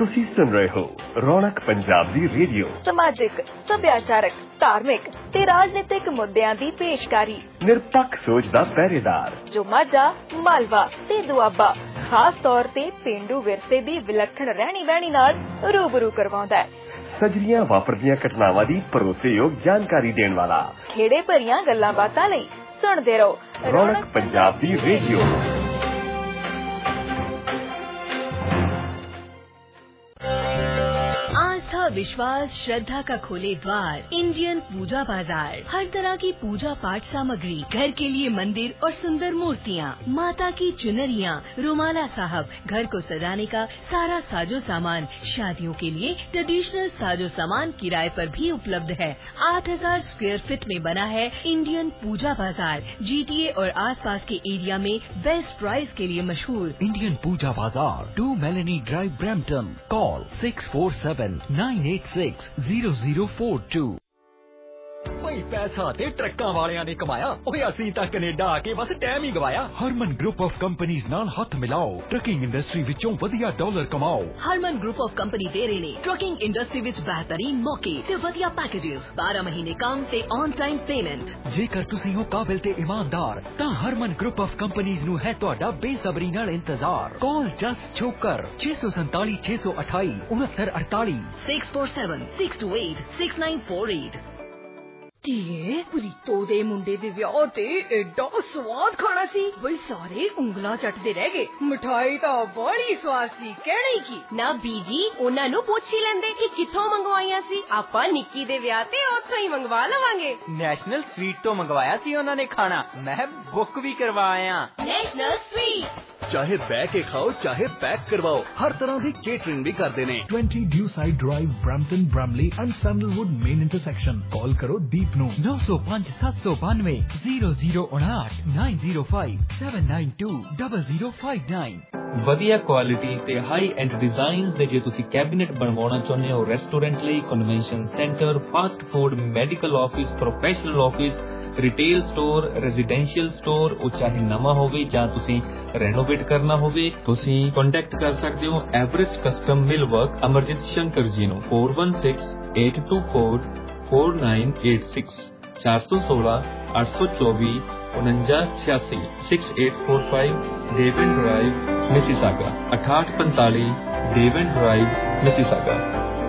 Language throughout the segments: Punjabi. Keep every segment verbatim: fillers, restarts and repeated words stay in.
ਤੁਸੀਂ ਸੁਣ ਰਹੇ ਹੋ ਰੌਣਕ ਪੰਜਾਬ ਦੀ ਰੇਡੀਓ। ਸਮਾਜਿਕ, ਸੱਭਿਆਚਾਰਕ, ਧਾਰਮਿਕ ਤੇ ਰਾਜਨੀਤਿਕ ਮੁੱਦਿਆਂ ਦੀ ਪੇਸ਼ਕਾਰੀ। ਨਿਰਪੱਖ ਸੋਚ ਦਾ ਪਹਿਰੇਦਾਰ ਜੋ ਮਾਝਾ, ਮਾਲਵਾ ਤੇ ਦੁਆਬਾ ਖਾਸ ਤੌਰ ਤੇ ਪੇਂਡੂ ਵਿਰਸੇ ਦੀ ਵਿਲੱਖਣ ਰਹਿਣੀ ਬਹਿਣੀ ਨਾਲ ਰੂਬਰੂ ਕਰਵਾਉਂਦਾ ਹੈ। ਸਜਰੀਆਂ ਵਾਪਰਦੀਆਂ ਘਟਨਾਵਾਂ ਦੀ ਭਰੋਸੇਯੋਗ ਜਾਣਕਾਰੀ ਦੇਣ ਵਾਲਾ। ਖੇੜੇ ਭਰੀਆਂ ਗੱਲਾਂ ਬਾਤਾਂ ਲਈ ਸੁਣਦੇ ਰਹੋ ਰੌਣਕ ਪੰਜਾਬ ਦੀ ਰੇਡੀਓ। विश्वास श्रद्धा का खोले द्वार इंडियन पूजा बाजार। हर तरह की पूजा पाठ सामग्री, घर के लिए मंदिर और सुंदर मूर्तियाँ, माता की चुनरियाँ, रुमाला साहब, घर को सजाने का सारा साजो सामान, शादियों के लिए ट्रेडिशनल साजो सामान किराए पर भी उपलब्ध है। आठ हजार स्क्वायर फीट में बना है इंडियन पूजा बाजार। जीटीए और आसपास के एरिया में बेस्ट प्राइस के लिए मशहूर Indian Pooja Bazaar, two Melanie Drive, Brampton. Call six four seven nine eight six zero zero four two। ਭਾਈ ਪੈਸਾ ਤੇ ਟਰੱਕਾਂ ਵਾਲਿਆਂ ਨੇ ਕਮਾਇਆ, ਓਏ ਅਸੀਂ ਤਾਂ ਕੈਨੇਡਾ ਆ ਕੇ ਬਸ ਟਾਈਮ ਹੀ ਗਵਾਇਆ। ਹਰਮਨ ਗਰੁੱਪ ਆਫ ਕੰਪਨੀਆਂ ਨਾਲ ਹੱਥ ਮਿਲਾਓ, ਟਰੱਕਿੰਗ ਇੰਡਸਟਰੀ ਵਿੱਚੋਂ ਵਧੀਆ ਡਾਲਰ ਕਮਾਓ। ਹਰਮਨ ਗਰੁੱਪ ਆਫ ਕੰਪਨੀ ਦੇ ਰਹੇ ਨੇ ਟਰੱਕਿੰਗ ਇੰਡਸਟਰੀ ਵਿੱਚ ਬਿਹਤਰੀਨ ਮੌਕੇ ਤੇ ਵਧੀਆ ਪੈਕੇजेस, ਬਾਰਾਂ ਮਹੀਨੇ ਕੰਮ ਤੇ ਔਨ ਟਾਈਮ ਪੇਮੈਂਟ। ਜੇਕਰ ਤੁਸੀਂ ਹੋ ਕਾਬਿਲ ਤੇ ਇਮਾਨਦਾਰ ਤਾਂ ਹਰਮਨ ਗਰੁੱਪ ਆਫ ਕੰਪਨੀਆਂ ਨੂੰ ਹੈ ਤੁਹਾਡਾ ਬੇਸਬਰੀ ਨਾਲ ਇੰਤਜ਼ਾਰ। ਕਾਲ ਜਸਟ ਛੋਕਰ ਛੇ ਸੌ ਸੰਤਾਲੀ ਛੇ ਸੌ ਅਠਾਈ ਉਨੱਤਰ ਅੜਤਾਲੀ six four seven six two eight six nine four eight. ਧੀਏ, ਪ੍ਰੀਤੋ ਦੇ ਮੁੰਡੇ ਦੇ ਵਿਆਹ ਤੇ ਐਡਾ ਸਵਾਦ ਖਾਣਾ ਸੀ, ਬਈ ਸਾਰੇ ਉਂਗਲਾਂ ਚੱਟਦੇ ਰਹਿ ਗਏ। ਮਿਠਾਈ ਤਾਂ ਬੜੀ ਸਵਾਦ ਸੀ, ਕਹਿਣੀ ਕੀ ਨਾ। ਬੀਜੀ ਉਹਨਾਂ ਨੂੰ ਪੁੱਛ ਹੀ ਲੈਂਦੇ ਕਿ ਕਿੱਥੋਂ ਮੰਗਵਾਈਆਂ ਸੀ। ਆਪਾਂ ਨਿੱਕੀ ਦੇ ਵਿਆਹ ਤੇ ਉੱਥੋਂ ਹੀ ਮੰਗਵਾ ਲਵਾਂਗੇ। ਨੈਸ਼ਨਲ ਸਵੀਟ ਤੋਂ ਮੰਗਵਾਇਆ ਸੀ ਉਹਨਾਂ ਨੇ ਖਾਣਾ, ਮੈਂ ਬੁੱਕ ਵੀ ਕਰਵਾਇਆ। ਨੈਸ਼ਨਲ ਸਵੀਟ ਚਾਹੇ ਬਹਿ ਕੇ ਖਾਓ ਚਾਹੇ ਪੈਕ ਕਰਵਾਓ, ਹਰ ਤਰ੍ਹਾਂ ਦੀ ਕੇਟਰਿੰਗ ਵੀ ਕਰਦੇ ਨੇ। twenty Dewside Drive, Brampton, Bramley and Sandalwood main intersection। ਕਾਲ ਕਰੋ ਦੀਪ ਨੂੰ ਨੌ ਸੌ ਪੰਜ ਸੱਤ ਸੌ ਬਾਨਵੇਂ ਜ਼ੀਰੋ ਜ਼ੀਰੋ ਉਨਾਹਠ nine zero five seven nine two double zero five nine. ਵਧੀਆ ਕੁਆਲਿਟੀ ਤੇ ਹਾਈ ਐਂਡ ਡਿਜ਼ਾਈਨਸ ਦੇ ਜੇ ਤੁਸੀਂ ਕੈਬਨਿਟ ਬਣਵਾਉਣਾ ਚਾਹੁੰਦੇ ਹੋ ਰੈਸਟੋਰੈਂਟ ਲਈ, convention centre, fast food, medical office, professional office, retail store, residential store, ਉਹ ਚਾਹੇ ਨਵਾਂ ਹੋਵੇ ਜਾਂ ਤੁਸੀਂ ਰੈਨੋਵੇਟ ਕਰਨਾ ਹੋਵੇ, ਤੁਸੀਂ ਕੰਟੈਕਟ ਕਰ ਸਕਦੇ ਹੋ average custom mill work Amarjit Shankar ji ਨੂੰ four one six eight two four four nine eight six ਚਾਰ ਸੌ ਸੋਲਾਂ ਅੱਠ ਸੌ ਚੌਵੀ ਉਨੰਜਾ ਛਿਆਸੀ six eight four five Devon Drive Mississauga ਅਠਾਹਠ ਪੰਤਾਲੀ Devon Drive Mississauga.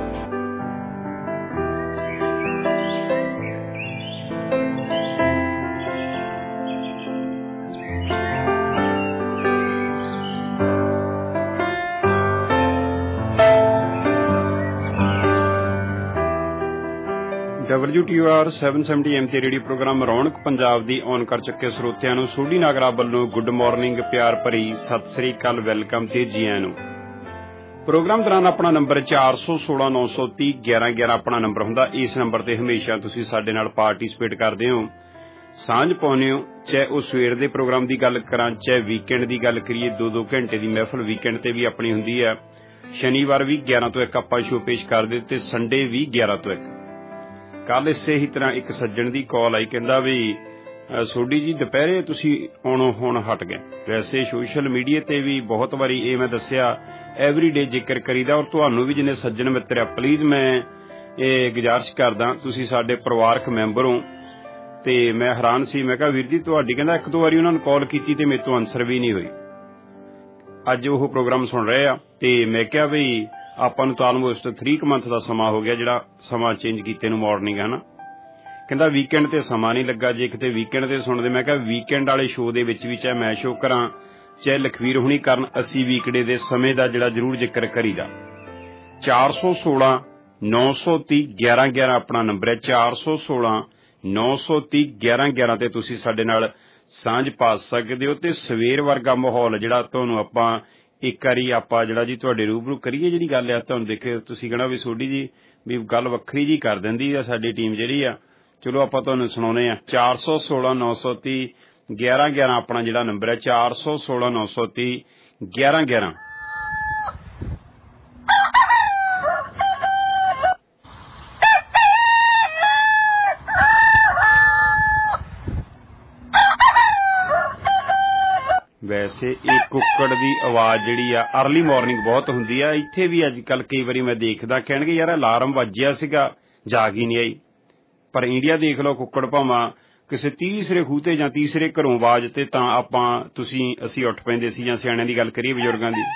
W T R seven seventy M ਤੇ radio programme Raunak Punjab the on ਕਰ ਚੁੱਕੇ ਸਰੋਤਿਆਂ ਨੂੰ ਸੋਢੀ ਨਾਗਰਾ ਵੱਲੋਂ ਗੁੱਡ ਮਾਰਨਿੰਗ, ਪਿਆਰ ਭਰੀ ਸਤਿ ਸ੍ਰੀ ਅਕਾਲ, ਵੈਲਕਮ ਤੇ ਜੀ ਆਇਆਂ ਨੂੰ। ਪ੍ਰੋਗਰਾਮ ਦੌਰਾਨ ਆਪਣਾ ਨੰਬਰ ਚਾਰ ਸੌ ਸੋਲਾਂ ਨੌ ਸੌ ਤੀਹ ਗਿਆਰਾਂ ਗਿਆਰਾਂ ਆਪਣਾ ਨੰਬਰ ਹੁੰਦਾ। ਇਸ ਨੰਬਰ ਤੇ ਹਮੇਸ਼ਾ ਤੁਸੀਂ ਸਾਡੇ ਨਾਲ ਪਾਰਟੀਸਪੇਟ ਕਰਦੇ ਹੋ, ਸਾਂਝ ਪਾਉਂਦੇ ਹੋ। ਚਾਹੇ ਉਹ ਸਵੇਰ ਦੇ ਪ੍ਰੋਗਰਾਮ ਦੀ ਗੱਲ ਕਰਾਂ, ਚਾਹੇ ਵੀਕਐਂਡ ਦੀ ਗੱਲ ਕਰੀਏ, ਦੋ ਦੋ ਘੰਟੇ ਦੀ ਮਹਿਫਲ ਵੀਕਐਂਡ ਤੇ ਵੀ ਆਪਣੀ ਹੁੰਦੀ ਹੈ। ਸ਼ਨੀਵਾਰ ਵੀ ਗਿਆਰਾਂ ਤੋਂ ਇੱਕ ਆਪਾਂ ਸ਼ੋਅ ਪੇਸ਼ ਕਰਦੇ ਤੇ ਸੰਡੇ ਵੀ ਗਿਆਰਾਂ ਤੋਂ ਇੱਕ। ਕੱਲ ਇਸੇ ਹੀ ਤਰ੍ਹਾਂ ਇੱਕ ਸੱਜਣ ਦੀ ਕਾਲ ਆਈ, ਕਹਿੰਦਾ ਵੀ ਸੋਢੀ ਜੀ ਦੁਪਹਿਰੇ ਤੁਸੀਂ ਆਉਣੋਂ ਹੁਣ ਹਟ ਗਏ। ਵੈਸੇ ਸੋਸ਼ਲ ਮੀਡੀਆ ਤੇ ਵੀ ਬਹੁਤ ਵਾਰੀ ਇਹ ਮੈਂ ਦੱਸਿਆ ਐਵਰੀਡੇ ਜ਼ਿਕਰ ਕਰੀਦਾ, ਔਰ ਤੁਹਾਨੂੰ ਵੀ ਜਿੰਨੇ ਸੱਜਣ ਮਿੱਤਰ ਆ ਪਲੀਜ਼ ਮੈਂ ਇਹ ਗੁਜ਼ਾਰਿਸ਼ ਕਰਦਾ, ਤੁਸੀਂ ਸਾਡੇ ਪਰਿਵਾਰਕ ਮੈਂਬਰ ਹੋ। ਤੇ ਮੈਂ ਹੈਰਾਨ ਸੀ, ਮੈਂ ਕਿਹਾ ਵੀਰ ਜੀ ਤੁਹਾਡੀ ਕਹਿੰਦਾ ਇੱਕ ਦੋ ਵਾਰੀ ਉਹਨਾਂ ਨੂੰ ਕਾਲ ਕੀਤੀ ਤੇ ਮੇਰੇ ਤੋਂ ਆਨਸਰ ਵੀ ਨਹੀਂ ਹੋਈ। ਅੱਜ ਉਹ ਪ੍ਰੋਗਰਾਮ ਸੁਣ ਰਹੇ ਆ ਤੇ ਮੈਂ ਕਿਹਾ ਵੀ ਆਪਾਂ ਨੂੰ ਤਾਂ ਆਲਮੋਸਟ ਥ੍ਰੀ ਕੁ ਮੰਥ ਦਾ ਸਮਾਂ ਹੋ ਗਿਆ ਜਿਹੜਾ ਸਮਾਂ ਚੇਂਜ ਕੀਤੇ ਨੂੰ ਮਾਰਨਿੰਗ ਹੈ ਨਾ। ਕਹਿੰਦਾ ਵੀਕਐਂਡ ਤੇ ਸਮਾਂ ਨਹੀਂ ਲੱਗਾ, ਜੇ ਕਿਤੇ ਵੀਕਐਂਡ ਤੇ ਸੁਣਦੇ। ਮੈਂ ਕਿਹਾ ਵੀਕਐਂਡ ਵਾਲੇ ਸ਼ੋਅ ਦੇ ਵਿੱਚ ਵੀ ਚਾਹੇ ਮੈਂ ਸ਼ੋਅ ਕਰਾਂ ਚਾਹੇ ਲਖਵੀਰ ਹੁਣੀ ਕਰਨ, ਅਸੀਂ ਵੀਕਡੇ ਦੇ ਸਮੇਂ ਦਾ ਜਿਹੜਾ ਜ਼ਰੂਰ ਜ਼ਿਕਰ ਕਰੀਦਾ। ਚਾਰ ਸੌ ਸੋਲਾਂ ਨੌ ਸੌ ਤੀਹ ਗਿਆਰਾਂ ਗਿਆਰਾਂ ਆਪਣਾ ਨੰਬਰ ਹੈ। ਚਾਰ ਸੌ ਸੋਲਾਂ ਨੌ ਸੌ ਤੀਹ ਗਿਆਰਾਂ ਗਿਆਰਾਂ ਤੇ ਤੁਸੀਂ ਸਾਡੇ ਨਾਲ ਸਾਂਝ ਪਾ ਸਕਦੇ ਹੋ। ਤੇ ਸਵੇਰ ਵਰਗਾ ਮਾਹੌਲ ਜਿਹੜਾ ਤੁਹਾਨੂੰ ਆਪਾਂ ਇੱਕ ਵਾਰੀ ਆਪਾਂ ਜਿਹੜਾ ਜੀ ਤੁਹਾਡੇ ਰੂਬਰੂ ਕਰੀਏ ਜਿਹੜੀ ਗੱਲ ਆ, ਤੁਹਾਨੂੰ ਦੇਖੇ ਤੁਸੀਂ ਕਹਿਣਾ ਵੀ ਸੋਢੀ ਜੀ ਵੀ ਗੱਲ ਵੱਖਰੀ ਜੀ ਕਰ ਦਿੰਦੀ ਆ ਸਾਡੀ ਟੀਮ ਜਿਹੜੀ ਆ। ਚਲੋ ਆਪਾਂ ਤੁਹਾਨੂੰ ਸੁਣਾਉਣੇ ਆ। ਚਾਰ ਸੌ ਸੋਲਾਂ ਨੌ ਸੌ ਤੀਹ ਗਿਆਰਾਂ ਗਿਆਰਾਂ ਆਪਣਾ ਜਿਹੜਾ ਨੰਬਰ ਹੈ। ਚਾਰ ਸੌ ਸੋਲਾਂ ਨੌ ਸੌ ਤੀਹ ਗਿਆਰਾਂ ਗਿਆਰਾਂ। ਵੈਸੇ ਇਹ ਕੁੱਕੜ ਦੀ ਆਵਾਜ਼ ਜਿਹੜੀ ਆ ਅਰਲੀ ਮਾਰਨਿੰਗ ਬਹੁਤ ਹੁੰਦੀ ਆ। ਇੱਥੇ ਵੀ ਅੱਜ ਕੱਲ ਕਈ ਵਾਰੀ ਮੈਂ ਦੇਖਦਾ ਕਹਿਣਗੇ ਯਾਰ ਅਲਾਰਮ ਵੱਜਿਆ ਸੀਗਾ ਜਾਗ ਹੀ ਨਹੀਂ ਆਈ। ਪਰ ਇੰਡੀਆ ਦੇਖ ਲਓ, ਕੁੱਕੜ ਭਾਵਾਂ ਕਿਸੇ ਤੀਸਰੇ ਖੂਹ ਤੇ ਜਾਂ ਤੀਸਰੇ ਘਰੋਂ ਆਵਾਜ਼ ਤੇ ਤਾਂ ਆਪਾਂ ਤੁਸੀਂ ਅਸੀਂ ਉੱਠ ਪੈਂਦੇ ਸੀ, ਜਾਂ ਸਿਆਣਿਆਂ ਦੀ ਗੱਲ ਕਰੀਏ ਬਜ਼ੁਰਗਾਂ ਦੀ।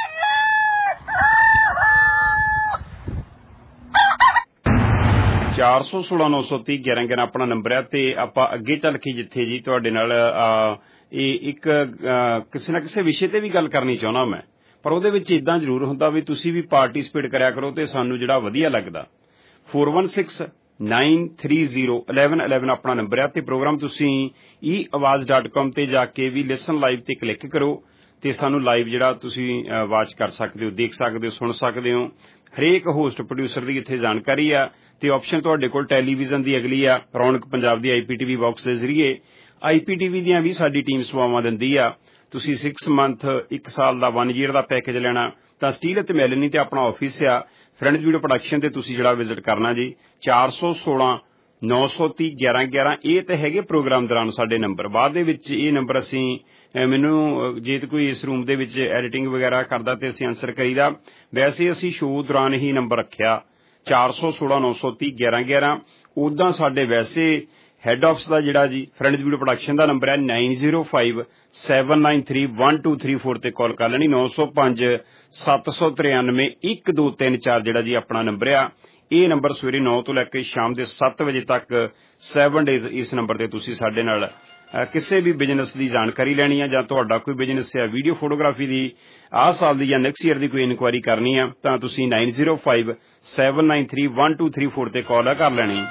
ਚਾਰ ਸੌ ਸੋਲਾਂ ਨੌ ਸੌ ਤੀਹ ਗਿਆਰਾਂ ਗਿਆਰਾਂ ਆਪਣਾ ਨੰਬਰ ਹੈ। ਤੇ ਆਪਾਂ ਅੱਗੇ ਚੱਲ ਕੇ ਜਿੱਥੇ ਜੀ ਤੁਹਾਡੇ ਨਾਲ ਇਹ ਇੱਕ ਕਿਸੇ ਨਾ ਕਿਸੇ ਵਿਸ਼ੇ ਤੇ ਵੀ ਗੱਲ ਕਰਨੀ ਚਾਹੁੰਦਾ ਮੈਂ, ਪਰ ਉਹਦੇ ਵਿੱਚ ਇਦਾਂ ਜ਼ਰੂਰ ਹੁੰਦਾ ਵੀ ਤੁਸੀਂ ਵੀ ਪਾਰਟੀਸਪੇਟ ਕਰਿਆ ਕਰੋ ਤੇ ਸਾਨੂੰ ਜਿਹੜਾ ਵਧੀਆ ਲੱਗਦਾ। Four one six nine three zero eleven eleven ਆਪਣਾ ਨੰਬਰ ਹੈ। ਤੇ ਪ੍ਰੋਗਰਾਮ ਤੁਸੀਂ ਈ ਆਵਾਜ਼ ਡਾਟ ਕਾਮ ਤੇ ਜਾ ਕੇ ਵੀ ਲਿਸਨ ਲਾਈਵ ਤੇ ਕਲਿੱਕ ਕਰੋ ਤੇ ਸਾਨੂੰ ਲਾਈਵ ਜਿਹੜਾ ਤੁਸੀਂ ਵਾਚ ਕਰ ਸਕਦੇ ਹੋ, ਦੇਖ ਸਕਦੇ ਹੋ, ਸੁਣ ਸਕਦੇ ਹੋ। ਹਰੇਕ ਹੋਸਟ ਪ੍ਰੋਡਿਊਸਰ ਦੀ ਇੱਥੇ ਜਾਣਕਾਰੀ ਆ ਤੇ ਆਪਸ਼ਨ ਤੁਹਾਡੇ ਕੋਲ ਟੈਲੀਵਿਜ਼ਨ ਦੀ ਅਗਲੀ ਆ ਰੌਣਕ ਪੰਜਾਬ ਦੀ I P T V box ਦੇ ਜ਼ਰੀਏ। ਆਈ ਪੀ ਟੀ ਵੀ ਦੀਆਂ ਵੀ ਸਾਡੀ ਟੀਮ ਸੇਵਾਵਾਂ ਦਿੰਦੀ ਆ। ਤੁਸੀਂ ਸਿਕਸ ਮੰਥ ਇੱਕ ਸਾਲ ਦਾ ਵਨ ਈਅਰ ਦਾ ਪੈਕੇਜ ਲੈਣਾ ਤਾਂ ਸਟੀਲ ਅਤੇ ਮੈਲਨੀ ਤੇ ਆਪਣਾ ਆਫਿਸ ਆ ਫਰੈਂਡਸ ਵੀਡੀਓ ਪ੍ਰੋਡਕਸ਼ਨ ਤੇ ਤੁਸੀਂ ਜਿਹੜਾ ਵਿਜ਼ਿਟ ਕਰਨਾ ਜੀ। ਚਾਰ ਸੌ ਸੋਲਾਂ ਨੌ ਸੌ ਤੀਹ ਗਿਆਰਾਂ ਗਿਆਰਾਂ ਇਹ ਤਾਂ ਹੈਗੇ ਪ੍ਰੋਗਰਾਮ ਦੌਰਾਨ ਸਾਡੇ ਨੰਬਰ। ਬਾਅਦ ਦੇ ਵਿੱਚ ਇਹ ਨੰਬਰ ਅਸੀਂ ਮੈਨੂੰ ਜੇ ਕੋਈ ਇਸ ਰੂਮ ਦੇ ਵਿੱਚ ਐਡੀਟਿੰਗ ਵਗੈਰਾ ਕਰਦਾ ਤੇ ਅਸੀਂ ਆਨਸਰ ਕਰੀਦਾ। ਵੈਸੇ ਅਸੀਂ ਸ਼ੋਅ ਦੌਰਾਨ ਹੀ ਨੰਬਰ ਰੱਖਿਆ ਚਾਰ ਸੌ ਸੋਲਾਂ ਨੌ ਸੌ ਤੀਹ ਗਿਆਰਾਂ ਗਿਆਰਾਂ। ਉੱਦਾਂ ਸਾਡੇ ਵੈਸੇ ਹੈਡ ਆਫਿਸ ਦਾ ਜਿਹੜਾ ਜੀ ਫਰੈਂਡਸ ਵੀਡੀਓ ਪ੍ਰੋਡਕਸ਼ਨ ਦਾ ਨੰਬਰ ਹੈ nine zero five seven nine three one two three four ਤੇ ਕਾਲ ਕਰ ਲੈਣੀ। ਨੌ ਸੌ ਪੰਜ ਸੱਤ ਸੌ ਤਰਿਆਨਵੇਂ ਇੱਕ ਦੋ ਤਿੰਨ ਚਾਰ ਜਿਹੜਾ ਜੀ ਆਪਣਾ ਨੰਬਰ ਆ। ਇਹ ਨੰਬਰ ਸਵੇਰੇ ਨੌ ਤੋਂ ਲੈ ਕੇ ਸ਼ਾਮ ਦੇ ਸੱਤ ਵਜੇ ਤੱਕ ਸੈਵਨ ਡੇਜ਼ ਇਸ ਨੰਬਰ ਤੇ ਤੁਸੀਂ ਸਾਡੇ ਨਾਲ ਕਿਸੇ ਵੀ ਬਿਜ਼ਨਸ ਦੀ ਜਾਣਕਾਰੀ ਲੈਣੀ ਆ ਜਾਂ ਤੁਹਾਡਾ ਕੋਈ ਬਿਜ਼ਨਸ ਹੈ ਵੀਡੀਓ ਫੋਟੋਗ੍ਰਾਫੀ ਦੀ ਆਹ ਸਾਲ ਦੀ ਜਾਂ ਨੈਕਸਟ ਈਅਰ ਦੀ ਕੋਈ ਇਨਕੁਆਇਰੀ ਕਰਨੀ ਆ ਤਾਂ ਤੁਸੀਂ nine zero five seven nine three one two three four ਤੇ ਕਾਲ ਕਰ ਲੈਣੀ।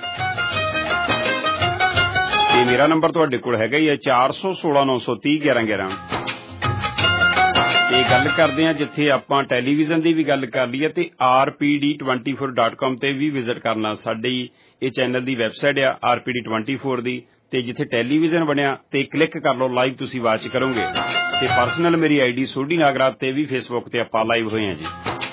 ਤੇ ਮੇਰਾ ਨੰਬਰ ਤੁਹਾਡੇ ਕੋਲ ਹੈਗਾ ਹੀ ਹੈ ਚਾਰ ਸੌ ਸੋਲਾਂ ਨੌ ਸੌ ਤੀਹ ਗਿਆਰਾਂ ਗਿਆਰਾਂ। ਇਹ ਗੱਲ ਕਰਦੇ ਆ ਜਿੱਥੇ ਆਪਾਂ ਟੈਲੀਵਿਜ਼ਨ ਦੀ ਵੀ ਗੱਲ ਕਰ ਲਈ ਹੈ ਤੇ R P D twenty four dot com ਤੇ ਵੀ ਵਿਜ਼ਿਟ ਕਰਨਾ। ਸਾਡੀ ਇਹ ਚੈਨਲ ਦੀ ਵੈਬਸਾਈਟ ਆ R P D twenty four ਦੀ ਤੇ ਜਿੱਥੇ ਟੈਲੀਵਿਜ਼ਨ ਬਣਿਆ ਤੇ ਕਲਿੱਕ ਕਰ ਲਓ, ਲਾਈਵ ਤੁਸੀਂ ਵਾਚ ਕਰੋਗੇ। ਤੇ ਪਰਸਨਲ ਮੇਰੀ ਆਈ ਡੀ ਸੋਢੀ ਨਾਗਰਾਜ ਤੇ ਵੀ ਫੇਸਬੁੱਕ ਤੇ ਆਪਾਂ ਲਾਈਵ ਹੋਏ ਹਾਂ ਜੀ।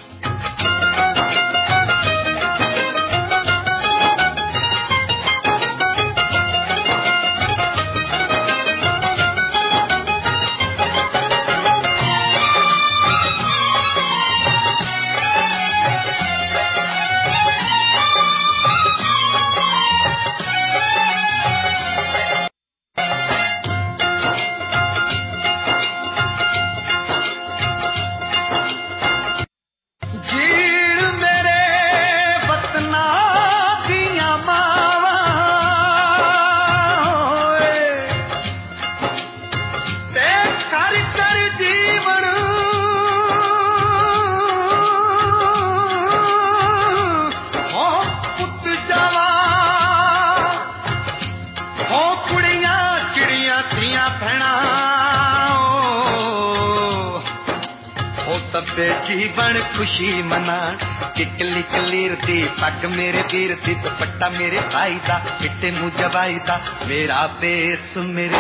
जीवन खुशी मना किकली कलीर दी पग मेरे वीर दी दुपट्टा मेरे भाई दा पिट्टे मुंह जवाई दा मेरा बेस मेरे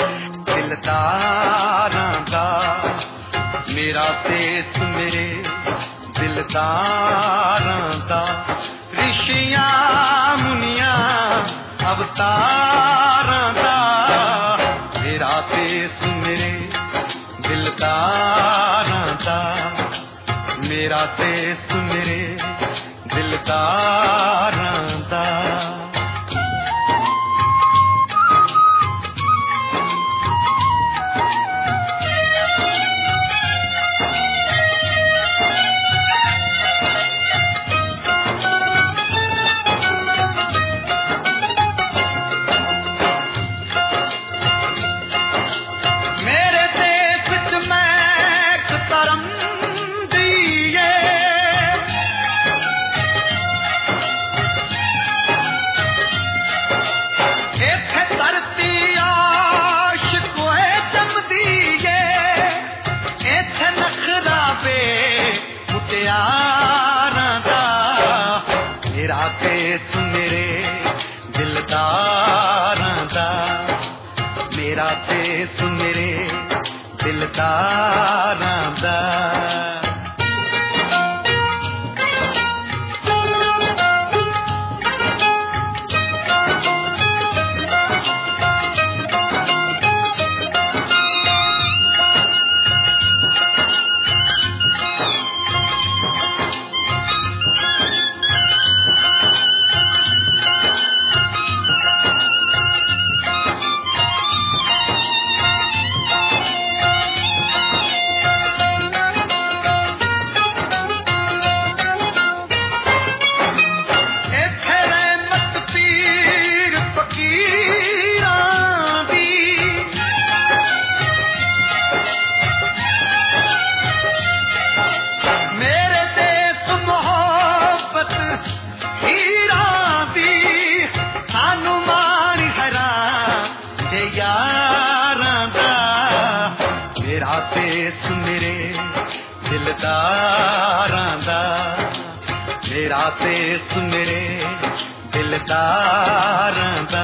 दिलदारां दा मेरा बेस मेरे दिलदारां दा ऋषियां मुनियां अवतारां दा मेरा बेस मेरे दिलदारां दा मेरा देश मेरे दिलदारां दा। मेरा देश मेरे दिलदारां दा। दिलदारां दा मेरा फेस मेरे दिलदारां दा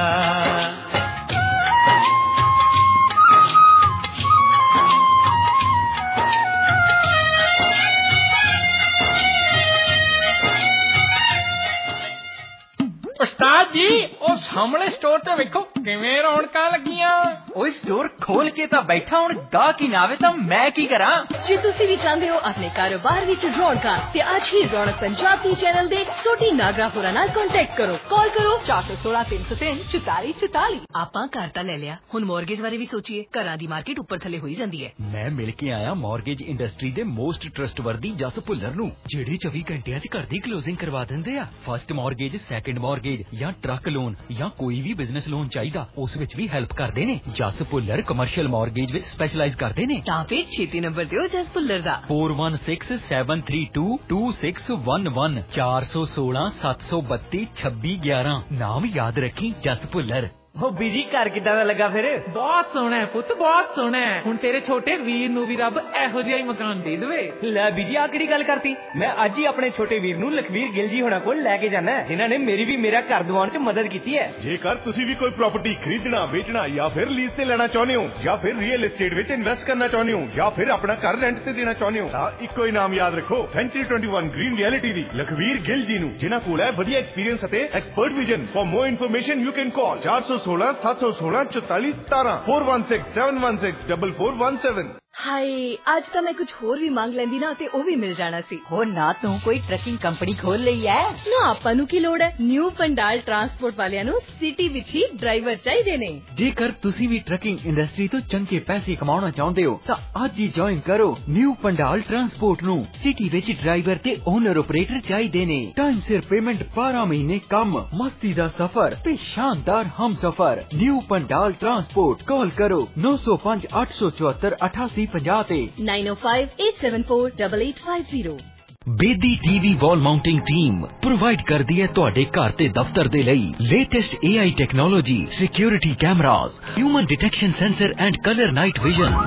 ਉਸਤਾਦ ਜੀ ਉਹ ਸਾਹਮਣੇ ਸਟੋਰ ਤੇ ਵੇਖੋ ਕਿਵੇਂ ਰੌਣਕਾਂ ਲੱਗੀਆਂ। ਓਏ ਸਟੋਰ ਖੋਲ ਕੇ ਤਾਂ ਬੈਠਾ, ਹੁਣ ਗਾਹਕ ਹੀ ਨਾ ਆਵੇ ਤਾਂ ਮੈਂ ਕੀ ਕਰਾਂ। ਜੇ ਤੁਸੀਂ ਵੀ ਚਾਹੁੰਦੇ ਹੋ ਆਪਣੇ ਕਾਰੋਬਾਰ ਵਿੱਚ ਰੌਣਕਾਂ ਤੇ ਅੱਜ ਹੀ ਰੌਣਕ ਪੰਜਾਬ ਦੀ ਚੈਨਲ ਦੇ ਸੋਢੀ ਨਾਗਰਾ ਹੋਰਾਂ ਨਾਲ ਕੰਟੈਕਟ ਕਰੋ। ਕਾਲ ਕਰੋ ਚਾਰ ਸੌ ਸੋਲਾਂ ਤਿੰਨ ਸੌ ਤਿੰਨ ਚੁਤਾਲੀ ਚੁਤਾਲੀ। ਆਪਾਂ ਘਰ ਤਾਂ ਲੈ ਲਿਆ, ਹੁਣ ਮੌਰਗੇਜ ਬਾਰੇ ਵੀ ਸੋਚੀਏ। ਘਰਾਂ ਦੀ ਮਾਰਕੀਟ ਉੱਪਰ ਥੱਲੇ ਹੋਈ ਜਾਂਦੀ ਹੈ। ਮੈਂ ਮਿਲ ਕੇ ਆਇਆ ਮੌਰਗੇਜ ਇੰਡਸਟਰੀ ਦੇ ਮੋਸਟ ਟਰਸਟਵਰਦੀ ਜਸ ਭੁੱਲਰ ਨੂੰ, ਜਿਹੜੇ ਚੌਵੀ ਘੰਟਿਆਂ 'ਚ ਘਰ ਦੀ ਕਲੋਜ਼ਿੰਗ ਕਰਵਾ ਦਿੰਦੇ ਆ। ਫਸਟ ਮੌਰਗੇਜ, ਸੈਕੰਡ ਮੌਰਗੇਜ ਜਾਂ ਟਰੱਕ ਲੋਨ ਜਾਂ ਕੋਈ ਵੀ ਬਿਜ਼ਨਸ ਲੋਨ ਚਾਹੀਦਾ, ਉਸ ਵਿੱਚ ਵੀ ਹੈਲਪ ਕਰਦੇ ਨੇ। ਜਸ ਭੁੱਲਰ ਕਮਰਸ਼ੀਅਲ ਮੌਰਗੇਜ ਵਿੱਚ ਸਪੈਸ਼ਲਾਈਜ਼ ਕਰਦੇ ਨੇ। ਤਾਂ ਫਿਰ ਛੇਤੀ ਨੰਬਰ ਦਿਓ ਜਸ ਭੁੱਲਰ ਦਾ four one six seven three two two six one one ਚਾਰ ਸੌ ਸੋਲਾਂ ਸੱਤ ਸੌ ਬੱਤੀ ਛੱਬੀ ਗਿਆਰਾਂ। ਨਾਮ ਯਾਦ ਰੱਖੀ, ਜਸ ਭੁੱਲਰ। ਉਹ ਬੀਜੀ ਘਰ ਕਿੱਦਾਂ ਦਾ ਲੱਗਾ ਫਿਰ? ਬਹੁਤ ਸੋਹਣਾ ਹੈ ਪੁੱਤ, ਬਹੁਤ ਸੋਹਣਾ ਹੈ। ਹੁਣ ਤੇਰੇ ਛੋਟੇ ਵੀਰ ਨੂੰ ਵੀ ਰੱਬ ਇਹੋ ਜਿਹਾ ਹੀ ਮਕਾਨ ਦੇ ਦੇਵੇ। ਲੈ ਬੀਜੀ ਆ ਕਿਹੜੀ ਗੱਲ ਕਰਤੀ? ਮੈਂ ਅੱਜ ਹੀ ਆਪਣੇ ਛੋਟੇ ਵੀਰ ਨੂੰ ਲਖਵੀਰ ਗਿੱਲ ਜੀ ਹੋਣਾ ਕੋਲ ਲੈ ਕੇ ਜਾਣਾ, ਜਿਨ੍ਹਾਂ ਨੇ ਮੇਰੀ ਵੀ ਮੇਰਾ ਘਰ ਦਿਵਾਉਣ 'ਚ ਮਦਦ ਕੀਤੀ ਹੈ। ਜੇਕਰ ਤੁਸੀਂ ਵੀ ਕੋਈ ਪ੍ਰਾਪਰਟੀ ਖਰੀਦਣਾ, ਵੇਚਣਾ ਜਾਂ ਫਿਰ ਲੀਜ਼ ਤੇ ਲੈਣਾ ਚਾਹੁੰਦੇ ਹੋ, ਜਾਂ ਫਿਰ ਰੀਅਲ ਏਸਟੇਟ ਵਿੱਚ ਇਨਵੈਸਟ ਕਰਨਾ ਚਾਹੁੰਦੇ ਹੋ, ਜਾਂ ਫਿਰ ਆਪਣਾ ਘਰ ਰੈਂਟ ਤੇ ਦੇਣਾ ਚਾਹੁੰਦੇ ਹੋ, ਤਾਂ ਇੱਕੋ ਹੀ ਨਾਮ ਯਾਦ ਰੱਖੋ, ਸੈਂਚਰੀ ਇਕੱਤੀ ਗ੍ਰੀਨ ਰਿਐਲਿਟੀ ਦੀ ਲਖਵੀਰ ਗਿੱਲ ਜੀ ਨੂੰ, ਜਿਨ੍ਹਾਂ ਕੋਲ ਹੈ ਵਧੀਆ ਐਕਸਪੀਰੀਅੰਸ ਅਤੇ expert vision. For more information you can call ਚਾਰ ਸੌ ਸੋਲਾਂ ਸੱਤ ਸੌ ਸੋਲਾਂ ਚੁਤਾਲੀ ਸਤਾਰਾਂ four one six seven one six four four one seven। ਹਾਏ, ਅੱਜ ਤਾਂ ਮੈਂ ਕੁਝ ਹੋਰ ਵੀ ਮੰਗ ਲੈਂਦੀ ਨਾ ਤੇ ਉਹ ਵੀ ਮਿਲ ਜਾਣਾ ਸੀ। ਹੋਰ ਨਾ ਤੂੰ ਕੋਈ ਟਰੱਕਿੰਗ ਕੰਪਨੀ ਖੋਲ ਲਈ ਐ ਨਾ। ਆਪਾਂ ਨੂੰ ਕੀ ਲੋੜ ਹੈ? ਨਿਊ ਪੰਡਾਲ ਟਰਾਂਸਪੋਰਟ ਵਾਲਿਆਂ ਨੂੰ ਸਿਟੀ ਵਿੱਚ ਹੀ ਡਰਾਈਵਰ ਚਾਹੀਦੇ ਨੇ। ਜੇਕਰ ਤੁਸੀਂ ਵੀ ਟਰੱਕਿੰਗ ਇੰਡਸਟਰੀ ਤੋਂ ਚੰਗੇ ਪੈਸੇ ਕਮਾਉਣਾ ਚਾਹੁੰਦੇ ਹੋ ਤਾਂ ਅੱਜ ਹੀ ਜੁਆਇਨ ਕਰੋ ਨਿਊ ਪੰਡਾਲ ਟਰਾਂਸਪੋਰਟ ਨੂੰ। ਸਿਟੀ ਵਿੱਚ ਡਰਾਈਵਰ ਤੇ ਓਨਰ ਆਪਰੇਟਰ ਚਾਹੀਦੇ ਨੇ। ਟਾਈਮ ਸਿਰ ਪੇਮੈਂਟ, ਬਾਰਾਂ ਮਹੀਨੇ ਕੰਮ, ਮਸਤੀ ਦਾ ਸਫ਼ਰ ਤੇ ਸ਼ਾਨਦਾਰ ਹਮਸਫ਼ਰ। New Pandal transport. ਕਾਲ ਕਰੋ ਨੌ ਸੌ ਪੰਜ ਅੱਠ ਸੌ ਚੁਹੱਤਰ ਅਠਾਸੀ ਪੰਜਾਹ ਤੇ nine oh five eight seven four eight eight five zero। Bedi TV wall mounting team provide ਕਰਦੀ ਹੈ ਤੁਹਾਡੇ ਘਰ ਤੇ ਦਫ਼ਤਰ ਦੇ ਲਈ latest A I technology, security cameras, human detection sensor and colour night vision.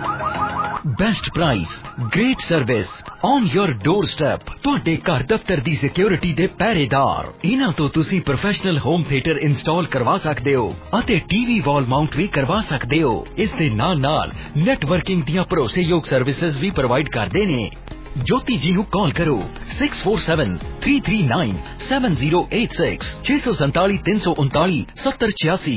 Best price, great service on your doorstep. ਤੁਹਾਡੇ ਘਰ ਦਫ਼ਤਰ ਦੀ ਸਿਕਿਉਰਿਟੀ ਦੇ ਪਹਿਰੇਦਾਰ। ਇਹਨਾਂ ਤੋਂ ਤੁਸੀਂ ਪ੍ਰੋਫੈਸ਼ਨਲ ਹੋਮ ਥੀਏਟਰ ਇੰਸਟਾਲ ਕਰਵਾ ਸਕਦੇ ਹੋ ਅਤੇ ਟੀਵੀ ਵਾਲ ਮਾਊਂਟ ਵੀ ਕਰਵਾ ਸਕਦੇ ਹੋ। ਇਸ ਦੇ ਨਾਲ ਨਾਲ ਨੈਟਵਰਕਿੰਗ ਦੀਆਂ ਭਰੋਸੇਯੋਗ ਸਰਵਿਸਿਜ਼ ਵੀ ਪ੍ਰੋਵਾਈਡ ਕਰਦੇ ਨੇ। ज्योति जी को कॉल करो six four seven three three nine seven zero eight six छह सौ संताली तीन सौ उनताली सत्तर छियासी।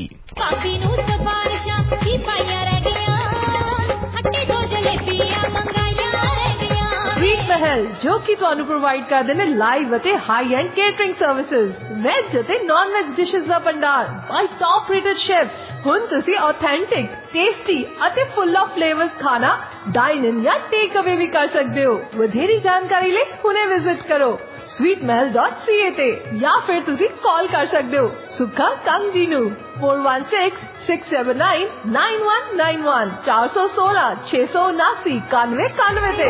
स्वीट महल जो कि ਤੁਹਾਨੂੰ ਪ੍ਰੋਵਾਈਡ ਕਰਦੇ ਨੇ ਲਾਈਵ ਅਤੇ high end catering services, veg ਅਤੇ ਨਾਨ ਵੈਜ ਡਿਸ਼ਸ ਦਾ ਭੰਡਾਰ ਬਾਈ ਟੌਪ ਰੇਟਡ ਸ਼ੈਫਸ। ਹੁਣ ਤੁਸੀਂ ਆਥੈਂਟਿਕ, ਟੇਸਟੀ ਅਤੇ ਫੁੱਲ ਆਫ ਫਲੇਵਰਸ ਖਾਣਾ ਡਾਈਨ ਇਨ ਜਾਂ ਟੇਕ ਅਵੇ ਵੀ ਕਰ ਸਕਦੇ ਹੋ। ਵਧੇਰੀ ਜਾਣਕਾਰੀ ਲਈ ਹੁਣੇ ਵਿਜ਼ਿਟ ਕਰੋ sweet mahal dot c a ਤੇ ਜਾਂ ਫਿਰ ਤੁਸੀਂ ਕਾਲ ਕਰ ਸਕਦੇ ਹੋ ਸੁੱਖਾ ਕੰਮ ਜੀ ਨੂੰ four one six six seven nine nine one nine one ਚਾਰ ਸੌ ਸੋਲਾਂ ਛੇ ਸੌ ਉਨਾਸੀ ਇਕਾਨਵੇਂ ਇਕਾਨਵੇਂ ਤੇ।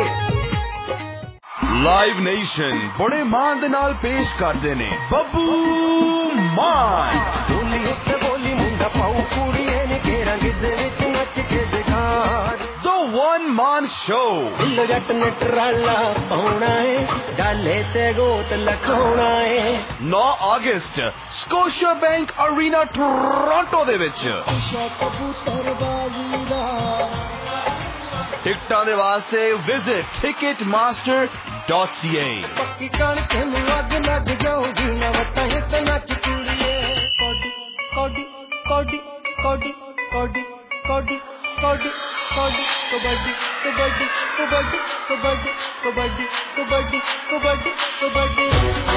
ਲਾਈਵ ਨੇਸ਼ਨ ਬੜੇ ਮਾਣ ਦੇ ਨਾਲ ਪੇਸ਼ ਕਰਦੇ ਨੇ ਬੱਬੂ ਮਾਨ। ਬੋਲੀ ਉੱਤੇ ਬੋਲੀ ਮੁੰਡਾ ਪਾਉ ਕੁੜੀਏ ਨੇ ਘੇਰਾਂ ਗਿੱਧੇ ਵਿੱਚ ਨੱਚ ਕੇ ਦਿਖਾ। The One Man Show। ਬਿੱਲੋ ਜੱਟ ਨੇ ਟਰਾਲਾ ਪਾਉਣਾ ਏ, ਡਾਲੇ ਤੇ ਗੋਤ ਲਖਾਉਣਾ ਏ। ਨੌਂ ਅਗਸਤ ਸਕੋਸ਼ੀਆ ਬੈਂਕ ਅਰੀਨਾ ਟੋਰਾਂਟੋ ਦੇ ਵਿੱਚ। ਟਿਕਟਾਂ ਦੇ ਵਾਸਤੇ visit Ticketmaster dot C A. ਪੱਕੀ ਕਣਕ ਨੂੰ ਅੱਗ ਲੱਗ ਜਾਊਗੀ ਨਾ ਵਟਾਂ ਤੇ ਨੱਚ ਕੁੜੀਏ। ਕੋਡੀ ਕੋਡੀ ਕੋਡੀ ਕੋਡੀ ਕੋਡੀ ਕੋਡੀ ਕੋਡੀ ਕੋਡੀ ਕਬੱਡੀ ਕਬੱਡੀ ਕਬੱਡੀ ਕਬੱਡੀ ਕਬੱਡੀ ਕਬੱਡੀ ਕਬੱਡੀ ਕਬੱਡੀ।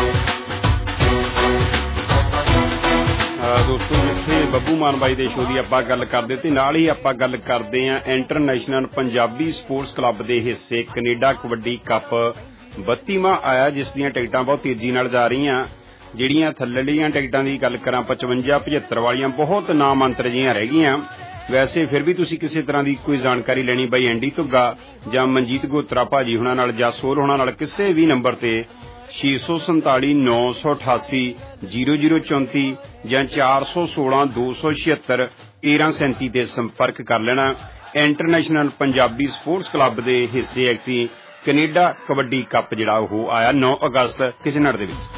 ਦੋਸਤੋ, ਜਿੱਥੇ ਬੱਬੂ ਮਾਨ ਬਾਈ ਦੇ ਸ਼ੋਅ ਦੀ ਆਪਾਂ ਗੱਲ ਕਰਦੇ ਤੇ ਨਾਲ ਹੀ ਆਪਾਂ ਗੱਲ ਕਰਦੇ ਆਂ ਇੰਟਰਨੈਸ਼ਨਲ ਪੰਜਾਬੀ ਸਪੋਰਟਸ ਕਲੱਬ ਦੇ ਹਿੱਸੇ ਕੈਨੇਡਾ ਕਬੱਡੀ ਕੱਪ ਬੱਤੀਵਾਂ ਆਇਆ, ਜਿਸ ਦੀਆਂ ਟਿਕਟਾਂ ਬਹੁਤ ਤੇਜ਼ੀ ਨਾਲ ਜਾ ਰਹੀਆਂ। ਜਿਹੜੀਆਂ ਥੱਲੜੀਆਂ ਟਿਕਟਾਂ ਦੀ ਗੱਲ ਕਰਾਂ ਪਚਵੰਜਾ ਪਝੱਤਰ ਵਾਲੀਆਂ ਬਹੁਤ ਨਾਮੰਤਰ ਜਿਹੀਆਂ ਰਹਿ ਗਈਆਂ। ਵੈਸੇ ਫਿਰ ਵੀ ਤੁਸੀਂ ਕਿਸੇ ਤਰ੍ਹਾਂ ਦੀ ਕੋਈ ਜਾਣਕਾਰੀ ਲੈਣੀ ਬਾਈ ਐਂਡੀ ਧੁੱਗਾ ਜਾਂ ਮਨਜੀਤ ਗੋਤਰਾ ਭਾਜੀ ਹੁਣਾਂ ਨਾਲ ਜਾਂ ਸੋਲ ਹੁਣਾਂ ਨਾਲ ਕਿਸੇ ਵੀ ਨੰਬਰ ਤੇ ਛੇ ਸੌ ਸੰਤਾਲੀ ਨੌ ਸੌ ਅਠਾਸੀ ਜੀਰੋ ਜੀਰੋ ਚੌਂਤੀ ਜਾਂ ਚਾਰ ਸੌ ਸੋਲਾਂ ਦੋ ਸੌ ਛਿਅੱਤਰ ਤੇਰਾਂ ਸੈਂਤੀ ਤੇ ਸੰਪਰਕ ਕਰ ਲੈਣਾ। ਇੰਟਰਨੈਸ਼ਨਲ ਪੰਜਾਬੀ ਸਪੋਰਟਸ ਕਲੱਬ ਦੇ ਹਿੱਸੇ ਐਕਟੀ ਕੈਨੇਡਾ ਕਬੱਡੀ ਕੱਪ ਜਿਹੜਾ ਉਹ ਆਇਆ ਨੌ ਅਗਸਤ ਕਿਚਨਰ ਦੇ ਵਿੱਚ।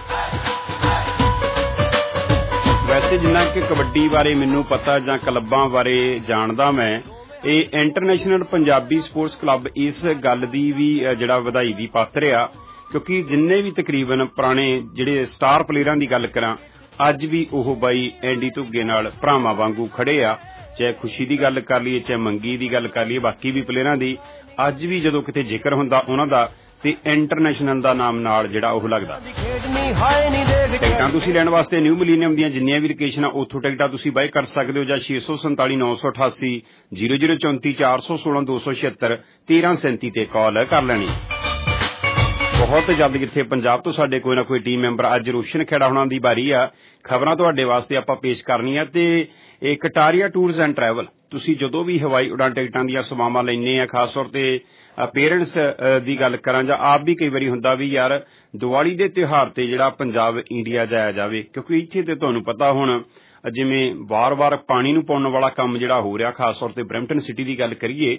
ਵੈਸੇ ਜਿੰਨਾ ਕਿ ਕਬੱਡੀ ਬਾਰੇ ਮੈਨੂੰ ਪਤਾ ਜਾਂ ਕਲੱਬਾਂ ਬਾਰੇ ਜਾਣਦਾ ਮੈਂ, ਇਹ ਇੰਟਰਨੈਸ਼ਨਲ ਪੰਜਾਬੀ ਸਪੋਰਟਸ ਕਲੱਬ ਇਸ ਗੱਲ ਦੀ ਵੀ ਜਿਹੜਾ ਵਧਾਈ ਦੀ ਪਾਤਰ ਆ, ਕਿਉਂਕਿ ਜਿੰਨੇ ਵੀ ਤਕਰੀਬਨ ਪੁਰਾਣੇ ਜਿਹੜੇ ਸਟਾਰ ਪਲੇਅਰਾਂ ਦੀ ਗੱਲ ਕਰਾਂ, ਅੱਜ ਵੀ ਉਹ ਬਾਈ ਐਂਡੀ ਧੁੱਗੇ ਨਾਲ ਭਰਾਵਾਂ ਵਾਂਗੂ ਖੜੇ ਆ। ਚਾਹੇ ਖੁਸ਼ੀ ਦੀ ਗੱਲ ਕਰ ਲਈਏ, ਚਾਹੇ ਮੰਗੀ ਦੀ ਗੱਲ ਕਰ ਲਈਏ, ਬਾਕੀ ਵੀ ਪਲੇਅਰਾਂ ਦੀ ਅੱਜ ਵੀ ਜਦੋਂ ਕਿਤੇ ਜ਼ਿਕਰ ਹੁੰਦਾ ਉਹਨਾਂ ਦਾ ਤੇ ਇੰਟਰਨੈਸ਼ਨਲ ਦਾ ਨਾਮ ਨਾਲ ਜਿਹੜਾ ਉਹ ਲੱਗਦਾ। ਟਿਕਟਾਂ ਤੁਸੀਂ ਲੈਣ ਵਾਸਤੇ ਨਿਊ ਮਿਲੀਨੀਅਮ ਦੀਆਂ ਜਿੰਨੀਆਂ ਵੀ ਲੋਕੇਸ਼ਨਾਂ ਉੱਥੋਂ ਟਿਕਟਾਂ ਤੁਸੀਂ ਬਾਏ ਕਰ ਸਕਦੇ ਹੋ, ਜਾਂ ਛੇ ਸੌ ਸੰਤਾਲੀ ਨੌ ਸੌ ਅਠਾਸੀ ਜ਼ੀਰੋ ਜ਼ੀਰੋ ਚੌਂਤੀ ਚਾਰ ਸੌ ਸੋਲਾਂ ਦੋ ਸੌ ਛਿਅੱਤਰ ਤੇਰਾਂ ਸੈਂਤੀ ਤੇ ਕਾਲ ਕਰ ਲੈਣੀ। ਬਹੁਤ ਜਲਦ ਕਿੱਥੇ ਪੰਜਾਬ ਤੋਂ ਸਾਡੇ ਕੋਈ ਨਾ ਕੋਈ ਟੀਮ ਮੈਂਬਰ, ਅੱਜ ਰੋਸ਼ਨ ਖੇੜਾ ਹੋਣਾ ਦੀ ਵਾਰੀ ਆ, ਖਬਰਾਂ ਤੁਹਾਡੇ ਵਾਸਤੇ ਆਪਾਂ ਪੇਸ਼ ਕਰਨੀਆਂ। ਤੇ ਇਹ ਕਟਾਰੀਆ ਟੂਰਸ ਐਂਡ ਟਰੈਵਲ, ਤੁਸੀਂ ਜਦੋਂ ਵੀ ਹਵਾਈ ਉਡਾਨ ਟਿਕਟਾਂ ਦੀਆਂ ਸੇਵਾਵਾਂ ਲੈਂਦੇ ਆ, ਖਾਸ ਤੌਰ ਤੇ ਪੇਰੈਂਟਸ ਦੀ ਗੱਲ ਕਰਾਂ ਜਾਂ ਆਪ ਵੀ ਕਈ ਵਾਰੀ ਹੁੰਦਾ ਵੀ ਯਾਰ ਦੀਵਾਲੀ ਦੇ ਤਿਉਹਾਰ ਤੇ ਜਿਹੜਾ ਪੰਜਾਬ ਇੰਡੀਆ ਜਾਇਆ ਜਾਵੇ, ਕਿਉਂਕਿ ਇੱਥੇ ਤੇ ਤੁਹਾਨੂੰ ਪਤਾ ਹੁਣ ਜਿਵੇਂ ਵਾਰ-ਵਾਰ ਪਾਣੀ ਨੂੰ ਪਾਉਣ ਵਾਲਾ ਕੰਮ ਜਿਹੜਾ ਹੋ ਰਿਹਾ, ਖਾਸ ਤੌਰ ਤੇ ਬਰੈਂਪਟਨ ਸਿਟੀ ਦੀ ਗੱਲ ਕਰੀਏ,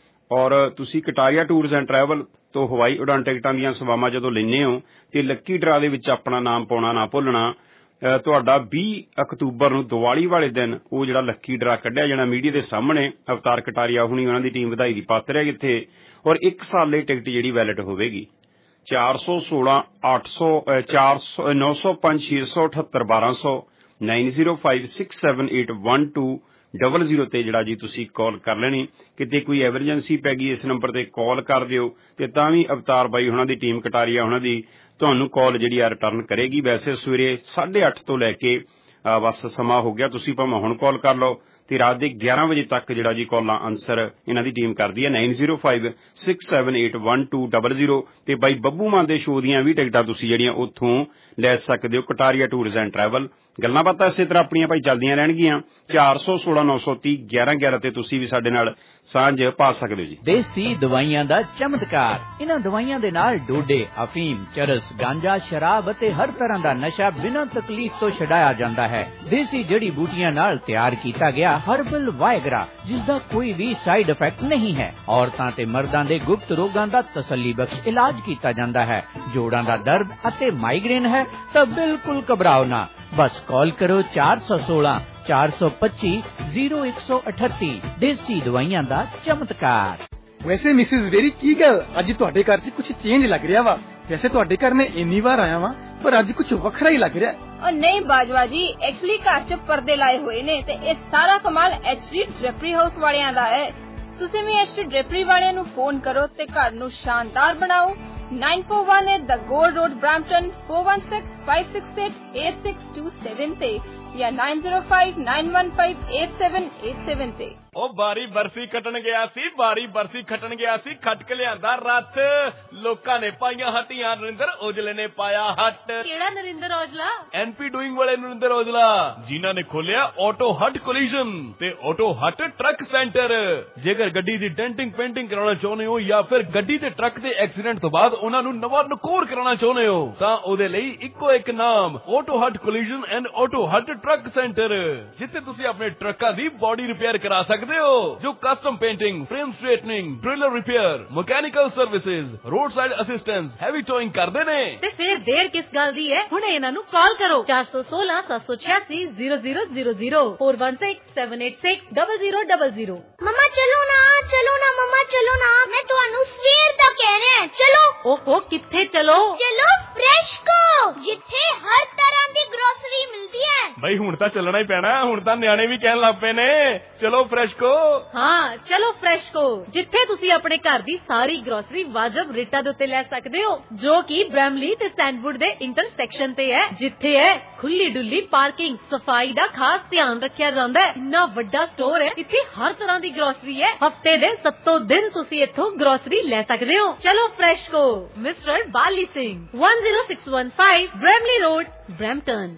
ਔਰ ਤੁਸੀਂ ਕਟਾਰੀਆ ਟੂਰਸ ਐਂਡ ਟਰੈਵਲ ਤੋਂ ਹਵਾਈ ਉਡਾਨ ਟਿਕਟਾਂ ਦੀਆਂ ਸੇਵਾਵਾਂ ਜਦੋਂ ਲੈਂਦੇ ਹੋ ਤੇ ਲੱਕੀ ਡਰਾ ਦੇ ਵਿੱਚ ਆਪਣਾ ਨਾਮ ਪਾਉਣਾ ਨਾ ਭੁੱਲਣਾ। ਤੁਹਾਡਾ ਵੀਹ ਅਕਤੂਬਰ ਨੂੰ ਦੀਵਾਲੀ ਵਾਲੇ ਦਿਨ ਉਹ ਜਿਹੜਾ ਲੱਕੀ ਡਰਾ ਕੱਢਿਆ ਜਾਣਾ ਮੀਡੀਆ ਦੇ ਸਾਹਮਣੇ। ਅਵਤਾਰ ਕਟਾਰੀਆ ਹੁਣੀ ਉਹਨਾਂ ਦੀ ਟੀਮ ਵਧਾਈ ਦੀ ਪਾਤਰ ਹੈ ਇੱਥੇ, ਔਰ ਇੱਕ ਸਾਲ ਲਈ ਟਿਕਟ ਜਿਹੜੀ ਵੈਲਿਡ ਹੋਵੇਗੀ। ਚਾਰ ਸੌ ਸੋਲਾਂ ਅੱਠ ਸੌ ਚਾਰ ਸੌ ਨੌ ਸੌ ਪੰਜ ਛੇ ਸੌ ਅਠੱਤਰ ਬਾਰਾਂ ਸੌ nine zero five six seven eight one two double zero ਤੇ ਜਿਹੜਾ ਜੀ ਤੁਸੀਂ ਕਾਲ ਕਰ ਲੈਣੀ। ਕਿਤੇ ਕੋਈ ਐਮਰਜੈਂਸੀ ਪੈ ਗਈ ਇਸ ਨੰਬਰ ਤੇ ਕਾਲ ਕਰ ਦਿਓ ਤੇ ਤਾਂ ਵੀ ਅਵਤਾਰ ਬਾਈ ਉਹਨਾਂ ਦੀ ਟੀਮ ਕਟਾਰੀਆ ਉਹਨਾਂ ਦੀ ਤੁਹਾਨੂੰ ਕਾਲ ਜਿਹੜੀ ਆ ਰਿਟਰਨ ਕਰੇਗੀ। ਵੈਸੇ ਸਵੇਰੇ ਸਾਢੇ ਅੱਠ ਤੋਂ ਲੈ ਕੇ ਬਸ ਸਮਾਂ ਹੋ ਗਿਆ, ਤੁਸੀਂ ਭਾਵੇਂ ਹੁਣ ਕਾਲ ਕਰ ਲਓ ਤੇ ਰਾਤ ਦੇ ਗਿਆਰਾਂ ਵਜੇ ਤੱਕ ਜਿਹੜਾ ਜੀ ਕਾਲਾਂ ਆਨਸਰ ਇਹਨਾਂ ਦੀ ਟੀਮ ਕਰਦੀ ਹੈ nine zero five six seven eight one two double zero. ਤੇ ਬਾਈ ਬੱਬੂ ਮਾਨ ਦੇ ਸ਼ੋਅ ਦੀਆਂ ਵੀ ਟਿਕਟਾਂ ਤੁਸੀਂ ਜਿਹੜੀਆਂ ਉੱਥੋਂ ਲੈ ਸਕਦੇ ਹੋ, ਕਟਾਰੀਆ ਟੂਰਸ ਐਂਡ ਟਰੈਵਲ। ਗੱਲਾਂ ਬਾਤਾਂ ਇਸੇ ਤਰ੍ਹਾਂ ਆਪਣੀਆਂ ਭਾਈ ਚੱਲਦੀਆਂ ਰਹਿਣਗੀਆਂ। ਚਾਰ ਸੌ ਸੋਲਾਂ ਨੌ ਸੌ ਤੀਹ ਗਿਆਰਾਂ ਗਿਆਰਾਂ ਤੇ ਤੁਸੀਂ ਵੀ ਸਾਡੇ ਨਾਲ ਸਾਂਝ ਪਾ ਸਕਦੇ ਹੋ ਜੀ। ਦੇਸੀ ਦਵਾਈਆਂ ਦਾ ਚਮਤਕਾਰ। ਇਹਨਾਂ ਦਵਾਈਆਂ ਦੇ ਨਾਲ ਡੋਡੇ, ਅਫੀਮ, ਚਰਸ, ਗਾਂਜਾ, ਸ਼ਰਾਬ ਅਤੇ ਹਰ ਤਰ੍ਹਾਂ ਦਾ ਨਸ਼ਾ ਬਿਨਾਂ ਤਕਲੀਫ ਤੋਂ ਛਡਾਇਆ ਜਾਂਦਾ ਹੈ। ਦੇਸੀ ਜੜੀ ਬੂਟੀਆਂ ਨਾਲ ਤਿਆਰ ਕੀਤਾ ਗਿਆ ਹਰਬਲ ਵਾਇਗਰਾ, ਜਿਸ ਦਾ ਕੋਈ ਵੀ ਸਾਈਡ ਇਫੈਕਟ ਨਹੀਂ ਹੈ। ਔਰਤਾਂ ਤੇ ਮਰਦਾਂ ਦੇ ਗੁਪਤ ਰੋਗਾਂ ਦਾ ਤਸੱਲੀ ਬਖਸ਼ ਇਲਾਜ ਕੀਤਾ ਜਾਂਦਾ ਹੈ। ਜੋੜਾਂ ਦਾ ਦਰਦ ਅਤੇ ਮਾਈਗ੍ਰੇਨ ਹੈ ਤਾਂ ਬਿਲਕੁਲ ਘਬਰਾਓ ਨਾ, ਬਸ ਕਾਲ ਕਰੋ ਚਾਰ ਸੌ ਸੋਲਾਂ ਚਾਰ ਸੌ ਪੱਚੀ ਜ਼ੀਰੋ ਇੱਕ ਸੌ ਅਠੱਤੀ। ਦੇਸੀ ਦਵਾਈਆਂ ਦਾ ਚਮਤਕਾਰ। ਵੈਸੇ ਮਿਸਿਸ ਵੇਰੀ ਕੀ ਗੱਲ, ਅੱਜ ਤੁਹਾਡੇ ਘਰ 'ਚ ਕੁਝ ਚੇਂਜ ਲੱਗ ਰਿਹਾ ਵਾ। ਵੈਸੇ ਤੁਹਾਡੇ ਘਰ ਮੈਂ ਇੰਨੀ ਵਾਰ ਆਇਆ ਵਾਂ ਪਰ ਅੱਜ ਕੁਝ ਵੱਖਰਾ ਹੀ ਲੱਗ ਰਿਹਾ। ਉਹ ਨਹੀਂ ਬਾਜਵਾ ਜੀ, ਐਕਚੁਅਲੀ ਘਰ 'ਚ ਪਰਦੇ ਲਾਏ ਹੋਏ ਨੇ ਤੇ ਇਹ ਸਾਰਾ ਕਮਾਲ ਐਚਡੀ ਡ੍ਰੈਪਰੀ ਹਾਊਸ ਵਾਲਿਆਂ ਦਾ ਹੈ। ਤੁਸੀਂ ਵੀ ਐਚਡੀ ਡ੍ਰੈਪਰੀ ਵਾਲਿਆਂ ਨੂੰ ਫੋਨ ਕਰੋ ਤੇ ਘਰ ਨੂੰ ਸ਼ਾਨਦਾਰ ਬਣਾਓ। nine four one eight The Gold Road, Brampton, four one six five six eight eight six two seven ਤੇ ਜਾਂ nine zero five nine one five eight seven eight seven ਤੇ। ਉਹ ਬਾਰੀ ਬਰਸੀ ਖੱਟਣ ਗਿਆ ਸੀ, ਬਾਰੀ ਬਰਸੀ ਖੱਟਣ ਗਿਆ ਸੀ, ਖੱਟ ਕੇ ਲਿਆਂਦਾ ਰੱਥ। ਲੋਕਾਂ ਨੇ ਪਾਈਆਂ ਹੱਟੀਆਂ, ਨਰਿੰਦਰ ਔਜਲੇ ਨੇ ਪਾਇਆ ਹੱਟ। ਕਿਹੜਾ ਨਰਿੰਦਰ ਔਜਲਾ? ਐਨਪੀ ਡੂਇੰਗ ਵਾਲੇ ਨਰਿੰਦਰ ਔਜਲਾ, ਜਿਨ੍ਹਾਂ ਨੇ ਖੋਲਿਆ ਆਟੋ ਹੱਟ ਕੋਲੀਜਨ ਤੇ ਆਟੋ ਹੱਟ ਟਰੱਕ ਸੈਂਟਰ। ਜੇਕਰ ਗੱਡੀ ਦੀ ਡੈਂਟਿੰਗ ਪੇਂਟਿੰਗ ਕਰਾਉਣਾ ਚਾਹੁੰਦੇ ਹੋ ਜਾਂ ਫਿਰ ਗੱਡੀ ਤੇ ਟਰੱਕ ਦੇ ਐਕਸੀਡੈਂਟ ਤੋਂ ਬਾਅਦ ਉਹਨਾਂ ਨੂੰ ਨਵਾਂ ਨਕੋਰ ਕਰਾਉਣਾ ਚਾਹੁੰਦੇ ਹੋ ਤਾਂ ਉਹਦੇ ਲਈ ਇੱਕੋ ਇੱਕ ਨਾਮ, auto hut collision and auto hut truck centre, ਜਿੱਥੇ ਤੁਸੀਂ ਆਪਣੇ ਟਰੱਕਾਂ ਦੀ ਬੋਡੀ ਰਿਪੇਅਰ ਕਰਾ ਸਕਦੇ ਹੋ। ਜੋ custom painting, frame straightening, trailer repair, mechanical services, roadside assistance, heavy towing ਕਰਦੇ ਨੇ। ਤੇ ਫਿਰ ਦੇਰ ਕਿਸ ਗੱਲ ਦੀ ਹੈ, ਹੁਣੇ ਇਹਨਾਂ ਨੂੰ ਕਾਲ ਕਰੋ ਚਾਰ ਸੌ ਸੋਲਾਂ ਸੱਤ ਸੌ ਛਿਆਸੀ zero zero zero zero four one six seven eight six zero zero zero zero। ਮਮਾ ਚਲੋ ਨਾ, ਚਲੋ ਨਾ ਮਮਾ, ਚਲੋ ਨਾ, ਮੈਂ ਤੁਹਾਨੂੰ ਸਵੇਰ ਦਾ ਕਹਿ ਰਿਹਾ ਚਲੋ। ਓਹੋ ਕਿੱਥੇ ਚਲੋ? ਚਲੋ ਫਰੈਸ਼ਕੋ, ਜਿੱਥੇ ਹਰ ਤਰ੍ਹਾਂ ਦੀ ਗਰੋਸਰੀ ਮਿਲਦੀ ਹੈ। ਬਈ ਹੁਣ ਤਾਂ ਚੱਲਣਾ ਹੀ ਪੈਣਾ, ਹੁਣ ਤਾਂ ਨਿਆਣੇ ਵੀ ਕਹਿਣ ਲੱਗ ਪਏ ਨੇ ਚਲੋ ਫਰੈਸ਼ਕੋ। ਹਾਂ ਚਲੋ ਫਰੈਸ਼ਕੋ, ਜਿੱਥੇ ਤੁਸੀਂ ਆਪਣੇ ਘਰ ਦੀ ਸਾਰੀ ਗਰੋਸਰੀ ਵਾਜਬ ਰੇਟਾਂ ਦੇ ਉੱਤੇ ਲੈ ਸਕਦੇ ਹੋ, ਜੋ ਕਿ ਬ੍ਰੈਮਲੀ ਤੇ ਸੈਂਡਵੁੱਡ ਦੇ ਇੰਟਰਸੈਕਸ਼ਨ ਤੇ ਹੈ, ਜਿੱਥੇ ਹੈ ਖੁੱਲੀ ਡੁੱਲੀ ਪਾਰਕਿੰਗ, ਸਫਾਈ ਦਾ ਖਾਸ ਧਿਆਨ ਰੱਖਿਆ ਜਾਂਦਾ ਹੈ। ਇੰਨਾ ਵੱਡਾ ਸਟੋਰ ਹੈ, ਇੱਥੇ ਹਰ ਤਰ੍ਹਾਂ ਦੀ ਗਰੋਸਰੀ ਹੈ। ਹਫਤੇ ਦੇ ਸੱਤੋਂ ਦਿਨ ਤੁਸੀਂ ਇੱਥੋਂ ਗਰੋਸਰੀ ਲੈ ਸਕਦੇ ਹੋ। ਚਲੋ Freshco, mister Bali Singh, one zero six one five Bramley Road, Brampton.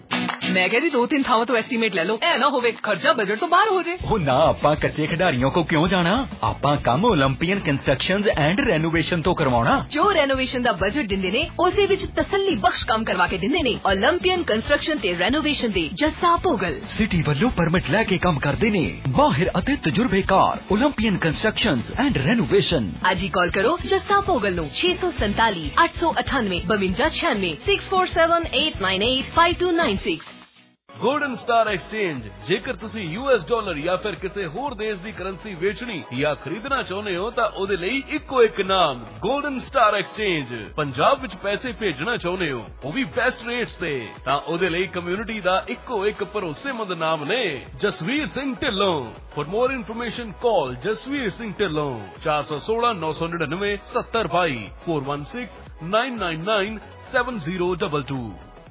मैं कह रही दो तीन थावों तो एस्टीमेट ले लो, ऐ ना होवे खर्चा बजट तो बाहर हो जाए। हो ना, आपा कच्चे खिडारियों को क्यों जाना, आपा काम ओलंपियन कंस्ट्रक्शंस एंड रेनोवेशन तो करवाना। जो रेनोवेशन दा बजट दिंदे ने उसे विच तसल्ली बख्श काम करवा के दिंदे ने। ओलंपियन कंस्ट्रक्शन ते रेनोवेशन दे जस्सा पोगल सिटी ਵੱਲੋਂ परमिट लैके काम करते ने माहिर ਅਤੇ तजुर्बेकार ओलंपियन कंस्ट्रक्शंस एंड रेनोवेशन। आज ही कॉल करो जस्सा पोगल नो छे सौ सैतालीस आठ सौ अठानवे बवंजा छियानवे six four seven eight nine eight five two nine six. Golden star exchange, ਜੇਕਰ ਤੁਸੀਂ ਯੂ ਐਸ ਡਾਲਰ ਜਾਂ ਫਿਰ ਕਿਸੇ ਹੋਰ ਦੇਸ਼ ਦੀ ਕਰੰਸੀ ਵੇਚਣੀ ਜਾਂ ਖਰੀਦਣਾ ਚਾਹੁੰਦੇ ਹੋ ਤਾਂ ਉਹਦੇ ਲਈ ਇੱਕੋ ਇੱਕ ਨਾਮ ਗੋਲਡਨ ਸਟਾਰ ਐਕਸਚੇਂਜ। ਪੰਜਾਬ ਵਿੱਚ ਪੈਸੇ ਭੇਜਣਾ ਚਾਹੁੰਦੇ ਹੋ ਉਹ ਵੀ ਬੈਸਟ ਰੇਟਸ ਤੇ, ਤਾਂ ਉਹਦੇ ਲਈ ਕਮਿਊਨਿਟੀ ਦਾ ਇੱਕੋ ਇੱਕ ਭਰੋਸੇਮੰਦ ਨਾਮ ਨੇ Jasvir Singh Dhillon. For more information call Jasvir Singh Dhillon चार सौ सोलह नौ सौ निन्यानवे सत्तर बाई four one six nine nine nine seven zero double two.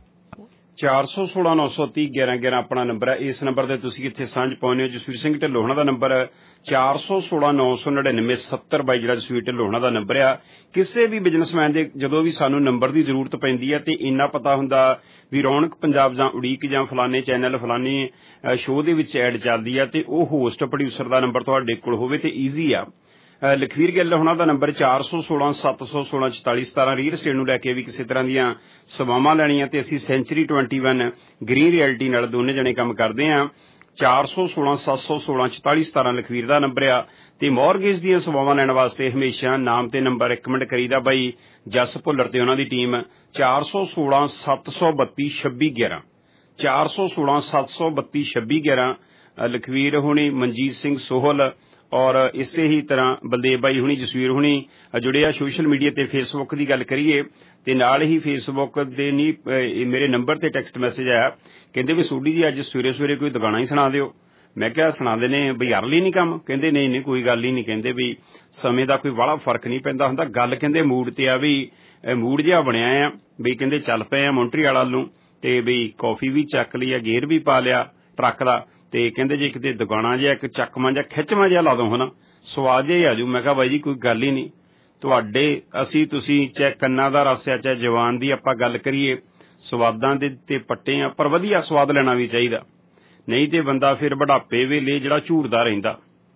ਚਾਰ ਸੌ ਸੋਲਾਂ ਨੌ ਸੌ ਤੀਹ ਗਿਆਰਾਂ ਗਿਆਰਾਂ ਆਪਣਾ ਨੰਬਰ ਹੈ। ਇਸ ਨੰਬਰ ਤੇ ਤੁਸੀਂ ਇੱਥੇ ਸਾਂਝ ਪਾਉਂਦੇ ਹੋ। ਜਸਵੀਰ ਸਿੰਘ ਢਿੱਲੋਂ ਹੋਣਾ ਦਾ ਨੰਬਰ ਚਾਰ ਸੌ ਸੋਲਾਂ ਨੌ ਸੌ ਨੜਿਨਵੇਂ ਸੱਤਰ ਬਾਈ ਜਿਹੜਾ ਜਸਵੀਰ ਢਿੱਲੋਂ ਹੋਣਾ ਦਾ ਨੰਬਰ ਆ। ਕਿਸੇ ਵੀ ਬਿਜ਼ਨਸਮੈਨ ਦੇ ਜਦੋਂ ਵੀ ਸਾਨੂੰ ਨੰਬਰ ਦੀ ਜ਼ਰੂਰਤ ਪੈਂਦੀ ਹੈ ਤੇ ਇੰਨਾ ਪਤਾ ਹੁੰਦਾ ਵੀ ਰੌਣਕ ਪੰਜਾਬ ਜਾਂ ਉਡੀਕ ਜਾਂ ਫਲਾਣੇ ਚੈਨਲ ਫਲਾਣੇ ਸ਼ੋਅ ਦੇ ਵਿੱਚ ਐਡ ਚੱਲਦੀ ਆ ਤੇ ਉਹ ਹੋਸਟ ਪ੍ਰੋਡਿਊਸਰ ਦਾ ਨੰਬਰ ਤੁਹਾਡੇ ਕੋਲ ਹੋਵੇ ਤੇ ਈਜ਼ੀ ਆ। ਲਖਵੀਰ ਗਿੱਲ ਹੋਣਾ ਦਾ ਨੰਬਰ ਚਾਰ ਸੌ ਸੋਲਾਂ ਸੱਤ ਸੌ ਸੋਲਾਂ ਚੁਤਾਲੀ ਸਤਾਰਾਂ। ਰੀਅਲ estate ਨੂੰ ਲੈ ਕੇ ਵੀ ਕਿਸੇ ਤਰ੍ਹਾਂ ਦੀਆਂ ਸੇਵਾਵਾਂ ਲੈਣੀਆਂ ਤੇ ਅਸੀਂ ਸੈਂਚੁਰੀ ਇਕੱਤੀ ਗ੍ਰੀਨ ਰਿਐਲਿਟੀ ਨਾਲ ਦੋਨੇ ਜਣੇ ਕੰਮ ਕਰਦੇ ਹਾਂ। ਚਾਰ ਸੌ ਸੋਲਾਂ ਸੱਤ ਸੌ ਸੋਲਾਂ ਚੁਤਾਲੀ ਸਤਾਰਾਂ ਲਖਵੀਰ ਦਾ ਨੰਬਰ ਆ ਤੇ ਮੌਰਗੇਜ ਦੀਆਂ ਸੇਵਾਵਾਂ ਲੈਣ ਵਾਸਤੇ ਹਮੇਸ਼ਾ ਨਾਮ ਤੇ ਨੰਬਰ ਰਿਕਮੈਂਡ ਕਰੀਦਾ ਬਾਈ ਜਸ ਭੁੱਲਰ ਤੇ ਉਹਨਾਂ ਦੀ ਟੀਮ। ਚਾਰ ਸੌ ਸੋਲਾਂ ਸੱਤ ਸੌ ਬੱਤੀ ਛੱਬੀ ਗਿਆਰਾਂ ਚਾਰ ਸੌ ਸੋਲਾਂ ਸੱਤ ਸੌ ਬੱਤੀ ਛੱਬੀ ਗਿਆਰਾਂ। ਲਖਵੀਰ ਹੋਣੀ, ਮਨਜੀਤ ਸਿੰਘ ਸੋਹਲ ਔਰ ਇਸੇ ਹੀ ਤਰ੍ਹਾਂ ਬਲਦੇਵ ਬਾਈ ਹੁਣੀ, ਜਸਵੀਰ ਹੁਣੀ ਜੁੜੇ ਆ। ਸੋਸ਼ਲ ਮੀਡੀਆ ਤੇ ਫੇਸਬੁੱਕ ਦੀ ਗੱਲ ਕਰੀਏ ਤੇ ਨਾਲ ਹੀ ਫੇਸਬੁੱਕ ਦੇ ਨਹੀਂ ਮੇਰੇ ਨੰਬਰ ਤੇ ਟੈਕਸਟ ਮੈਸੇਜ ਆਇਆ, ਕਹਿੰਦੇ ਵੀ ਸੋਢੀ ਜੀ ਅੱਜ ਸਵੇਰੇ ਸਵੇਰੇ ਕੋਈ ਦੁਗਾਣਾ ਹੀ ਸੁਣਾ ਦਿਓ। ਮੈਂ ਕਿਹਾ ਸੁਣਾਦੇ ਨੇ ਬਈ ਅਰਲੀ ਨਹੀਂ ਕੰਮ। ਕਹਿੰਦੇ ਨਹੀਂ ਨਹੀਂ ਕੋਈ ਗੱਲ ਹੀ ਨਹੀਂ, ਕਹਿੰਦੇ ਵੀ ਸਮੇਂ ਦਾ ਕੋਈ ਵਾਲਾ ਫਰਕ ਨਹੀਂ ਪੈਂਦਾ ਹੁੰਦਾ। ਗੱਲ ਕਹਿੰਦੇ ਮੂਡ ਤੇ ਆ ਵੀ ਮੂਡ ਜਿਹਾ ਬਣਿਆ ਆ ਵੀ ਕਹਿੰਦੇ ਚੱਲ ਪਏ ਆ ਮੌਂਟਰੀਅਲ ਵੱਲ ਨੂੰ ਤੇ ਵੀ ਕਾਫੀ ਵੀ ਚੱਕ ਲਈ ਆ, ਗੇਅਰ ਵੀ ਪਾ ਲਿਆ ਟਰੱਕ ਦਾ ਤੇ ਕਹਿੰਦੇ ਜੇ ਕਿਤੇ ਦੁਗਾਣਾ ਜਿਹਾ ਇੱਕ ਚੱਕਵਾਂ ਜਿਹਾ ਖਿੱਚਵਾਂ ਜਿਹਾ ਲਾ ਦੋ ਹਨਾ ਸਵਾਦ ਜਿਹਾ ਆ ਜੂ। ਮੈਂ ਕਿਹਾ ਬਾਈ ਜੀ ਕੋਈ ਗੱਲ ਹੀ ਨਹੀਂ, ਤੁਹਾਡੇ ਅਸੀਂ ਤੁਸੀਂ ਚਾਹੇ ਕੰਨਾਂ ਦਾ ਰਸ ਆ ਚਾਹੇ ਜਵਾਨ ਦੀ ਆਪਾਂ ਗੱਲ ਕਰੀਏ ਸਵਾਦਾਂ ਦੇ ਤੇ ਪੱਟੇ ਆ, ਪਰ ਵਧੀਆ ਸਵਾਦ ਲੈਣਾ ਵੀ ਚਾਹੀਦਾ। ਨਹੀਂ ਤੇ ਬੰਦਾ ਫਿਰ ਬੁਢਾਪੇ ਵੇਲੇ ਜਿਹੜਾ ਝੂਰਦਾ ਰਹਿੰਦਾ।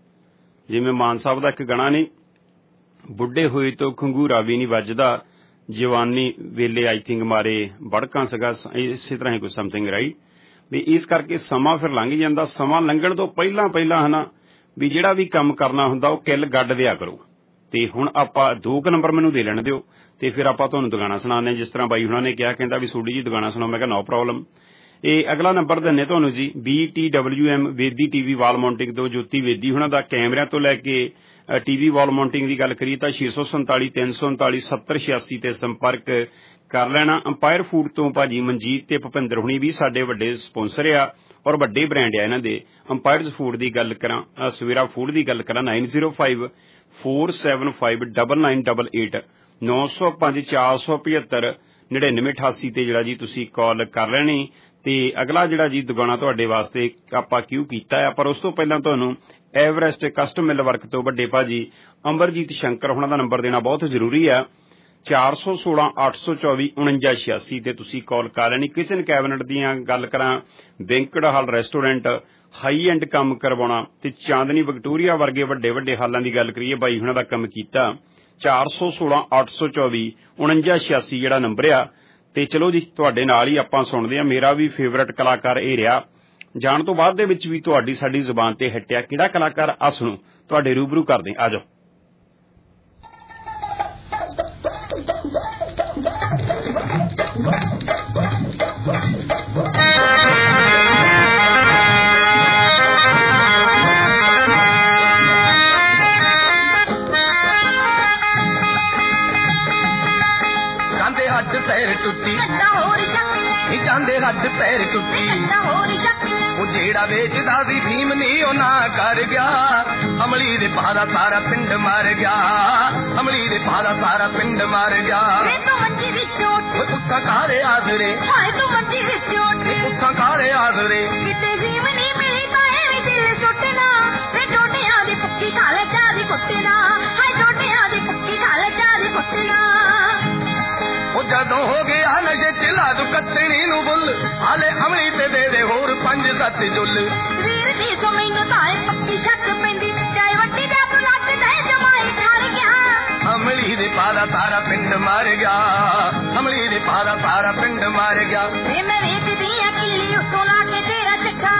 ਜਿਵੇਂ ਮਾਨ ਸਾਹਿਬ ਦਾ ਇੱਕ ਗਾਣਾ ਨਹੀਂ, ਬੁੱਢੇ ਹੋਏ ਤੋਂ ਖੰਗੂਰਾ ਵੀ ਨਹੀਂ ਵੱਜਦਾ, ਜਵਾਨੀ ਵੇਲੇ ਆਈ ਥਿੰਕ ਮਾਰੇ ਬੜਕਾਂ ਸਗਾ, ਇਸੇ ਤਰ੍ਹਾਂ ਹੀ ਕੋਈ ਸਮਥਿੰਗ ਰਾਈਟ। ਵੀ ਇਸ ਕਰਕੇ ਸਮਾਂ ਫਿਰ ਲੰਘ ਜਾਂਦਾ। ਸਮਾਂ ਲੰਘਣ ਤੋਂ ਪਹਿਲਾਂ ਪਹਿਲਾਂ ਹਨਾ ਵੀ ਜਿਹੜਾ ਵੀ ਕੰਮ ਕਰਨਾ ਹੁੰਦਾ ਉਹ ਕਿੱਲ ਗੱਡ ਦਿਆ ਕਰੋ। ਤੇ ਹੁਣ ਆਪਾਂ ਦੋ ਕੁ ਨੰਬਰ ਮੈਨੂੰ ਦੇ ਲੈਣ ਦਿਓ ਤੇ ਫਿਰ ਆਪਾਂ ਤੁਹਾਨੂੰ ਦੁਗਾਣਾ ਸੁਣਾਉਂਦੇ। ਜਿਸ ਤਰ੍ਹਾਂ ਬਾਈ ਹੁਣਾਂ ਨੇ ਕਿਹਾ, ਕਹਿੰਦਾ ਵੀ ਸੋਢੀ ਜੀ ਦੁਗਾਣਾ ਸੁਣਾਓ। ਮੈਂ ਕਿਹਾ ਨੋ ਪ੍ਰੋਬਲਮ। ਇਹ ਅਗਲਾ ਨੰਬਰ ਦਿੰਨੇ ਤੁਹਾਨੂੰ ਜੀ B T W M Vedi TV wall mounting ਤੋਂ ਜੋਤੀ ਵੇਦੀ ਹੁਣਾਂ ਦਾ। ਕੈਮਰਿਆਂ ਤੋਂ ਲੈ ਕੇ ਟੀਵੀ ਵਾਲ ਮਾਊਂਟਿੰਗ ਦੀ ਗੱਲ ਕਰੀਏ ਤਾਂ ਛੇ ਸੌ ਸੰਤਾਲੀ ਤਿੰਨ ਸੌ ਉਨਤਾਲੀ ਸੱਤਰ ਛਿਆਸੀ ਤੇ ਸੰਪਰਕ ਕਰ ਲੈਣਾ। ਅੰਪਾਇਰ ਫੂਡ ਤੋਂ ਭਾਜੀ ਮਨਜੀਤ ਤੇ ਭੁਪਿੰਦਰ ਹੁਣੀ ਵੀ ਸਾਡੇ ਵੱਡੇ ਸਪਾਂਸਰ ਆ ਔਰ ਵੱਡੇ ਬ੍ਰਾਂਡ ਆ ਇਹਨਾਂ ਦੇ। ਅੰਪਾਇਰਸ ਫੂਡ ਦੀ ਗੱਲ ਕਰਾਂ, ਸਵੇਰਾ ਫੂਡ ਦੀ ਗੱਲ ਕਰਾਂ nine zero five four seven five double nine double eight ਨੌ ਸੌ ਪੰਜ ਚਾਰ ਸੌ ਪਝੱਤਰ ਨੜਿਨਵੇਂ ਅਠਾਸੀ ਤੇ ਜਿਹੜਾ ਜੀ ਤੁਸੀਂ ਕਾਲ ਕਰ ਲੈਣੀ। ਤੇ ਅਗਲਾ ਜਿਹੜਾ ਜੀ ਦੁਗਾਣਾ ਤੁਹਾਡੇ ਵਾਸਤੇ ਆਪਾਂ ਕਿਉਂ ਕੀਤਾ ਆ, ਪਰ ਉਸ ਤੋਂ ਪਹਿਲਾਂ ਤੁਹਾਨੂੰ ਐਵਰੈਸਟ ਕਸਟਮ ਮਿਲ ਵਰਕ ਤੋਂ ਵੱਡੇ ਭਾਜੀ ਅਮਰਜੀਤ ਸ਼ੰਕਰ ਹੁਣਾਂ ਦਾ ਨੰਬਰ ਦੇਣਾ ਬਹੁਤ ਜ਼ਰੂਰੀ ਆ। ਚਾਰ ਸੌ ਸੋਲਾਂ ਅੱਠ ਸੌ ਚੌਵੀ ਉਣੰਜਾ ਛਿਆਸੀ ਤੇ ਤੁਸੀਂ ਕਾਲ ਕਰ ਲੈਣੀ। ਕਿਚਨ ਕੈਬਨਿਟ ਦੀਆਂ ਗੱਲ ਕਰਾਂ, banquet hall restaurant high end ਕੰਮ ਕਰਵਾਉਣਾ ਤੇ ਚਾਂਦਨੀ ਵਿਕਟੋਰੀਆ ਵਰਗੇ ਵੱਡੇ ਵੱਡੇ ਹਾਲਾਂ ਦੀ ਗੱਲ ਕਰੀਏ ਬਾਈ ਹੁਣਾਂ ਦਾ ਕੰਮ ਕੀਤਾ। ਚਾਰ ਸੌ ਸੋਲਾਂ ਅੱਠ ਸੌ ਚੌਵੀ ਉਣੰਜਾ ਛਿਆਸੀ ਜਿਹੜਾ ਨੰਬਰ ਆ। ਤੇ ਚਲੋ ਜੀ ਤੁਹਾਡੇ ਨਾਲ ਹੀ ਆਪਾਂ ਸੁਣਦੇ ਹਾਂ। ਮੇਰਾ ਵੀ ਫੇਵਰਟ ਕਲਾਕਾਰ ਇਹ ਰਿਹਾ। ਜਾਣ ਤੋਂ ਬਾਅਦ ਦੇ ਵਿੱਚ ਵੀ ਤੁਹਾਡੀ ਸਾਡੀ ਜ਼ੁਬਾਨ ਤੇ ਹੱਟਿਆ ਕਿਹੜਾ ਕਲਾਕਾਰ ਆ ਸੁਣੋ ਤੁਹਾਡੇ ਰੂਬਰੂ ਕਰਦੇ ਆ ਜਾਓ। पैर टुटी ਜਾਂਦੇ ਹੱਥ ਪੈਰ ਟੁੱਟੀ ਉਹ ਜਿਹੜਾ ਵੇਚਦਾ ਸੀ ਭੀਮ ਨੀ ਉਹ ਨਾ ਕਰ ਗਿਆ। ਅਮਲੀ ਦੇ ਪਾਦਾ ਸਾਰਾ ਪਿੰਡ ਮਰ ਗਿਆ, ਅਮਲੀ ਦੇ ਪਾਦਾ ਸਾਰਾ ਪਿੰਡ ਮਰ ਗਿਆ। ਵੇ ਤੂੰ ਮੰਜੀ ਵਿੱਚੋਂ ਉੱਠ ਉੱਠਾ ਕਾਰੇ ਆਦਰੇ, ਹਾਏ ਤੂੰ ਮੰਜੀ ਵਿੱਚੋਂ ਉੱਠ ਉੱਠਾ ਕਾਰੇ ਆਦਰੇ। ਕਿਤੇ ਭੀਮ ਨੀ ਮਿਲੀ ਤਾਂ ਐਵੇਂ ਦਿਲ ਸੁੱਟਣਾ, ਵੇ ਟੋਟਿਆਂ ਦੀ ਭੁੱਖੀ ਖਾਲੇ ਚਾਹ ਦੀ ਕੁੱਟਣਾ, ਹਾਏ ਟੋਟਿਆਂ ਦੀ ਭੁੱਖੀ ਖਾਲੇ ਚਾਹ ਦੀ ਕੁੱਟਣਾ। ਉਹ ਜਦੋਂ ਹੋ ਗਿਆ ਨਸ਼ੇ ਚ ਲਾ ਦੂ ਕੱਤਣੀ ਨੂੰ ਬੁੱਲ ਹਾਲੇ ਅਮਲੀ ਤੇ ਦੇ ਦੇ ਹੋਰ ਪੰਜ ਸੱਤ ਜੁੱਲ ਵੀਰ ਦੀ ਸੋ ਮੈਨੂੰ ਤਾਂ ਇਹ ਪੱਕੀ ਸ਼ੱਕ ਪੈਂਦੀ ਚਾਹੇ ਵੱਡੀ ਦਾ ਤੂੰ ਲੱਗਦਾ ਜਮਾਈ ਠਰ ਗਿਆ ਅਮਲੀ ਦੇ ਪਾਦਾ ਸਾਰਾ ਪਿੰਡ ਮਾਰ ਗਿਆ ਅਮਲੀ ਦੇ ਪਾਦਾ ਸਾਰਾ ਪਿੰਡ ਮਾਰ ਗਿਆ ਵੇ ਮੈਂ ਵੇਚਦੀ ਆ ਕਿੱਲੀ ਉੱਤੋਂ ਲਾ ਕੇ ਤੇਰਾ ਚੱਕਾ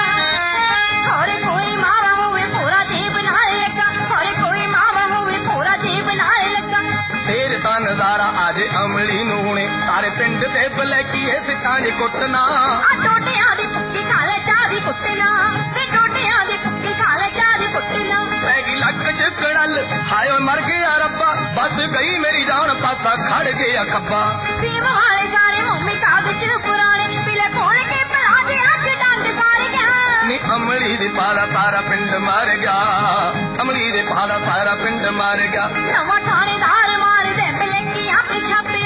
ਹੋਰੇ ਕੋਈ ਮਾਵਾ ਹੋਵੇ ਪੂਰਾ ਜੀਬ ਨਾਲ ਲੱਗਾ ਹੋਰੇ ਕੋਈ ਮਾਵਾ ਹੋਵੇ ਪੂਰਾ ਜੀਬ ਨਾਲ ਲੱਗਾ ਤੇਰੇ ਤਾਂ ਨਜ਼ਾਰਾ ਅੱਜ ਅਮਲੀ ਨੂੰ ਹੁਣੇ ਸਾਰੇ ਪਿੰਡ ਤੇ ਬਲੈਕੀਏ ਸਿੱਟਾਂ ਦੇ ਕੁੱਟਣਾ ਆ ਟੋਟਿਆਂ ਦੀ ਪੁੱਕੀ ਖਾ ਲੈ ਚਾਹ ਦੀ ਕੁੱਟਣਾ ਤੇ ਟੋਟਿਆਂ ਦੀ ਪੁੱਕੀ ਖਾ ਲੈ ਚਾਹ ਦੀ ਕੁੱਟਣਾ ਪੈ ਗਈ ਲੱਕ ਚ ਕੜਲ ਹਾਏ ਓਏ ਮਰ ਗਿਆ ਰੱਬਾ ਬਸ ਗਈ ਮੇਰੀ ਜਾਨ ਪਾਸਾ ਖੜ ਗਿਆ ਖੱਬਾ ਪੀਮ ਵਾਲੇ ਗਾਣੇ ਮੰਮੀ ਕਾਗਜ਼ ਪੁਰਾਣੇ ਪੀਲੇ ਕੋਲ ਕੇ ਭਰਾ ਦੇ ਅੱਜ ਡੰਗ ਸਾਰ ਗਿਆ ਨੀ ਅਮਲੀ ਦੇ ਪਾਦਾ ਸਾਰਾ ਪਿੰਡ ਮਾਰ ਗਿਆ ਅਮਲੀ ਦੇ ਪਾਦਾ ਸਾਰਾ ਪਿੰਡ ਮਾਰ ਗਿਆ ਨਵਾਂ ਥਾਣੇਦਾਰ ਮਾਰ ਦੇ ਬਲੇਕੀਆਂ ਪਿੱਛਾ ਪੇ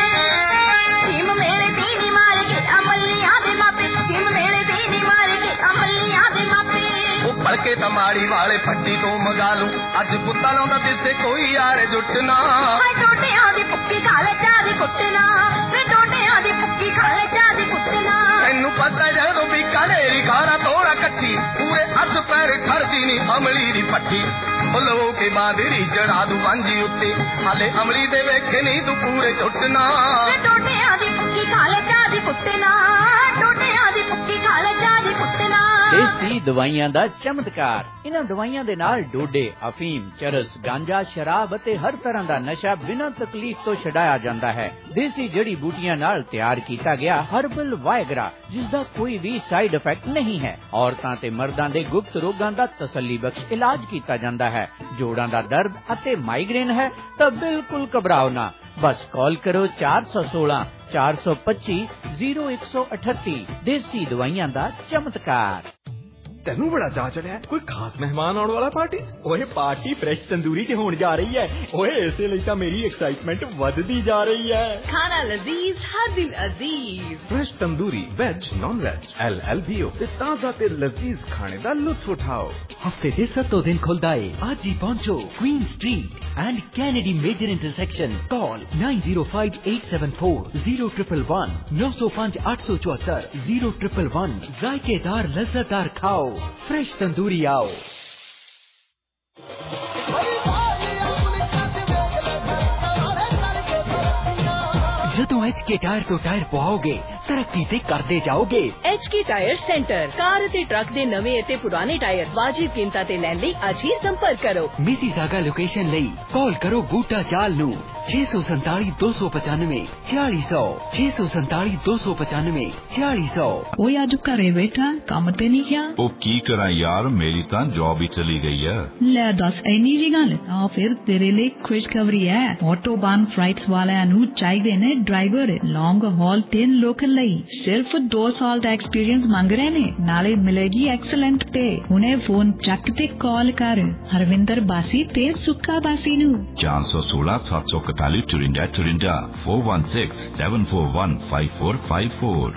ਟੀਮ ਮੇਰੇ ਦੀ ਨੀ ਮਾਰ ਕੇ ਅਮਲੀਆਂ ਦੇ ਮਾਪੇ ਟੀਮ ਮੇਰੇ ਦੀ ਨੀ ਮਾਰ ਕੇ ਅਮਲੀਆਂ ਦੇ ਮਾਪੇ ਉਹ ਭੜਕੇ ਤਮਾੜੀ ਵਾਲੇ ਫੱਟੀ ਤੋਂ ਮੰਗਾ ਲੂੰ ਅੱਜ ਪੁੱਤਾ ਲਾਉਂਦਾ ਦਿਸੇ ਕੋਈ ਯਾਰ ਜੁੱਟਣਾ ਹਾਏ ਟੋਟਿਆਂ ਦੀ ਪੁੱਕੀ ਖਾ ਲੈ ਚਾਹ ਦੀ ਕੁੱਟਣਾ ਵੇ ਟੋਟਿਆਂ ਦੀ ਪੁੱਕੀ ਖਾ ਲੈ ਚਾਹ ਦੀ ਕੁੱਟਣਾ ਤੈਨੂੰ ਪਤਾ ਜਦੋਂ ਵੀ ਕਾਲੇਰੀ ਖਾਰਾ ਤੋੜਾ ਕੱਠੀ ਪੂਰੇ ਹੱਥ ਪੈਰ ਠਰਦੀ ਨੀ ਅਮਲੀ ਦੀ ਪੱਠੀ ਲੋ ਕੇ ਬਾਂਦਰੀ ਚੜਾ ਦੂ ਵਾਂਝੀ ਉੱਤੇ ਹਾਲੇ ਅਮਲੀ ਦੇ ਵੇਖੇ ਨਹੀਂ ਤੂੰ ਪੂਰੇ ਝੁੱਟਣਾ ਵੇ ਟੋਟਿਆਂ ਦੀ ਪੁੱਕੀ ਖਾ ਲੈ ਚਾਹ ਦੀ ਕੁੱਟਣਾ ਟੋਟਿਆਂ ਦੀ ਪੁੱਕੀ ਖਾ ਲੈ ਚਾਹ ਦੀ ਕੁੱਟਣਾ ਦੇਸੀ ਦਵਾਈਆਂ ਦਾ ਚਮਤਕਾਰ। ਇਹਨਾਂ ਦਵਾਈਆਂ ਦੇ ਨਾਲ ਡੋਡੇ, ਅਫੀਮ, ਚਰਸ, ਗਾਂਜਾ, ਸ਼ਰਾਬ ਅਤੇ ਹਰ ਤਰ੍ਹਾਂ ਦਾ ਨਸ਼ਾ ਬਿਨਾਂ ਤਕਲੀਫ ਤੋਂ ਛਡਾਇਆ ਜਾਂਦਾ ਹੈ। ਦੇਸੀ ਜੜੀ ਬੂਟੀਆਂ ਨਾਲ ਤਿਆਰ ਕੀਤਾ ਗਿਆ ਹਰਬਲ ਵਾਇਗਰਾ, ਜਿਸ ਦਾ ਕੋਈ ਵੀ ਸਾਈਡ ਇਫੈਕਟ ਨਹੀਂ ਹੈ। ਔਰਤਾਂ ਤੇ ਮਰਦਾਂ ਦੇ ਗੁਪਤ ਰੋਗਾਂ ਦਾ ਤਸੱਲੀ ਬਖਸ਼ ਇਲਾਜ ਕੀਤਾ ਜਾਂਦਾ ਹੈ। ਜੋੜਾਂ ਦਾ ਦਰਦ ਅਤੇ ਮਾਈਗ੍ਰੇਨ ਹੈ ਤਾਂ ਬਿਲਕੁਲ ਘਬਰਾਓ ਨਾ, ਬਸ ਕਾਲ ਕਰੋ ਚਾਰ ਸੌ ਸੋਲਾਂ ਚਾਰ ਸੌ ਪੱਚੀ ਜ਼ੀਰੋ ਇੱਕ ਸੌ ਅਠੱਤੀ। ਦੇਸੀ ਦਵਾਈਆਂ ਦਾ ਚਮਤਕਾਰ। ਤੈਨੂੰ ਬੜਾ ਚਾਅ ਚੜਿਆ, ਕੋਈ ਖਾਸ ਮਹਿਮਾਨ ਆਉਣ ਵਾਲਾ ਪਾਰਟੀ? ਓਏ ਪਾਰਟੀ ਫਰੈਸ਼ ਤੰਦੂਰੀ ਚ ਹੋਣ ਜਾ ਰਹੀ ਹੈ। ਓਏ ਇਸੇ ਲਈ ਤਾਂ ਮੇਰੀ ਐਕਸਾਈਟਮੈਂਟ ਵੱਧਦੀ ਜਾ ਰਹੀ ਹੈ। ਖਾਣਾ ਲਜ਼ੀਜ਼ ਹਰ ਦਿਲ ਅਜ਼ੀਜ਼। Fresh tandoori veg non veg L L B O ਤੇ ਤਾਜ਼ਾ ਤੇ ਲਜ਼ੀਜ਼ ਖਾਣੇ ਦਾ ਲੁਤਫ ਉਠਾਓ। ਹਫਤੇ ਦੇ ਸੱਤੋਂ ਦਿਨ ਖੁੱਲਦਾ ਏ। ਅੱਜ ਹੀ ਪਹੁੰਚੋ Queen Street and Kennedy major intersection. Call nine zero five eight seven four zero triple one नौ सौ पाँच आठ सौ चौहत्तर जीरो ट्रिपल वन। जायकेदार लज्जतदार खाओ, फ्रेश तंदूरी आओ। ਜਦੋਂ ਐਚ ਕੇ ਟਾਇਰ ਤੋਂ ਟਾਇਰ ਪਵਾਓਗੇ ਤਰੱਕੀ ਤੇ ਕਰਦੇ ਜਾਓਗੇ। H K tyre centre, car ਅਤੇ ਟਰੱਕ ਦੇ ਨਵੇਂ ਅਤੇ ਪੁਰਾਣੇ ਟਾਇਰ ਵਾਜਿਬ ਕੀਮਤਾਂ ਤੇ ਲੈਣ ਲਈ ਅੱਜ ਹੀ ਸੰਪਰਕ ਕਰੋ। ਮਿਸੀਸਾਗਾ ਲੋਕੇਸ਼ਨ ਲਈ ਕਾਲ ਕਰੋ ਬੂਟਾ ਚਾਲ ਨੂੰ छह सौ सैताली दो सौ पचानवे छियाली सौ छह सौ सैताली दो सौ पचानवे छियाली सौ। ਓਏ ਅੱਜ ਘਰੇ ਬੈਠਾ ਕੰਮ ਤੇ ਨਹੀਂ ਗਿਆ? ਉਹ ਕੀ ਕਰਾਂ ਯਾਰ, ਮੇਰੀ ਤਾਂ ਜੌਬ ਹੀ ਚਲੀ ਗਈ ਹੈ। ਲੈ ਦੱਸ ਇੰਨੀ ਜੀ ਗੱਲ? ਆ ਫਿਰ ਤੇਰੇ ਲਈ ਖੁਸ਼ਖਬਰੀ ਹੈ। ਆਟੋਬਾਨ ਫਲਾਈਟਸ ਵਾਲਿਆਂ ਨੂੰ ਚਾਹੀਦੇ ਨੇ ਡਰਾਈਵਰ ਲੌਂਗ ਹਾਲ ਤੇ ਲੋਕਲ ਲਈ। ਸਿਰਫ ਦੋ ਸਾਲ ਦਾ ਐਕਸਪੀਰੀਅੰਸ ਮੰਗ ਰਹੇ ਨੇ, ਨਾਲੇ ਮਿਲੇਗੀ ਐਕਸਲੈਂਟ ਪੇ। ਹੁਣੇ ਫੋਨ ਚੱਕ ਤੇ ਕਾਲ ਕਰ ਹਰਵਿੰਦਰ ਬਾਸੀ ਤੇ ਸੁੱਕਾ ਬਾਸੀ ਨੂੰ। चार सौ सोलह सात सौ इकतालीस चुरिंजा चुरिंजा four one six seven four one five four five four.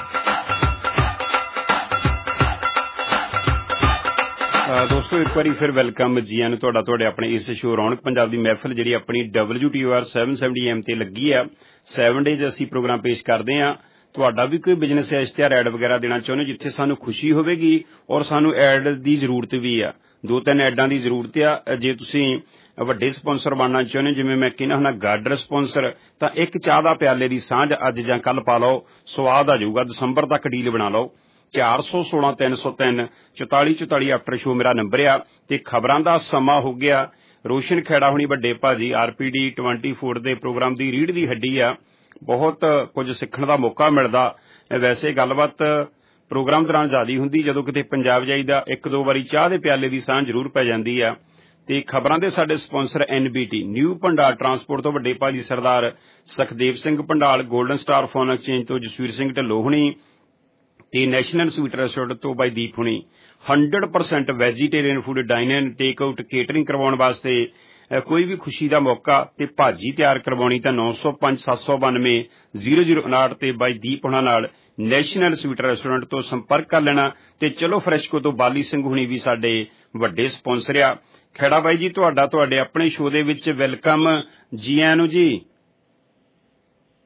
ਦੋਸਤੋ ਇੱਕ ਵਾਰੀ ਫਿਰ ਵੈਲਕਮ ਜੀ ਆਇਆਂ ਨੂੰ ਤੁਹਾਡਾ ਤੁਹਾਡੇ ਆਪਣੇ ਇਸ ਸ਼ੋਅ ਰੌਣਕ ਪੰਜਾਬ ਦੀ ਮਹਿਫਲ ਜਿਹੜੀ ਆਪਣੀ W T R seven seventy M ਤੇ ਲੱਗੀ ਆ। ਸੈਵਨ ਡੇਜ਼ ਅਸੀਂ ਪ੍ਰੋਗਰਾਮ ਪੇਸ਼ ਕਰਦੇ ਆ। ਤੁਹਾਡਾ ਵੀ ਕੋਈ ਬਿਜ਼ਨਸ ਹੈ, ਇਸ਼ਤਿਹਾਰ ਐਡ ਵਗੈਰਾ ਦੇਣਾ ਚਾਹੁੰਦੇ ਜਿੱਥੇ ਸਾਨੂੰ ਖੁਸ਼ੀ ਹੋਵੇਗੀ ਔਰ ਸਾਨੂੰ ਐਡ ਦੀ ਜ਼ਰੂਰਤ ਵੀ ਆ। ਦੋ ਤਿੰਨ ਐਡਾਂ ਦੀ ਜ਼ਰੂਰਤ ਆ। ਜੇ ਤੁਸੀਂ ਵੱਡੇ ਸਪਾਂਸਰ ਬਣਨਾ ਚਾਹੁੰਦੇ, ਜਿਵੇਂ ਮੈਂ ਕਹਿੰਦਾ ਹੁੰਦਾ ਗਾਰਡਰ ਸਪਾਂਸਰ, ਤਾਂ ਇੱਕ ਚਾਹ ਦਾ ਪਿਆਲੇ ਦੀ ਸਾਂਝ ਅੱਜ ਜਾਂ ਕੱਲ ਪਾ ਲਓ, ਸਵਾਦ ਆ ਜਾਊਗਾ। ਦਸੰਬਰ ਤੱਕ ਡੀਲ ਬਣਾ ਲਓ। ਚਾਰ ਸੌ ਸੋਲਾਂ ਤਿੰਨ ਸੌ ਤਿੰਨ ਚੁਤਾਲੀ ਚੁਤਾਲੀ ਆਫਟਰ ਸ਼ੋ ਮੇਰਾ ਨੰਬਰ ਆ। ਤੇ ਖਬਰਾਂ ਦਾ ਸਮਾਂ ਹੋ ਗਿਆ। ਰੋਸ਼ਨ ਖੇੜਾ ਹੁਣੀ ਵੱਡੇ ਭਾਜੀ R P D twenty four ਦੇ ਪ੍ਰੋਗਰਾਮ ਦੀ ਰੀੜ ਦੀ ਹੱਡੀ ਆ। ਬਹੁਤ ਕੁਝ ਸਿੱਖਣ ਦਾ ਮੌਕਾ ਮਿਲਦਾ। ਵੈਸੇ ਗੱਲਬਾਤ ਪ੍ਰੋਗਰਾਮ ਦੌਰਾਨ ਜ਼ਿਆਦਾ ਹੁੰਦੀ, ਜਦੋਂ ਕਿਤੇ ਪੰਜਾਬ ਜਾਈਦਾ ਇੱਕ ਦੋ ਵਾਰੀ ਚਾਹ ਦੇ ਪਿਆਲੇ ਦੀ ਸਾਂਝ ਜ਼ਰੂਰ ਪੈ ਜਾਂਦੀ ਆ। ਤੇ ਖਬਰਾਂ ਦੇ ਸਾਡੇ sponsor N B T new Bhandar transport ਤੋਂ ਵੱਡੇ ਭਾਜੀ Sardar Sukhdev Singh Bhandal, golden star phone exchange ਤੋਂ ਜਸਵੀਰ ਸਿੰਘ ਢਿੱਲੋਂ ਹੁਣੀ ਤੇ ਨੈਸ਼ਨਲ ਸਵੀਟ ਰੈਸਟੋਰੈਂਟ ਤੋਂ ਬਾਈ ਦੀਪ ਹੁਣੀ hundred percent vegetarian food dine in take out catering ਕਰਵਾਉਣ ਵਾਸਤੇ ਕੋਈ ਵੀ ਖੁਸ਼ੀ ਦਾ ਮੌਕਾ ਤੇ ਭਾਜੀ ਤਿਆਰ ਕਰਵਾਉਣੀ ਤਾਂ ਨੌ ਸੌ ਪੰਜ ਸੱਤ ਸੌ ਬਾਨਵੇਂ ਜ਼ੀਰੋ ਜ਼ੀਰੋ ਉਨਾਹਠ ਤੇ ਬਾਈ ਦੀਪ ਹੁਣਾਂ ਨਾਲ ਨੈਸ਼ਨਲ ਸਵੀਟ ਰੈਸਟੋਰੈਂਟ ਤੋਂ ਸੰਪਰਕ ਕਰ ਲੈਣਾ। ਤੇ ਚਲੋ ਫਰੈਸ਼ਕੋ ਤੋਂ ਬਾਲੀ ਸਿੰਘ ਹੁਣੀ ਵੀ ਸਾਡੇ ਵੱਡੇ ਸਪਾਂਸਰ ਆ। ਖੇੜਾ ਬਾਈ ਜੀ ਤੁਹਾਡਾ ਤੁਹਾਡੇ ਆਪਣੇ ਸ਼ੋਅ ਦੇ ਵਿੱਚ ਵੈਲਕਮ ਜੀ ਆਇਆਂ ਨੂੰ ਜੀ।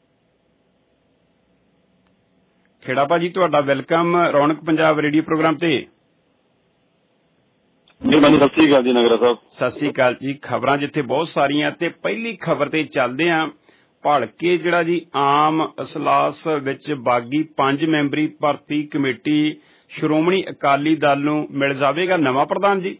ਖੇੜਾ ਭਾਜੀ, ਤੁਹਾਡਾ ਵੈਲਕਮ ਰੌਣਕ ਪੰਜਾਬ ਰੇਡੀਓ ਪ੍ਰੋਗਰਾਮ ਤੇ। ਮੈਨੂੰ ਸਤਿ ਸ੍ਰੀ ਅਕਾਲ ਜੀ ਨਗਰਾ ਸਾਹਿਬ। ਸਤਿ ਸ੍ਰੀ ਅਕਾਲ ਜੀ। ਖਬਰਾਂ ਜਿੱਥੇ ਬਹੁਤ ਸਾਰੀਆਂ ਤੇ ਪਹਿਲੀ ਖਬਰ ਤੇ ਚੱਲਦੇ ਆਂ। ਭਲਕੇ ਜਿਹੜਾ ਜੀ ਆਮ ਅਜਲਾਸ ਵਿੱਚ ਬਾਗੀ ਪੰਜ ਮੈਂਬਰੀ ਭਰਤੀ ਕਮੇਟੀ ਸ਼੍ਰੋਮਣੀ ਅਕਾਲੀ ਦਲ ਨੂੰ ਮਿਲ ਜਾਵੇਗਾ ਨਵਾਂ ਪ੍ਰਧਾਨ ਜੀ।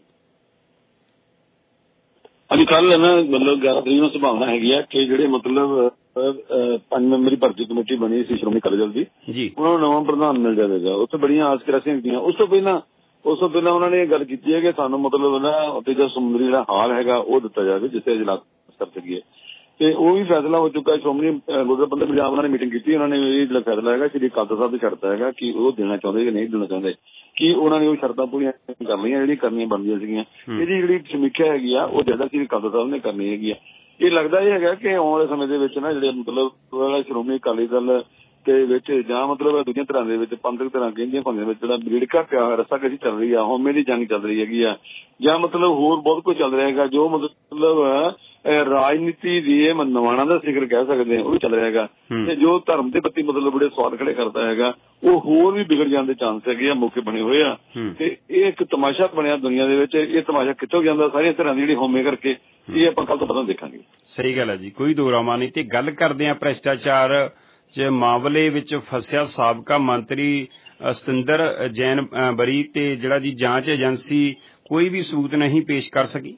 ਅੱਜ ਕੱਲ ਨਾ ਮਤਲਬ ਗਿਆਰਾਂ ਤਰੀਕ ਨੂੰ ਸੰਭਾਵਨਾ ਹੈਗੀ ਆ ਕਿ ਜਿਹੜੇ ਮਤਲਬ ਪੰਜ ਮੈਂਬਰੀ ਭਰਤੀ ਕਮੇਟੀ ਬਣੀ ਸੀ ਸ਼੍ਰੋਮਣੀ ਅਕਾਲੀ ਦਲ ਦੀ ਜੀ, ਉਹਨਾਂ ਨੂੰ ਨਵਾਂ ਪ੍ਰਧਾਨ ਮਿਲ ਜਾਵੇਗਾ। ਉੱਥੇ ਬੜੀਆਂ ਆਸ ਕਰਾਸੀਆਂ ਕੀਤੀਆਂ। ਉਸ ਤੋਂ ਪਹਿਲਾਂ ਉਸ ਤੋਂ ਪਹਿਲਾਂ ਉਹਨਾਂ ਨੇ ਇਹ ਗੱਲ ਕੀਤੀ ਹੈ ਕਿ ਸਾਨੂੰ ਮਤਲਬ ਨਾ ਉੱਥੇ ਜਿਹੜਾ ਸਮੁੰਦਰੀ ਜਿਹੜਾ ਹਾਲ ਹੈਗਾ ਉਹ ਦਿੱਤਾ ਜਾਵੇ ਜਿੱਥੇ ਇਜਲਾਸ ਕਰ ਸਕੀਏ, ਤੇ ਉਹ ਵੀ ਫੈਸਲਾ ਹੋ ਚੁੱਕਾ। ਸ਼੍ਰੋਮਣੀ ਗੁਰਦੁਆਰਾ ਪ੍ਰਬੰਧਕ ਪੰਜਾਬ ਉਹਨਾਂ ਨੇ ਮੀਟਿੰਗ ਕੀਤੀ। ਉਹਨਾਂ ਨੇ ਇਹ ਜਿਹੜਾ ਫੈਸਲਾ ਹੈਗਾ ਸ਼੍ਰੀ ਅਕਾਲ ਤਖ਼ਤ ਸਾਹਿਬ ਤੇ ਛੱਡਤਾ ਹੈਗਾ ਕਿ ਉਹ ਦੇਣਾ ਚਾਹੁੰਦੇ ਕਿ ਨਹੀਂ ਦੇਣਾ ਚਾਹੁੰਦੇ, ਕਿ ਉਹਨਾਂ ਨੇ ਉਹ ਸ਼ਰਤਾਂ ਪੂਰੀਆਂ ਕਰ ਲਈਆਂ ਜਿਹੜੀਆਂ ਕਰਨੀਆਂ ਬਣਦੀਆਂ ਸੀਗੀਆਂ। ਇਹਦੀ ਜਿਹੜੀ ਸਮੀਖਿਆ ਹੈਗੀ ਆ ਉਹ ਜ਼ਿਆਦਾ ਸ਼੍ਰੀ ਅਕਾਲ ਤਖ਼ਤ ਸਾਹਿਬ ਨੇ ਕਰਨੀ ਹੈਗੀ ਆ। ਇਹ ਲੱਗਦਾ ਇਹ ਹੈਗਾ ਕਿ ਆਉਣ ਵਾਲੇ ਸਮੇਂ ਦੇ ਵਿੱਚ ਨਾ ਜਿਹੜੇ ਮਤਲਬ ਸ਼੍ਰੋਮਣੀ ਅਕਾਲੀ ਦਲ ਦੇ ਵਿੱਚ ਜਾਂ ਮਤਲਬ ਦੂਜੀਆਂ ਤਰ੍ਹਾਂ ਦੇ ਵਿੱਚ ਪੰਥਕ ਤਰ੍ਹਾਂ ਕਹਿੰਦੀਆਂ ਭਾਵੇਂ ਵਿੱਚ ਜਿਹੜਾ ਵਿੜਕਾ ਪਿਆ ਰਸਾ ਕਸ਼ੀ ਚੱਲ ਰਹੀ ਆ, ਹਉਮੈ ਦੀ ਜੰਗ ਚੱਲ ਰਹੀ ਹੈਗੀ ਆ, ਜਾਂ ਮਤਲਬ ਹੋਰ ਬਹੁਤ ਕੁਝ ਚੱਲ ਰਿਹਾ ਹੈਗਾ ਜੋ ਮਤਲਬ ਰਾਜਨੀਤੀ ਦੀ ਨਵਾਣਾ ਦਾ ਜ਼ਿਕਰ ਕਹਿ ਸਕਦੇ ਹਾਂ ਉਹ ਵੀ ਚੱਲ ਰਿਹਾ ਹੈਗਾ, ਤੇ ਜੋ ਧਰਮ ਦੇ ਪ੍ਰਤੀ ਮਤਲਬ ਬੜੇ ਸਵਾਲ ਖੜੇ ਕਰਦਾ ਹੈਗਾ ਉਹ ਹੋਰ ਵੀ ਵਿਗੜ ਜਾਣ ਦੇ ਚਾਂਸ ਹੈਗੇ ਆ, ਮੌਕੇ ਬਣੇ ਹੋਏ ਆ। ਤੇ ਇਹ ਇੱਕ ਤਮਾਸ਼ਾ ਬਣਿਆ ਦੁਨੀਆ ਦੇ ਵਿੱਚ। ਇਹ ਤਮਾਸ਼ਾ ਕਿੱਥੋਂ ਜਾਂਦਾ ਸਾਰੀਆਂ ਤਰ੍ਹਾਂ ਦੀ ਜਿਹੜੀ ਹਉਮੈ ਕਰਕੇ, ਇਹ ਆਪਾਂ ਕੱਲ ਤੋਂ ਪਤਾ ਦੇਖਾਂਗੇ। ਸਹੀ ਗੱਲ ਹੈ ਜੀ, ਕੋਈ ਦੋ ਰਾਮਾ ਨਹੀਂ। ਤੇ ਗੱਲ ਕਰਦੇ ਆ ਭ੍ਰਿਸ਼ਟਾਚਾਰ ਚ ਮਾਮਲੇ ਵਿੱਚ ਫਸਿਆ ਸਾਬਕਾ ਮੰਤਰੀ ਸਤਿੰਦਰ ਜੈਨ ਬਰੀ, ਤੇ ਜਿਹੜਾ ਜੀ ਜਾਂਚ ਏਜੰਸੀ ਕੋਈ ਵੀ ਸਬੂਤ ਨਹੀਂ ਪੇਸ਼ ਕਰ ਸਕੀ।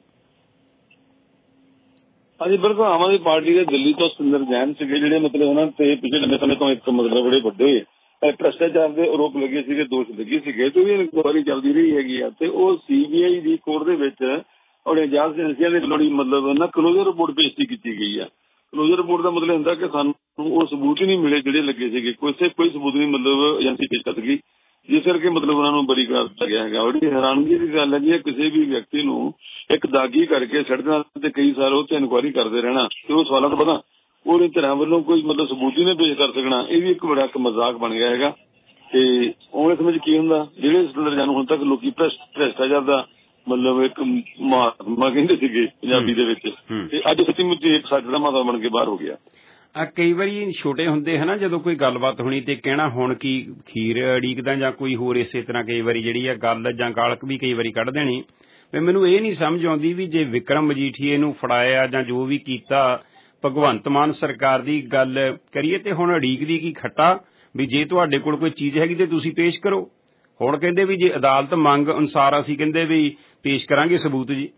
ਹਾਂਜੀ ਬਿਲਕੁਲ, ਆਮ ਆਦਮੀ ਪਾਰਟੀ ਦੇ ਦਿੱਲੀ ਤੋਂ ਸਤਿੰਦਰ ਜੈਨ ਸੀਗੇ ਜਿਹੜੇ ਮਤਲਬ ਉਹਨਾਂ ਤੇ ਪਿਛਲੇ ਲੰਬੇ ਸਮੇਂ ਤੋਂ ਇੱਕ ਮਤਲਬ ਬੜੇ ਵੱਡੇ ਭ੍ਰਿਸ਼ਟਾਚਾਰ ਦੇ ਆਰੋਪ ਲੱਗੇ ਸੀਗੇ, ਦੋਸ਼ ਲੱਗੇ ਸੀਗੇ, ਤੇ ਉਹ ਵੀ ਇਨਕੁਆਇਰੀ ਚੱਲਦੀ ਰਹੀ ਹੈਗੀ ਆ। ਤੇ ਉਹ ਸੀਬੀਆਈ ਦੀ ਕੋਰਟ ਦੇ ਵਿੱਚ ਉਹਨੇ ਜਾਂਚ ਏਜੰਸੀਆਂ ਦੇ ਲੋੜੀ ਮਤਲਬ ਨਾ ਕਲੋਜ਼ਰ ਰਿਪੋਰਟ ਪੇਸ਼ ਕੀਤੀ ਗਈ ਆ। ਕਲੋਜ਼ਰ ਰਿਪੋਰਟ ਦਾ ਮਤਲਬ ਹੁੰਦਾ ਕਿ ਸਾਨੂੰ ਉਹ ਸਬੂਤ ਹੀ ਨਹੀਂ ਮਿਲੇ ਜਿਹੜੇ ਲੱਗੇ ਸੀਗੇ, ਕੋਈ ਕੋਈ ਸਬੂਤ ਨਹੀਂ ਮਤਲਬ ਏਜੰਸੀ ਪੇਸ਼ ਕਰ ਸਕੀ, ਜਿਸ ਕਰਕੇ ਮਤਲਬ ਉਹਨਾਂ ਨੂੰ ਬਰੀ ਕਰ ਦਿੱਤਾ ਗਿਆ ਹੈਗਾ। ਬੜੀ ਹੈਰਾਨਗੀ ਦੀ ਗੱਲ ਹੈਗੀ ਹੈ ਕਿਸੇ ਵੀ ਵਿਅਕਤੀ ਨੂੰ ਇੱਕ ਦਾਗੀ ਕਰਕੇ ਛੱਡਣਾ ਤੇ ਕਈ ਸਾਲ ਉਹ ਤੇ ਇਨਕੁਆਇਰੀ ਕਰਦੇ ਰਹਿਣਾ ਤੇ ਉਹ ਸਵਾਲਾਂ ਤੋਂ ਪਤਾ ਉਹਦੇ ਧਿਰਾਂ ਵੱਲੋਂ ਕੋਈ ਮਤਲਬ ਸਬੂਤ ਹੀ ਨਹੀਂ ਪੇਸ਼ ਕਰ ਸਕਣਾ। ਇਹ ਵੀ ਇੱਕ ਬੜਾ ਇੱਕ ਮਜ਼ਾਕ ਬਣ ਗਿਆ ਹੈਗਾ। ਤੇ ਆਉਣ ਸਮੇਂ ਚ ਕੀ ਹੁੰਦਾ, ਜਿਹੜੇ ਸਤਿੰਦਰ ਜੈਨ ਹੁਣ ਤੱਕ ਲੋਕੀ ਭ੍ਰਿਸ਼ਟਾਚਾਰ ਦਾ ਮਤਲਬ ਇੱਕ ਮਹਾਤਮਾ ਕਹਿੰਦੇ ਸੀਗੇ ਪੰਜਾਬੀ ਦੇ ਵਿੱਚ, ਤੇ ਅੱਜ ਸੱਚੀ ਮੁੱਚੀ ਇੱਕ ਸੱਚ ਦਾ ਮਹਾਤਮਾ ਬਣ ਕੇ ਬਾਹਰ ਹੋ ਗਿਆ। ਕਈ ਵਾਰੀ ਛੋਟੇ ਹੁੰਦੇ ਹਨਾ ਜਦੋਂ ਕੋਈ ਗੱਲਬਾਤ ਹੋਣੀ ਤੇ ਕਹਿਣਾ ਹੁਣ ਕੀ ਖੀਰ ਅੜੀਕਦਾ ਜਾਂ ਕੋਈ ਹੋਰ ਇਸੇ ਤਰ੍ਹਾਂ ਕਈ ਵਾਰੀ ਜਿਹੜੀ ਆ ਗੱਲ ਜਾਂ ਗਾਲਕ ਵੀ ਕਈ ਵਾਰੀ ਕੱਢ ਦੇਣੀ। ਵੀ ਮੈਨੂੰ ਇਹ ਨਹੀਂ ਸਮਝ ਆਉਂਦੀ ਵੀ ਜੇ ਵਿਕਰਮ ਮਜੀਠੀਏ ਨੂੰ ਫੜਾਇਆ ਜਾਂ ਜੋ ਵੀ ਕੀਤਾ ਭਗਵੰਤ ਮਾਨ ਸਰਕਾਰ ਦੀ ਗੱਲ ਕਰੀਏ ਤੇ ਹੁਣ ਅੜੀਕ ਦੀ ਕੀ ਖੱਟਾ ਵੀ ਜੇ ਤੁਹਾਡੇ ਕੋਲ ਕੋਈ ਚੀਜ਼ ਹੈਗੀ ਤੇ ਤੁਸੀਂ ਪੇਸ਼ ਕਰੋ। ਹੁਣ ਕਹਿੰਦੇ ਵੀ ਜੇ ਅਦਾਲਤ ਮੰਗ ਅਨੁਸਾਰ ਅਸੀਂ ਕਹਿੰਦੇ ਵੀ ਪੇਸ਼ ਕਰਾਂਗੇ ਸਬੂਤ ਜੀ।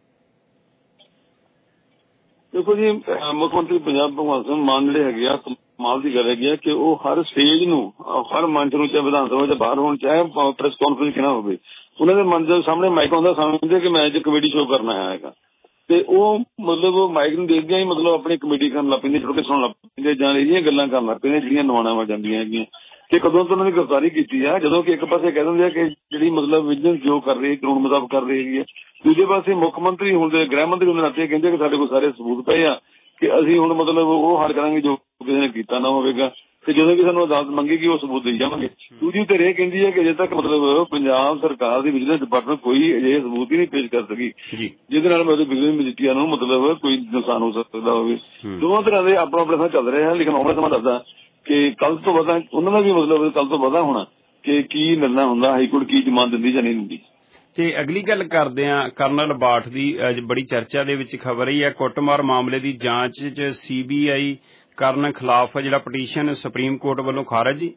ਦੇਖੋ ਜੀ, ਮੁੱਖ ਮੰਤਰੀ ਪੰਜਾਬ ਭਗਵੰਤ ਸਿੰਘ ਮਾਨ ਜਿਹੜੇ ਹੈਗੇ ਆ ਕਮਾਲ ਦੀ ਗੱਲ ਹੈਗੀ ਆ ਕਿ ਉਹ ਹਰ ਸਟੇਜ ਨੂੰ ਹਰ ਮੰਚ ਨੂੰ ਚਾਹੇ ਵਿਧਾਨ ਸਭਾ ਚ ਬਾਹਰ ਹੋਣ ਚਾਹੇ ਪ੍ਰੈਸ ਕਾਨਫਰੰਸ ਕਿਹਨਾਂ ਹੋਵੇ ਉਹਨਾਂ ਦੇ ਮਨ ਦੇ ਸਾਹਮਣੇ ਮਾਈਕ ਆਉਂਦਾ ਸਮਝਦੇ ਕਿ ਮੈਂ ਅੱਜ ਕਮੇਟੀ ਸ਼ੋਅ ਕਰਨਾ ਹੈਗਾ, ਤੇ ਉਹ ਮਤਲਬ ਮਾਈਕ ਨੂੰ ਦੇਖਦਿਆਂ ਹੀ ਮਤਲਬ ਆਪਣੀ ਕਮੇਟੀ ਕਰਨ ਲੱਗ ਪੈਂਦੇ, ਛੋਟੇ ਸੁਣਨ ਲੱਗ ਪੈਂਦੇ ਜਾਂ ਇਹਦੀਆਂ ਗੱਲਾਂ ਕਰਨ ਲੱਗ ਪੈਂਦੇ ਜਿਹੜੀਆਂ ਨਵਾਣਾਵਾਂ ਜਾਂਦੀਆਂ ਹੈਗੀਆਂ। ਕਿ ਕਦੋਂ ਤੋਂ ਉਹਨਾਂ ਦੀ ਗ੍ਰਿਫਤਾਰੀ ਕੀਤੀ ਆ, ਜਦੋਂ ਕਿ ਇੱਕ ਪਾਸੇ ਕਹਿ ਦਿੰਦੇ ਆ ਕਿ ਜਿਹੜੀ ਮਤਲਬ ਵਿਜੀਲੈਂਸ ਜੋ ਕਰ ਰਹੀ ਕਾਨੂੰਨ ਮੁਤਾਬਕ ਕਰ ਰਹੀ ਹੈਗੀ ਹੈ, ਦੂਜੇ ਪਾਸੇ ਮੁੱਖ ਮੰਤਰੀ ਹੁਣ ਦੇ ਗ੍ਰਹਿ ਮੰਤਰੀ ਹੁੰਦੇ ਨਾਤੇ ਕਹਿੰਦੇ ਕਿ ਸਾਡੇ ਕੋਲ ਸਾਰੇ ਸਬੂਤ ਪਏ ਆ ਕਿ ਅਸੀਂ ਹੁਣ ਮਤਲਬ ਉਹ ਹੱਲ ਕਰਾਂਗੇ ਜੋ ਕਿਸੇ ਨੇ ਕੀਤਾ ਨਾ ਹੋਵੇਗਾ, ਤੇ ਜਦੋਂ ਕਿ ਸਾਨੂੰ ਅਦਾਲਤ ਮੰਗੇਗੀ ਉਹ ਸਬੂਤ ਦੇਈ ਜਾਵਾਂਗੇ। ਦੂਜੀ ਧਿਰ ਇਹ ਕਹਿੰਦੀ ਹੈ ਕਿ ਅਜੇ ਤੱਕ ਮਤਲਬ ਪੰਜਾਬ ਸਰਕਾਰ ਦੀ ਵਿਜੀਲੈਂਸ ਡਿਪਾਰਟਮੈਂਟ ਕੋਈ ਅਜਿਹੇ ਸਬੂਤ ਹੀ ਨਹੀਂ ਪੇਸ਼ ਕਰ ਸਕੀ ਜਿਹਦੇ ਨਾਲ ਮਤਲਬ ਵਿਜੀਲੈਂਸ ਮਜੀਠੀਆ ਨੂੰ ਮਤਲਬ ਕੋਈ ਨੁਕਸਾਨ ਹੋ ਸਕਦਾ ਹੋਵੇ। ਦੋਵਾਂ ਤਰ੍ਹਾਂ ਦੇ ਆਪਣਾ ਆਪਣਾ ਚੱਲ ਰਿਹਾ ਹੈ, ਲੇਕਿਨ ਆਉਣ ਵਾਲਾ ਸਮਾਂ ਦੱਸਦਾ ਕਿ ਕੱਲ ਤੋਂ ਬਾਅਦ ਉਹਨਾਂ ਦਾ ਵੀ ਮਤਲਬ ਕੱਲ ਤੋਂ ਪਤਾ ਹੋਣਾ ਕਿ ਕੀ ਨਿਰਣਾ ਹੁੰਦਾ, ਹਾਈਕੋਰਟ ਕੀ ਜ਼ਮਾਨਤ ਦਿੰਦੀ ਜਾਂ ਨਹੀਂ ਦਿੰਦੀ। ਤੇ ਅਗਲੀ ਗੱਲ ਕਰਦੇ ਆ ਕਰਨਲ ਬਾਠ ਦੀ ਬੜੀ ਚਰਚਾ ਦੇ ਵਿੱਚ ਖਬਰ ਰਹੀ ਹੈ ਕੁੱਟਮਾਰ ਮਾਮਲੇ ਦੀ ਜਾਂਚ ਚ ਸੀਬੀਆਈ ਕਰਨ ਖਿਲਾਫ ਜਿਹੜਾ ਪਟੀਸ਼ਨ ਸੁਪਰੀਮ ਕੋਰਟ ਵੱਲੋਂ ਖਾਰਜ ਜੀ।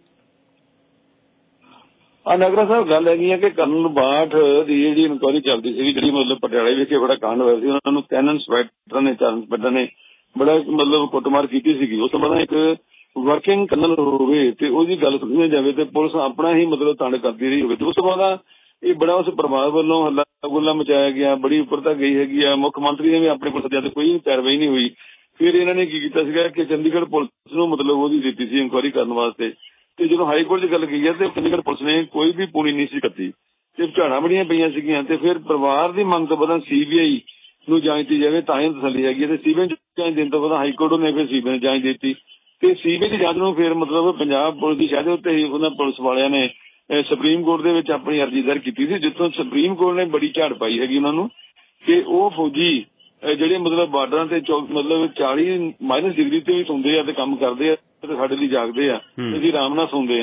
ਆ ਨਗਰਾ ਸਾਹਿਬ ਗੱਲ ਹੈਗੀ ਹੈ ਕਿ ਕਰਨਲ ਬਾਠ ਦੀ ਜਿਹੜੀ ਇਨਕੁਆਇਰੀ ਚੱਲਦੀ ਸੀ ਜਿਹੜੀ ਮਤਲਬ ਪਟਿਆਲੇ ਵਿਖੇ ਬੜਾ ਕਾਂਡ ਹੋਇਆ ਸੀ, ਉਹਨਾਂ ਨੂੰ ਤਿੰਨ ਇੰਸਪੈਕਟਰ ਨੇ ਚਾਰ ਇੰਸਪੈਕਟਰ ਨੇ ਬੜਾ ਮਤਲਬ ਕੁੱਟਮਾਰ ਕੀਤੀ ਸੀਗੀ। ਉਸ ਤੋਂ ਬਾਅਦ ਇੱਕ ਵਰਕਿੰਗ ਕਰਨਲ ਹੋਵੇ ਤੇ ਉਹਦੀ ਗੱਲ ਸੁਣੀ ਜਾਵੇ ਤੇ ਪੁਲਿਸ ਆਪਣਾ ਹੀ ਮਤਲਬ ਤੰਡ ਕਰਦੀ ਰਹੀ ਹੋਵੇ, ਤੇ ਉਸ ਤੋਂ ਬਾਅਦ ਇਹ ਬੜਾ ਉਸ ਪਰਿਵਾਰ ਵੱਲੋਂ ਹੱਲਾ ਗੁੱਲਾ ਮਚਾਇਆ ਗਿਆ, ਬੜੀ ਉੱਪਰ ਤੱਕ ਗਈ ਹੈਗੀ ਆ। ਮੁੱਖ ਮੰਤਰੀ ਨੇ ਵੀ ਆਪਣੇ ਕੋਲ ਸੱਦਿਆ ਤੇ ਕੋਈ ਕਾਰਵਾਈ ਨਹੀਂ ਹੋਈ। ਫਿਰ ਇਹਨਾਂ ਨੇ ਕੀ ਕੀਤਾ ਸੀਗਾ ਕਿ ਚੰਡੀਗੜ੍ਹ ਪੁਲਿਸ ਨੂੰ ਮਤਲਬ ਉਹਦੀ ਦਿੱਤੀ ਸੀ ਇਨਕੁਆਇਰੀ ਕਰਨ ਵਾਸਤੇ, ਤੇ ਜਦੋਂ ਹਾਈ ਕੋਰਟ 'ਚ ਗੱਲ ਗਈ ਹੈ ਤੇ ਚੰਡੀਗੜ੍ਹ ਪੁਲਿਸ ਨੇ ਕੋਈ ਵੀ ਪੂਣੀ ਨਹੀਂ ਸੀ ਕੱਤੀ ਤੇ ਝਾੜਾਂ ਬੜੀਆਂ ਪਈਆਂ ਸੀਗੀਆਂ। ਤੇ ਫਿਰ ਪਰਿਵਾਰ ਦੀ ਮੰਗ ਤੋਂ ਬਾਅਦ ਸੀਬੀਆਈ ਨੂੰ ਜਾਂਚ ਦਿੱਤੀ ਜਾਵੇ ਤਾਂ ਹੀ ਤਸੱਲੀ ਹੈਗੀ, ਤੇ ਸੀਬੀਆਈ ਜਾਂਚ ਦੇਣ ਤੋਂ ਬਾਅਦ ਹਾਈ ਕੋਰਟ ਨੇ ਫਿਰ ਸੀਬੀਆਈ ਨੇ ਜਾਂਚ ਦਿੱਤੀ ਤੇ ਸੀਬੀਆਈ ਦੀ ਜਾਂਚ ਨੂੰ ਫਿਰ ਮਤਲਬ ਪੰਜਾਬ ਪੁਲਿਸ ਦੀ ਸ਼ਾਇਦ ਉੱਤੇ ਹੀ ਉਹਨਾਂ ਪੁਲਿਸ ਵਾਲਿਆਂ ਨੇ ਸੁਪਰੀਮ ਕੋਰਟ ਦੇ ਵਿੱਚ ਆਪਣੀ ਅਰਜ਼ੀ ਦਾਇਰ ਕੀਤੀ ਸੀ, ਜਿੱਥੋਂ ਸੁਪਰੀਮ ਕੋਰਟ ਨੇ ਬੜੀ ਝਾੜ ਪਾਈ ਹੈਗੀ ਉਹਨਾਂ ਨੂੰ ਕਿ ਉਹ ਫੌਜੀ ਜਿਹੜੇ ਮਤਲਬ ਬਾਰਡਰਾਂ ਤੇ ਮਤਲਬ ਚਾਲੀ ਮਾਈਨਸ ਡਿਗਰੀ ਤੇ ਵੀ ਸੌਂਦੇ ਆ ਤੇ ਕੰਮ ਕਰਦੇ ਆ ਤੇ ਸਾਡੇ ਲਈ ਜਾਗਦੇ ਆ, ਅਸੀਂ ਆਰਾਮ ਨਾਲ ਸੌਂਦੇ ਆ।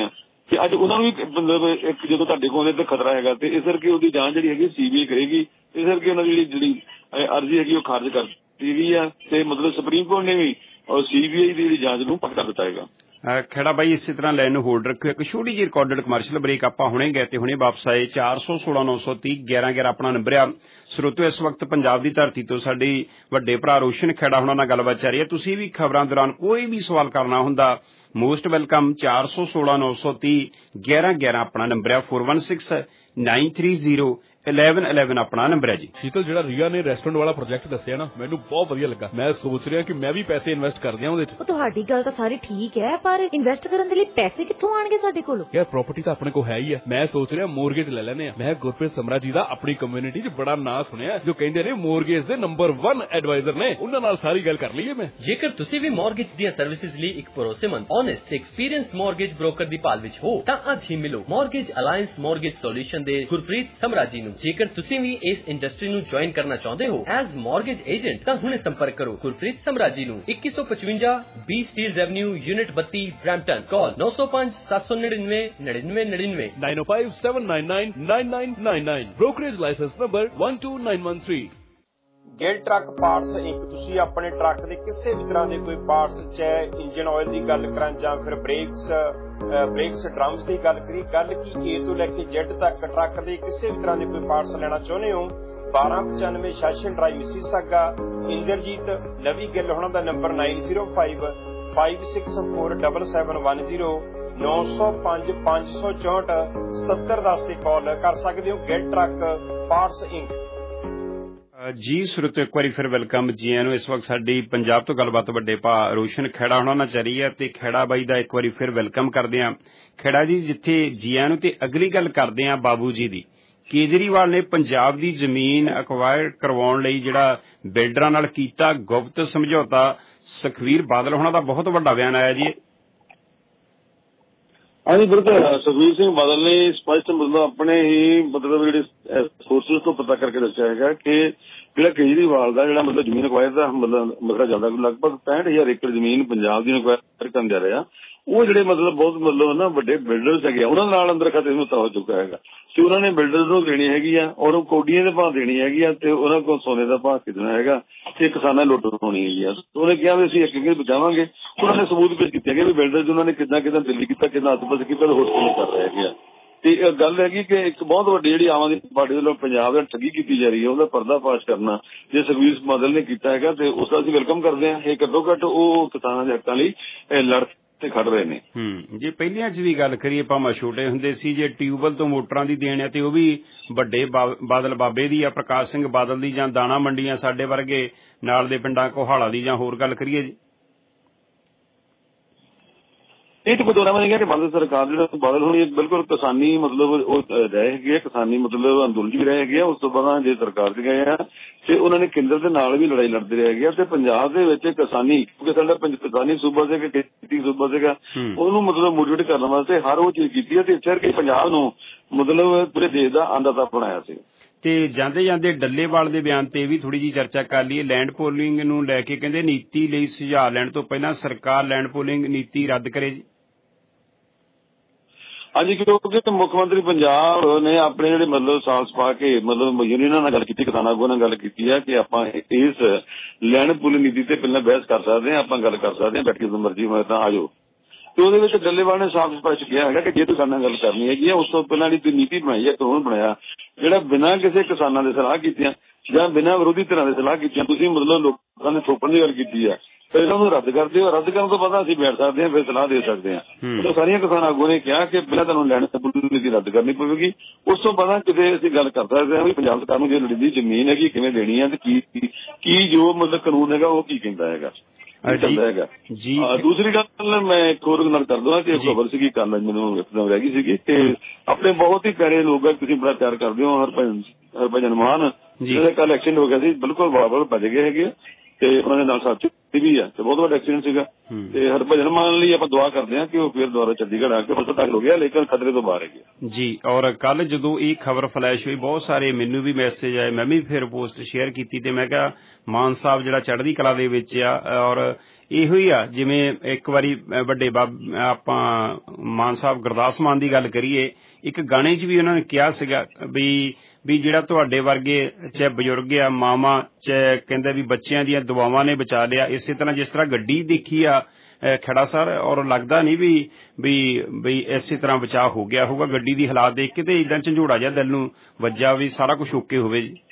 ਕਿ ਅੱਜ ਉਹਨਾਂ ਨੂੰ ਵੀ ਮਤਲਬ ਇੱਕ ਜਦੋਂ ਤੁਹਾਡੇ ਕੋਲ ਤੇ ਖਤਰਾ ਹੈਗਾ ਤੇ ਇਸ ਕਰਕੇ ਉਹਦੀ ਜਾਂਚ ਜਿਹੜੀ ਹੈਗੀ ਸੀਬੀਆਈ ਕਰੇਗੀ। ਇਸ ਕਰਕੇ ਉਹਨਾਂ ਦੀ ਜਿਹੜੀ ਜਿਹੜੀ ਅਰਜ਼ੀ ਹੈਗੀ ਉਹ ਖਾਰਜ ਕਰ ਦਿੱਤੀ ਗਈ ਆ ਤੇ ਮਤਲਬ ਸੁਪਰੀਮ ਕੋਰਟ ਨੇ ਵੀ ਔਰ ਸੀਬੀਆਈ ਦੀ ਜਿਹੜੀ ਜਾਂਚ ਨੂੰ ਪੱਕਾ ਕਰ ਦਿੱਤਾ ਹੈਗਾ। ਖੇੜਾ ਬਾਈ ਇਸੇ ਤਰ੍ਹਾਂ ਲਾਈਨ ਨੂੰ ਹੋਲਡ ਰੱਖਿਓ। ਇੱਕ ਛੋਟੀ ਜਿਹੀ ਰਿਕਾਰਡਡ ਕਮਰਸ਼ੀਅਲ ਬ੍ਰੇਕ, ਆਪਾਂ ਹੁਣੇ ਗਏ ਤੇ ਹੁਣੇ ਵਾਪਸ ਆਏ। ਚਾਰ ਸੌ ਸੋਲਾਂ ਨੌ ਸੌ ਤੀਹ ਗਿਆਰਾਂ ਗਿਆਰਾਂ ਆਪਣਾ ਨੰਬਰ ਆ। ਸਰੋਤਿਓ ਇਸ ਵਕਤ ਪੰਜਾਬ ਦੀ ਧਰਤੀ ਤੋਂ ਸਾਡੀ ਵੱਡੇ ਭਰਾ ਰੋਸ਼ਨ ਖੇੜਾ ਹੁਣਾਂ ਨਾਲ ਗੱਲਬਾਤ ਚੱਲ ਰਹੀ ਹੈ। ਤੁਸੀਂ ਵੀ ਖਬਰਾਂ ਦੌਰਾਨ ਕੋਈ ਵੀ ਸਵਾਲ ਕਰਨਾ ਹੁੰਦਾ ਮੋਸਟ ਵੈਲਕਮ। ਚਾਰ ਸੌ ਸੋਲਾਂ ਨੌ ਸੌ ਤੀਹ ਗਿਆਰਾਂ ਗਿਆਰਾਂ ਆਪਣਾ ਨੰਬਰ ਆ। Four one six nine three zero eleven eleven ਆਪਣਾ ਨੰਬਰ ਹੈ ਜੀ। ਸ਼ੀਤਲ, ਜਿਹੜਾ ਰੀਆ ਨੇ ਰੈਸਟੋਰੈਂਟ ਵਾਲਾ ਪ੍ਰੋਜੈਕਟ ਦੱਸਿਆ ਨਾ, ਮੈਨੂੰ ਬਹੁਤ ਵਧੀਆ ਲੱਗਾ। ਮੈਂ ਸੋਚ ਰਿਹਾ ਕਿ ਮੈਂ ਵੀ ਪੈਸੇ ਇਨਵੈਸਟ ਕਰ ਦਿਆਂ ਉਹਦੇ ਚ। ਤੁਹਾਡੀ ਗੱਲ ਤਾਂ ਸਾਰੀ ਠੀਕ ਹੈ, ਪਰ ਇਨਵੈਸਟ ਕਰਨ ਦੇ ਲਈ ਪੈਸੇ ਕਿੱਥੋਂ ਆਣਗੇ ਸਾਡੇ ਕੋਲ? ਯਾਰ ਪ੍ਰਾਪਰਟੀ ਤਾਂ ਆਪਣੇ ਕੋਲ ਹੈ ਹੀ ਹੈ। ਮੈਂ ਸੋਚ ਰਿਹਾ ਮੋਰਗੇਜ ਲੈ ਲੈਨੇ ਆ। ਮੈਂ ਗੁਰਪ੍ਰੀਤ ਸਮਰਾ ਜੀ ਦਾ ਆਪਣੀ ਕਮਿਊਨਿਟੀ ਚ ਬੜਾ ਨਾਂ ਸੁਣਿਆ, ਜੋ ਕਹਿੰਦੇ ਨੇ ਮੋਰਗੇਜ ਦੇ ਨੰਬਰ ਵਨ ਐਡਵਾਈਜ਼ਰ ਨੇ। ਉਹਨਾਂ ਨਾਲ ਸਾਰੀ ਗੱਲ ਕਰ ਲਈਏ ਮੈਂ। ਜੇਕਰ ਤੁਸੀਂ ਵੀ ਮੋਰਗੇਜ ਦੀਆਂ ਸਰਵਿਸਿਜ਼ ਲਈ ਇੱਕ ਭਰੋਸੇਮੰਦ, ਓਨੈਸਟ ਤੇ ਐਕਸਪੀਰੀਅੰਸਡ ਮੋਰਗੇਜ ਬ੍ਰੋਕਰ ਦੀ ਭਾਲ ਵਿੱਚ ਹੋ ਤਾਂ ਅੱਜ ਹੀ ਮਿਲੋ ਮੋਰਗੇਜ ਅਲਾਇੰਸ ਮੋਰਗੇਜ ਸੋਲੂਸ਼ਨ ਦੇ ਗੁਰਪ੍ਰੀਤ ਸਮਰਾ ਜੀ ਨੂੰ। ਜੇਕਰ ਤੁਸੀਂ ਇਸ ਇੰਡਸਟਰੀ ਨੂੰ ਜੁਆਇਨ ਕਰਨਾ ਚਾਹੁੰਦੇ ਹੋ ਐਜ਼ ਮੋਰਗੇਜ ਏਜੰਟ ਤਾਂ ਹੁਣੇ ਸੰਪਰਕ ਕਰੋ ਗੁਰਪ੍ਰੀਤ ਸਮਰਾ ਜੀ ਨੂੰ। ਇੱਕੀ ਸੌ ਪਚਵੰਜਾ ਬੀ ਸਟੀਲਜ਼ ਐਵਨਿਊ ਯੂਨਿਟ ਬੱਤੀ ਬਰੈਂਪਟਨ। ਕਾਲ ਨੌ ਸੌ ਪੰਜ ਸੱਤ ਸੌ ਨੜਿਨਵੇਂ ਨੜਿਨਵੇਂ ਨੜਿਨਵੇਂ nine O five seven nine nine nine nine nine nine. Brokerage licence number one two nine one three. Gill truck parts Inc. ਤੁਸੀਂ ਆਪਣੇ ਟਰੱਕ ਦੇ ਕਿਸੇ ਵੀ ਤਰ੍ਹਾਂ ਦੇ ਕੋਈ ਪਾਰਟਸ, ਚਾਹੇ ਇੰਜਨ ਆਇਲ ਦੀ ਗੱਲ ਕਰਾਂ ਜਾਂ ਫਿਰ ਬ੍ਰੇਕਸ ਬ੍ਰੇਕਸ ਡਰਮਸ ਦੀ ਗੱਲ ਕਰੀ, ਗੱਲ ਕੀ ਏ ਤੋਂ ਲੈ ਕੇ ਜ਼ੈਡ ਤੱਕ ਟਰੱਕ ਦੇ ਕਿਸੇ ਵੀ ਤਰ੍ਹਾਂ ਦੇ ਕੋਈ ਪਾਰਟਸ ਲੈਣਾ ਚਾਹੁੰਦੇ ਹੋ, ਬਾਰਾਂ ਪਚਾਨਵੇਂ session drive Mississauga. Inderjit Lovi Gill ਹੋਣਾ ਦਾ number nine zero five five six four double seven one zero ਨੌ ਸੌ ਪੰਜ ਪੰਜ ਸੌ ਚੌਂਹਠ ਸਤੱਤਰ ਦਸ ਤੇ ਕਾਲ ਕਰ ਸਕਦੇ ਹੋ। Gill truck parts Inc. ਜੀ ਸਰੋਤਿਓ, ਇੱਕ ਵਾਰੀ ਫਿਰ ਵੈਲਕਮ ਜੀ ਆਇਆਂ ਨੂੰ। ਇਸ ਵਕਤ ਸਾਡੀ ਪੰਜਾਬ ਤੋਂ ਗੱਲਬਾਤ ਵੱਡੇ ਭਾ ਰੋਸ਼ਨ ਖੇੜਾ ਹੋਣਾ ਨਾਲ ਚੱਲ ਰਹੀ ਹੈ ਤੇ ਖੇੜਾ ਬਾਈ ਦਾ ਇੱਕ ਵਾਰੀ ਫਿਰ ਵੈਲਕਮ ਕਰਦੇ ਹਾਂ। ਖੇੜਾ ਜੀ, ਜਿੱਥੇ ਜੀ ਆਇਆਂ ਨੂੰ ਤੇ ਅਗਲੀ ਗੱਲ ਕਰਦੇ ਹਾਂ ਬਾਬੂ ਜੀ ਦੀ। ਕੇਜਰੀਵਾਲ ਨੇ ਪੰਜਾਬ ਦੀ ਜ਼ਮੀਨ ਅਕਵਾਇਰ ਕਰਵਾਉਣ ਲਈ ਜਿਹੜਾ ਬਿਲਡਰਾਂ ਨਾਲ ਕੀਤਾ ਗੁਪਤ ਸਮਝੌਤਾ, ਸੁਖਬੀਰ ਬਾਦਲ ਹੋਣਾ ਦਾ ਬਹੁਤ ਵੱਡਾ ਬਿਆਨ ਆਇਆ ਜੀ। ਹਾਂਜੀ ਬਿਲਕੁਲ, ਸੁਖਬੀਰ ਸਿੰਘ ਬਾਦਲ ਨੇ ਸਪਸ਼ਟ ਮਤਲਬ ਆਪਣੇ ਹੀ ਮਤਲਬ ਜਿਹੜੇ ਸੋਰਸਿਸ ਤੋਂ ਪਤਾ ਕਰਕੇ ਦੱਸਿਆ ਹੈਗਾ ਕਿ ਜਿਹੜਾ ਕੇਜਰੀਵਾਲ ਦਾ ਜਿਹੜਾ ਮਤਲਬ ਜ਼ਮੀਨ ਅਕਵਾਇਰ ਦਾ ਮਤਲਬ ਮਸਲਾ ਚੱਲਦਾ, ਲਗਭਗ ਪੈਂਹਠ ਹਜ਼ਾਰ ਏਕੜ ਜ਼ਮੀਨ ਪੰਜਾਬ ਦੀ ਅਕਵਾਇਰ ਕਰਨ ਜਾ ਰਿਹਾ, ਉਹ ਜਿਹੜੇ ਮਤਲਬ ਬਹੁਤ ਮਤਲਬ ਨਾ ਵੱਡੇ ਬਿਲਡਰਸ ਹੈਗੇ ਉਹਨਾਂ ਨਾਲ ਅੰਦਰ ਖਾਤੇ ਸਮਝੌਤਾ ਹੋ ਚੁੱਕਾ ਹੈਗਾ ਤੇ ਉਹਨਾਂ ਨੇ ਬਿਲਡਰਸ ਨੂੰ ਦੇਣੀ ਹੈਗੀ ਆ ਔਰ ਉਹ ਕੋਡੀਆਂ ਦੇ ਭਾਅ ਦੇਣੀ ਹੈਗੀ ਆ ਤੇ ਉਹਨਾਂ ਕੋਲ ਸੋਨੇ ਦਾ ਭਾਅ ਕਿਤਨਾ ਹੈਗਾ ਤੇ ਕਿਸਾਨਾਂ ਲੁੱਟ ਹੋਣੀ ਹੈਗੀ ਆ। ਉਹਨੇ ਕਿਹਾ ਵੀ ਅਸੀਂ ਇੱਕ ਇੱਕ ਬਚਾਵਾਂਗੇ। ਉਹਨਾਂ ਨੇ ਸਬੂਤ ਪੇਸ਼ ਕੀਤੇ ਕਿ ਵੀ ਬਿਲਡਰਸ ਉਹਨਾਂ ਨੇ ਕਿੱਦਾਂ ਕਿੱਦਾਂ ਦਿੱਲੀ ਕੀਤਾ, ਕਿੱਦਾਂ ਹੱਥ-ਪਾਸ ਕੀਤਾ ਤੇ ਹੋਸਟਲ ਕਰ ਰਹੇ ਹੈਗੇ ਆ। ਤੇ ਇਹ ਗੱਲ ਹੈਗੀ ਕਿ ਇੱਕ ਬਹੁਤ ਵੱਡੀ ਜਿਹੜੀ ਆਮ ਆਦਮੀ ਪਾਰਟੀ ਵੱਲੋਂ ਪੰਜਾਬ ਵਿੱਚ ਠੱਗੀ ਕੀਤੀ ਜਾ ਰਹੀ ਹੈ ਉਹਦਾ ਪਰਦਾਫਾਸ਼ ਕਰਨਾ ਜੇ ਸੁਖਬੀਰ ਬਾਦਲ ਨੇ ਕੀਤਾ ਹੈਗਾ ਤੇ ਉਸ ਦਾ ਅਸੀਂ ਵੈਲਕਮ ਕਰਦੇ ਹਾਂ। ਇਹ ਘੱਟੋ ਘੱਟ ਉਹ ਕਿਸਾਨਾਂ ਦੇ ਹੱਕਾਂ ਲਈ ਲੜ ਤੇ ਖੜ ਰਹੇ ਨੇ। ਹੂੰ, ਜੇ ਪਹਿਲੀਆਂ ਚ ਵੀ ਗੱਲ ਕਰੀਏ ਭਾਵੇਂ ਛੋਟੇ ਹੁੰਦੇ ਸੀ, ਜੇ ਟਿਊਬਵੈਲ ਤੋਂ ਮੋਟਰਾਂ ਦੀ ਦੇਣ ਆ ਤੇ ਉਹ ਵੀ ਵੱਡੇ ਬਾਦਲ ਬਾਬੇ ਦੀ ਆ, ਪ੍ਰਕਾਸ਼ ਸਿੰਘ ਬਾਦਲ ਦੀ, ਜਾਂ ਦਾਣਾ ਮੰਡੀਆਂ ਸਾਡੇ ਵਰਗੇ ਨਾਲ ਦੇ ਪਿੰਡਾਂ ਕੋਹਾਲਾ ਦੀ, ਜਾਂ ਹੋਰ ਗੱਲ ਕਰੀਏ ਜੀ। ਇਹ ਤਾਂ ਕੋਈ ਦੋਰਾ ਮੈਂ ਕਿਹਾ ਕਿ ਬਾਦਲ ਸਰਕਾਰ ਜਿਹੜਾ ਬਾਦਲ ਹੋਣੀ ਬਿਲਕੁਲ ਕਿਸਾਨੀ ਮਤਲਬ ਉਹ ਰਹੇ ਹੈਗੇ ਆ, ਕਿਸਾਨੀ ਮਤਲਬ ਅੰਦੋਲਨ ਵੀ ਰਹੇ ਹੈਗੇ ਆ। ਉਸ ਤੋਂ ਬਾਅਦ ਜੇ ਸਰਕਾਰ ਚ ਗਏ ਆ ਤੇ ਉਹਨਾਂ ਨੇ ਕੇਂਦਰ ਦੇ ਨਾਲ ਵੀ ਲੜਾਈ ਲੜਦੇ ਰਹੇ ਹੈਗੇ ਆ ਤੇ ਪੰਜਾਬ ਦੇ ਵਿੱਚ ਕਿਸਾਨੀ, ਕਿਉਂਕਿ ਸਾਡਾ ਕਿਸਾਨੀ ਸੂਬਾ ਸੀਗਾ, ਖੇਤੀ ਸੂਬਾ ਸੀਗਾ, ਉਹਨੂੰ ਮਤਲਬ ਮੋਟੀਵੇਟ ਕਰਨ ਵਾਸਤੇ ਹਰ ਉਹ ਚੀਜ਼ ਕੀਤੀ ਹੈ ਤੇ ਇਸ ਕਰਕੇ ਪੰਜਾਬ ਨੂੰ ਮਤਲਬ ਪੂਰੇ ਦੇਸ਼ ਦਾ ਅੰਨਦਾਤਾ ਬਣਾਇਆ ਸੀ। ਤੇ ਜਾਂਦੇ ਜਾਂਦੇ ਡੱਲੇਵਾਲ ਦੇ ਬਿਆਨ ਤੇ ਵੀ ਥੋੜੀ ਜਿਹੀ ਚਰਚਾ ਕਰ ਲਈਏ। ਲੈਂਡ ਪੋਲਿੰਗ ਨੂੰ ਲੈ ਕੇ ਕਹਿੰਦੇ ਨੀਤੀ ਲਈ ਸੁਝਾਅ ਲੈਣ ਤੋਂ ਪਹਿਲਾਂ ਸਰਕਾਰ ਲੈਂਡ ਪੋਲਿੰਗ ਨੀਤੀ ਰੱਦ ਕਰੇ ਜੀ। ਹਾਂਜੀ, ਕਿਉਂਕਿ ਮੁੱਖ ਮੰਤਰੀ ਪੰਜਾਬ ਨੇ ਆਪਣੇ ਜਿਹੜੇ ਮਤਲਬ ਸਾਲਸ ਪਾ ਕੇ ਮਤਲਬ ਯੂਨੀਅਨਾਂ ਨਾਲ ਗੱਲ ਕੀਤੀ, ਕਿਸਾਨਾਂ ਆਗੂਆਂ ਨਾਲ ਗੱਲ ਕੀਤੀ ਹੈ ਕਿ ਆਪਾਂ ਇਸ ਲੈਂਡ ਪੂਲਿੰਗ ਨੀਤੀ ਤੇ ਪਹਿਲਾਂ ਬਹਿਸ ਕਰ ਸਕਦੇ ਹਾਂ, ਆਪਾਂ ਗੱਲ ਕਰ ਸਕਦੇ ਹਾਂ, ਬੈਠ ਕੇ ਜਦੋਂ ਮਰਜ਼ੀ ਹੋਏ ਤਾਂ ਆ ਜਾਓ। ਤੇ ਉਹਦੇ ਵਿੱਚ ਡੱਲੇਵਾਲ ਨੇ ਸਾਫ਼ ਸਪਸ਼ਟ ਕਿਹਾ ਹੈਗਾ ਕਿ ਜੇ ਤੁਸੀਂ ਸਾਡੇ ਨਾਲ ਗੱਲ ਕਰਨੀ ਹੈਗੀ ਆ ਉਸ ਤੋਂ ਪਹਿਲਾਂ ਦੀ ਨੀਤੀ ਬਣਾਈ ਹੈ, ਕਾਨੂੰਨ ਬਣਾਇਆ ਜਿਹੜਾ ਬਿਨਾਂ ਕਿਸੇ ਕਿਸਾਨਾਂ ਦੇ ਸਲਾਹ ਕੀਤੀਆਂ ਜਾਂ ਬਿਨਾਂ ਵਿਰੋਧੀ ਧਿਰਾਂ ਦੇ ਸਲਾਹ ਕੀਤੀਆਂ ਤੁਸੀਂ ਮਤਲਬ ਲੋਕਾਂ ਨੇ ਥੋਪਣ ਦੀ ਗੱਲ ਕੀਤੀ ਹੈ, ਪਹਿਲਾਂ ਉਹਨੂੰ ਰੱਦ ਕਰਦੇ ਹੋ। ਰੱਦ ਕਰਨ ਤੋਂ ਬਾਅਦ ਅਸੀਂ ਬੈਠ ਸਕਦੇ ਹਾਂ, ਫਿਰ ਸਲਾਹ ਦੇ ਸਕਦੇ ਹਾਂ। ਤਾਂ ਸਾਰੀਆਂ ਕਿਸਾਨ ਆਗੂਆਂ ਨੇ ਕਿਹਾ ਕਿ ਪਹਿਲਾਂ ਤੁਹਾਨੂੰ ਲੈਂਡ ਪੂਲਿੰਗ ਨੀਤੀ ਰੱਦ ਕਰਨੀ ਪਵੇਗੀ, ਉਸ ਤੋਂ ਬਾਅਦ ਕਿਤੇ ਅਸੀਂ ਗੱਲ ਕਰ ਸਕਦੇ ਹਾਂ ਵੀ ਪੰਜਾਬ ਸਰਕਾਰ ਨੂੰ ਜੇ ਲੜੀਦੀ ਜ਼ਮੀਨ ਹੈਗੀ ਕਿਵੇਂ ਦੇਣੀ ਹੈ ਤੇ ਕੀ ਕੀ ਜੋ ਮਤਲਬ ਕਾਨੂੰਨ ਹੈਗਾ ਉਹ ਕੀ ਕਹਿੰਦਾ ਹੈਗਾ ਹੈਗਾ ਜੀ। ਦੂਸਰੀ ਗੱਲ ਮੈਂ ਇੱਕ ਹੋਰ ਗੱਲ ਕਰ ਦਵਾਂ ਕਿ ਖਬਰ ਸੀਗੀ ਕੱਲ ਮੈਨੂੰ ਇੱਕਦਮ ਰਹਿ ਗਈ ਸੀਗੀ ਕਿ ਆਪਣੇ ਬਹੁਤ ਹੀ ਪਿਆਰੇ ਲੋਕ ਆ, ਤੁਸੀਂ ਬੜਾ ਪਿਆਰ ਕਰਦੇ ਹੋ, ਹਰਭਜਨ ਹਰਭਜਨ ਮਾਨ ਜਿਹੜੇ ਕੱਲ ਐਕਸੀਡੈਂਟ ਹੋ ਗਿਆ ਸੀ, ਬਿਲਕੁਲ ਬਰਾਬਰ ਭੱਜ ਗਏ ਹੈਗੇ ਤੇ ਉਹਨਾਂ ਦੇ ਨਾਲ ਸਾਥੀ ਵੀ ਆ ਤੇ ਬਹੁਤ ਵੱਡਾ ਐਕਸੀਡੈਂਟ ਸੀਗਾ ਤੇ ਹਰਭਜਨ ਮਾਨ ਲਈ ਆਪਾਂ ਦੁਆ ਕਰਦੇ ਹਾਂ ਕਿ ਉਹ ਫਿਰ ਦੁਬਾਰਾ ਚੰਡੀਗੜ੍ਹ ਆ ਕੇ ਹਸਪਤਾਲ ਹੋ ਗਿਆ ਲੇਕਿਨ ਖਤਰੇ ਤੋਂ ਬਾਹਰ ਹੈ ਜੀ। ਔਰ ਕੱਲ ਜਦੋਂ ਇਹ ਖਬਰ ਫਲੈਸ਼ ਹੋਈ ਬਹੁਤ ਸਾਰੇ ਮੈਨੂੰ ਵੀ ਮੈਸੇਜ ਆਏ, ਮੈਂ ਵੀ ਫਿਰ ਪੋਸਟ ਸ਼ੇਅਰ ਕੀਤੀ ਤੇ ਮੈਂ ਕਿਹਾ ਮਾਨ ਸਾਹਿਬ ਜਿਹੜਾ ਚੜ੍ਹਦੀ ਕਲਾ ਦੇ ਵਿੱਚ ਆ ਔਰ ਇਹੋ ਹੀ ਆ ਜਿਵੇਂ ਇੱਕ ਵਾਰੀ ਵੱਡੇ ਆਪਾਂ ਮਾਨ ਸਾਹਿਬ ਗੁਰਦਾਸ ਮਾਨ ਦੀ ਗੱਲ ਕਰੀਏ, ਇੱਕ ਗਾਣੇ 'ਚ ਵੀ ਉਹਨਾਂ ਨੇ ਕਿਹਾ ਸੀਗਾ ਵੀ ਵੀ ਜਿਹੜਾ ਤੁਹਾਡੇ ਵਰਗੇ ਚਾਹੇ ਬਜ਼ੁਰਗ ਆ ਮਾਵਾਂ ਚਾਹੇ ਕਹਿੰਦੇ ਵੀ ਬੱਚਿਆਂ ਦੀਆਂ ਦੁਆਵਾਂ ਨੇ ਬਚਾ ਲਿਆ। ਇਸੇ ਤਰ੍ਹਾਂ ਜਿਸ ਤਰ੍ਹਾਂ ਗੱਡੀ ਦੇਖੀ ਆ ਖੜਾ ਸਰ ਔਰ ਲੱਗਦਾ ਨਹੀਂ ਵੀ ਵੀ ਵੀ ਇਸੇ ਤਰ੍ਹਾਂ ਬਚਾਅ ਹੋ ਗਿਆ ਹੋਊਗਾ ਗੱਡੀ ਦੀ ਹਾਲਾਤ ਦੇਖ ਕੇ ਤੇ ਏਦਾਂ ਝੰਜੋੜਾ ਜਿਹਾ ਦਿਲ ਨੂੰ ਵੱਜਾ ਵੀ ਸਾਰਾ ਕੁਝ ਓਕੇ ਹੋਵੇ ਜੀ।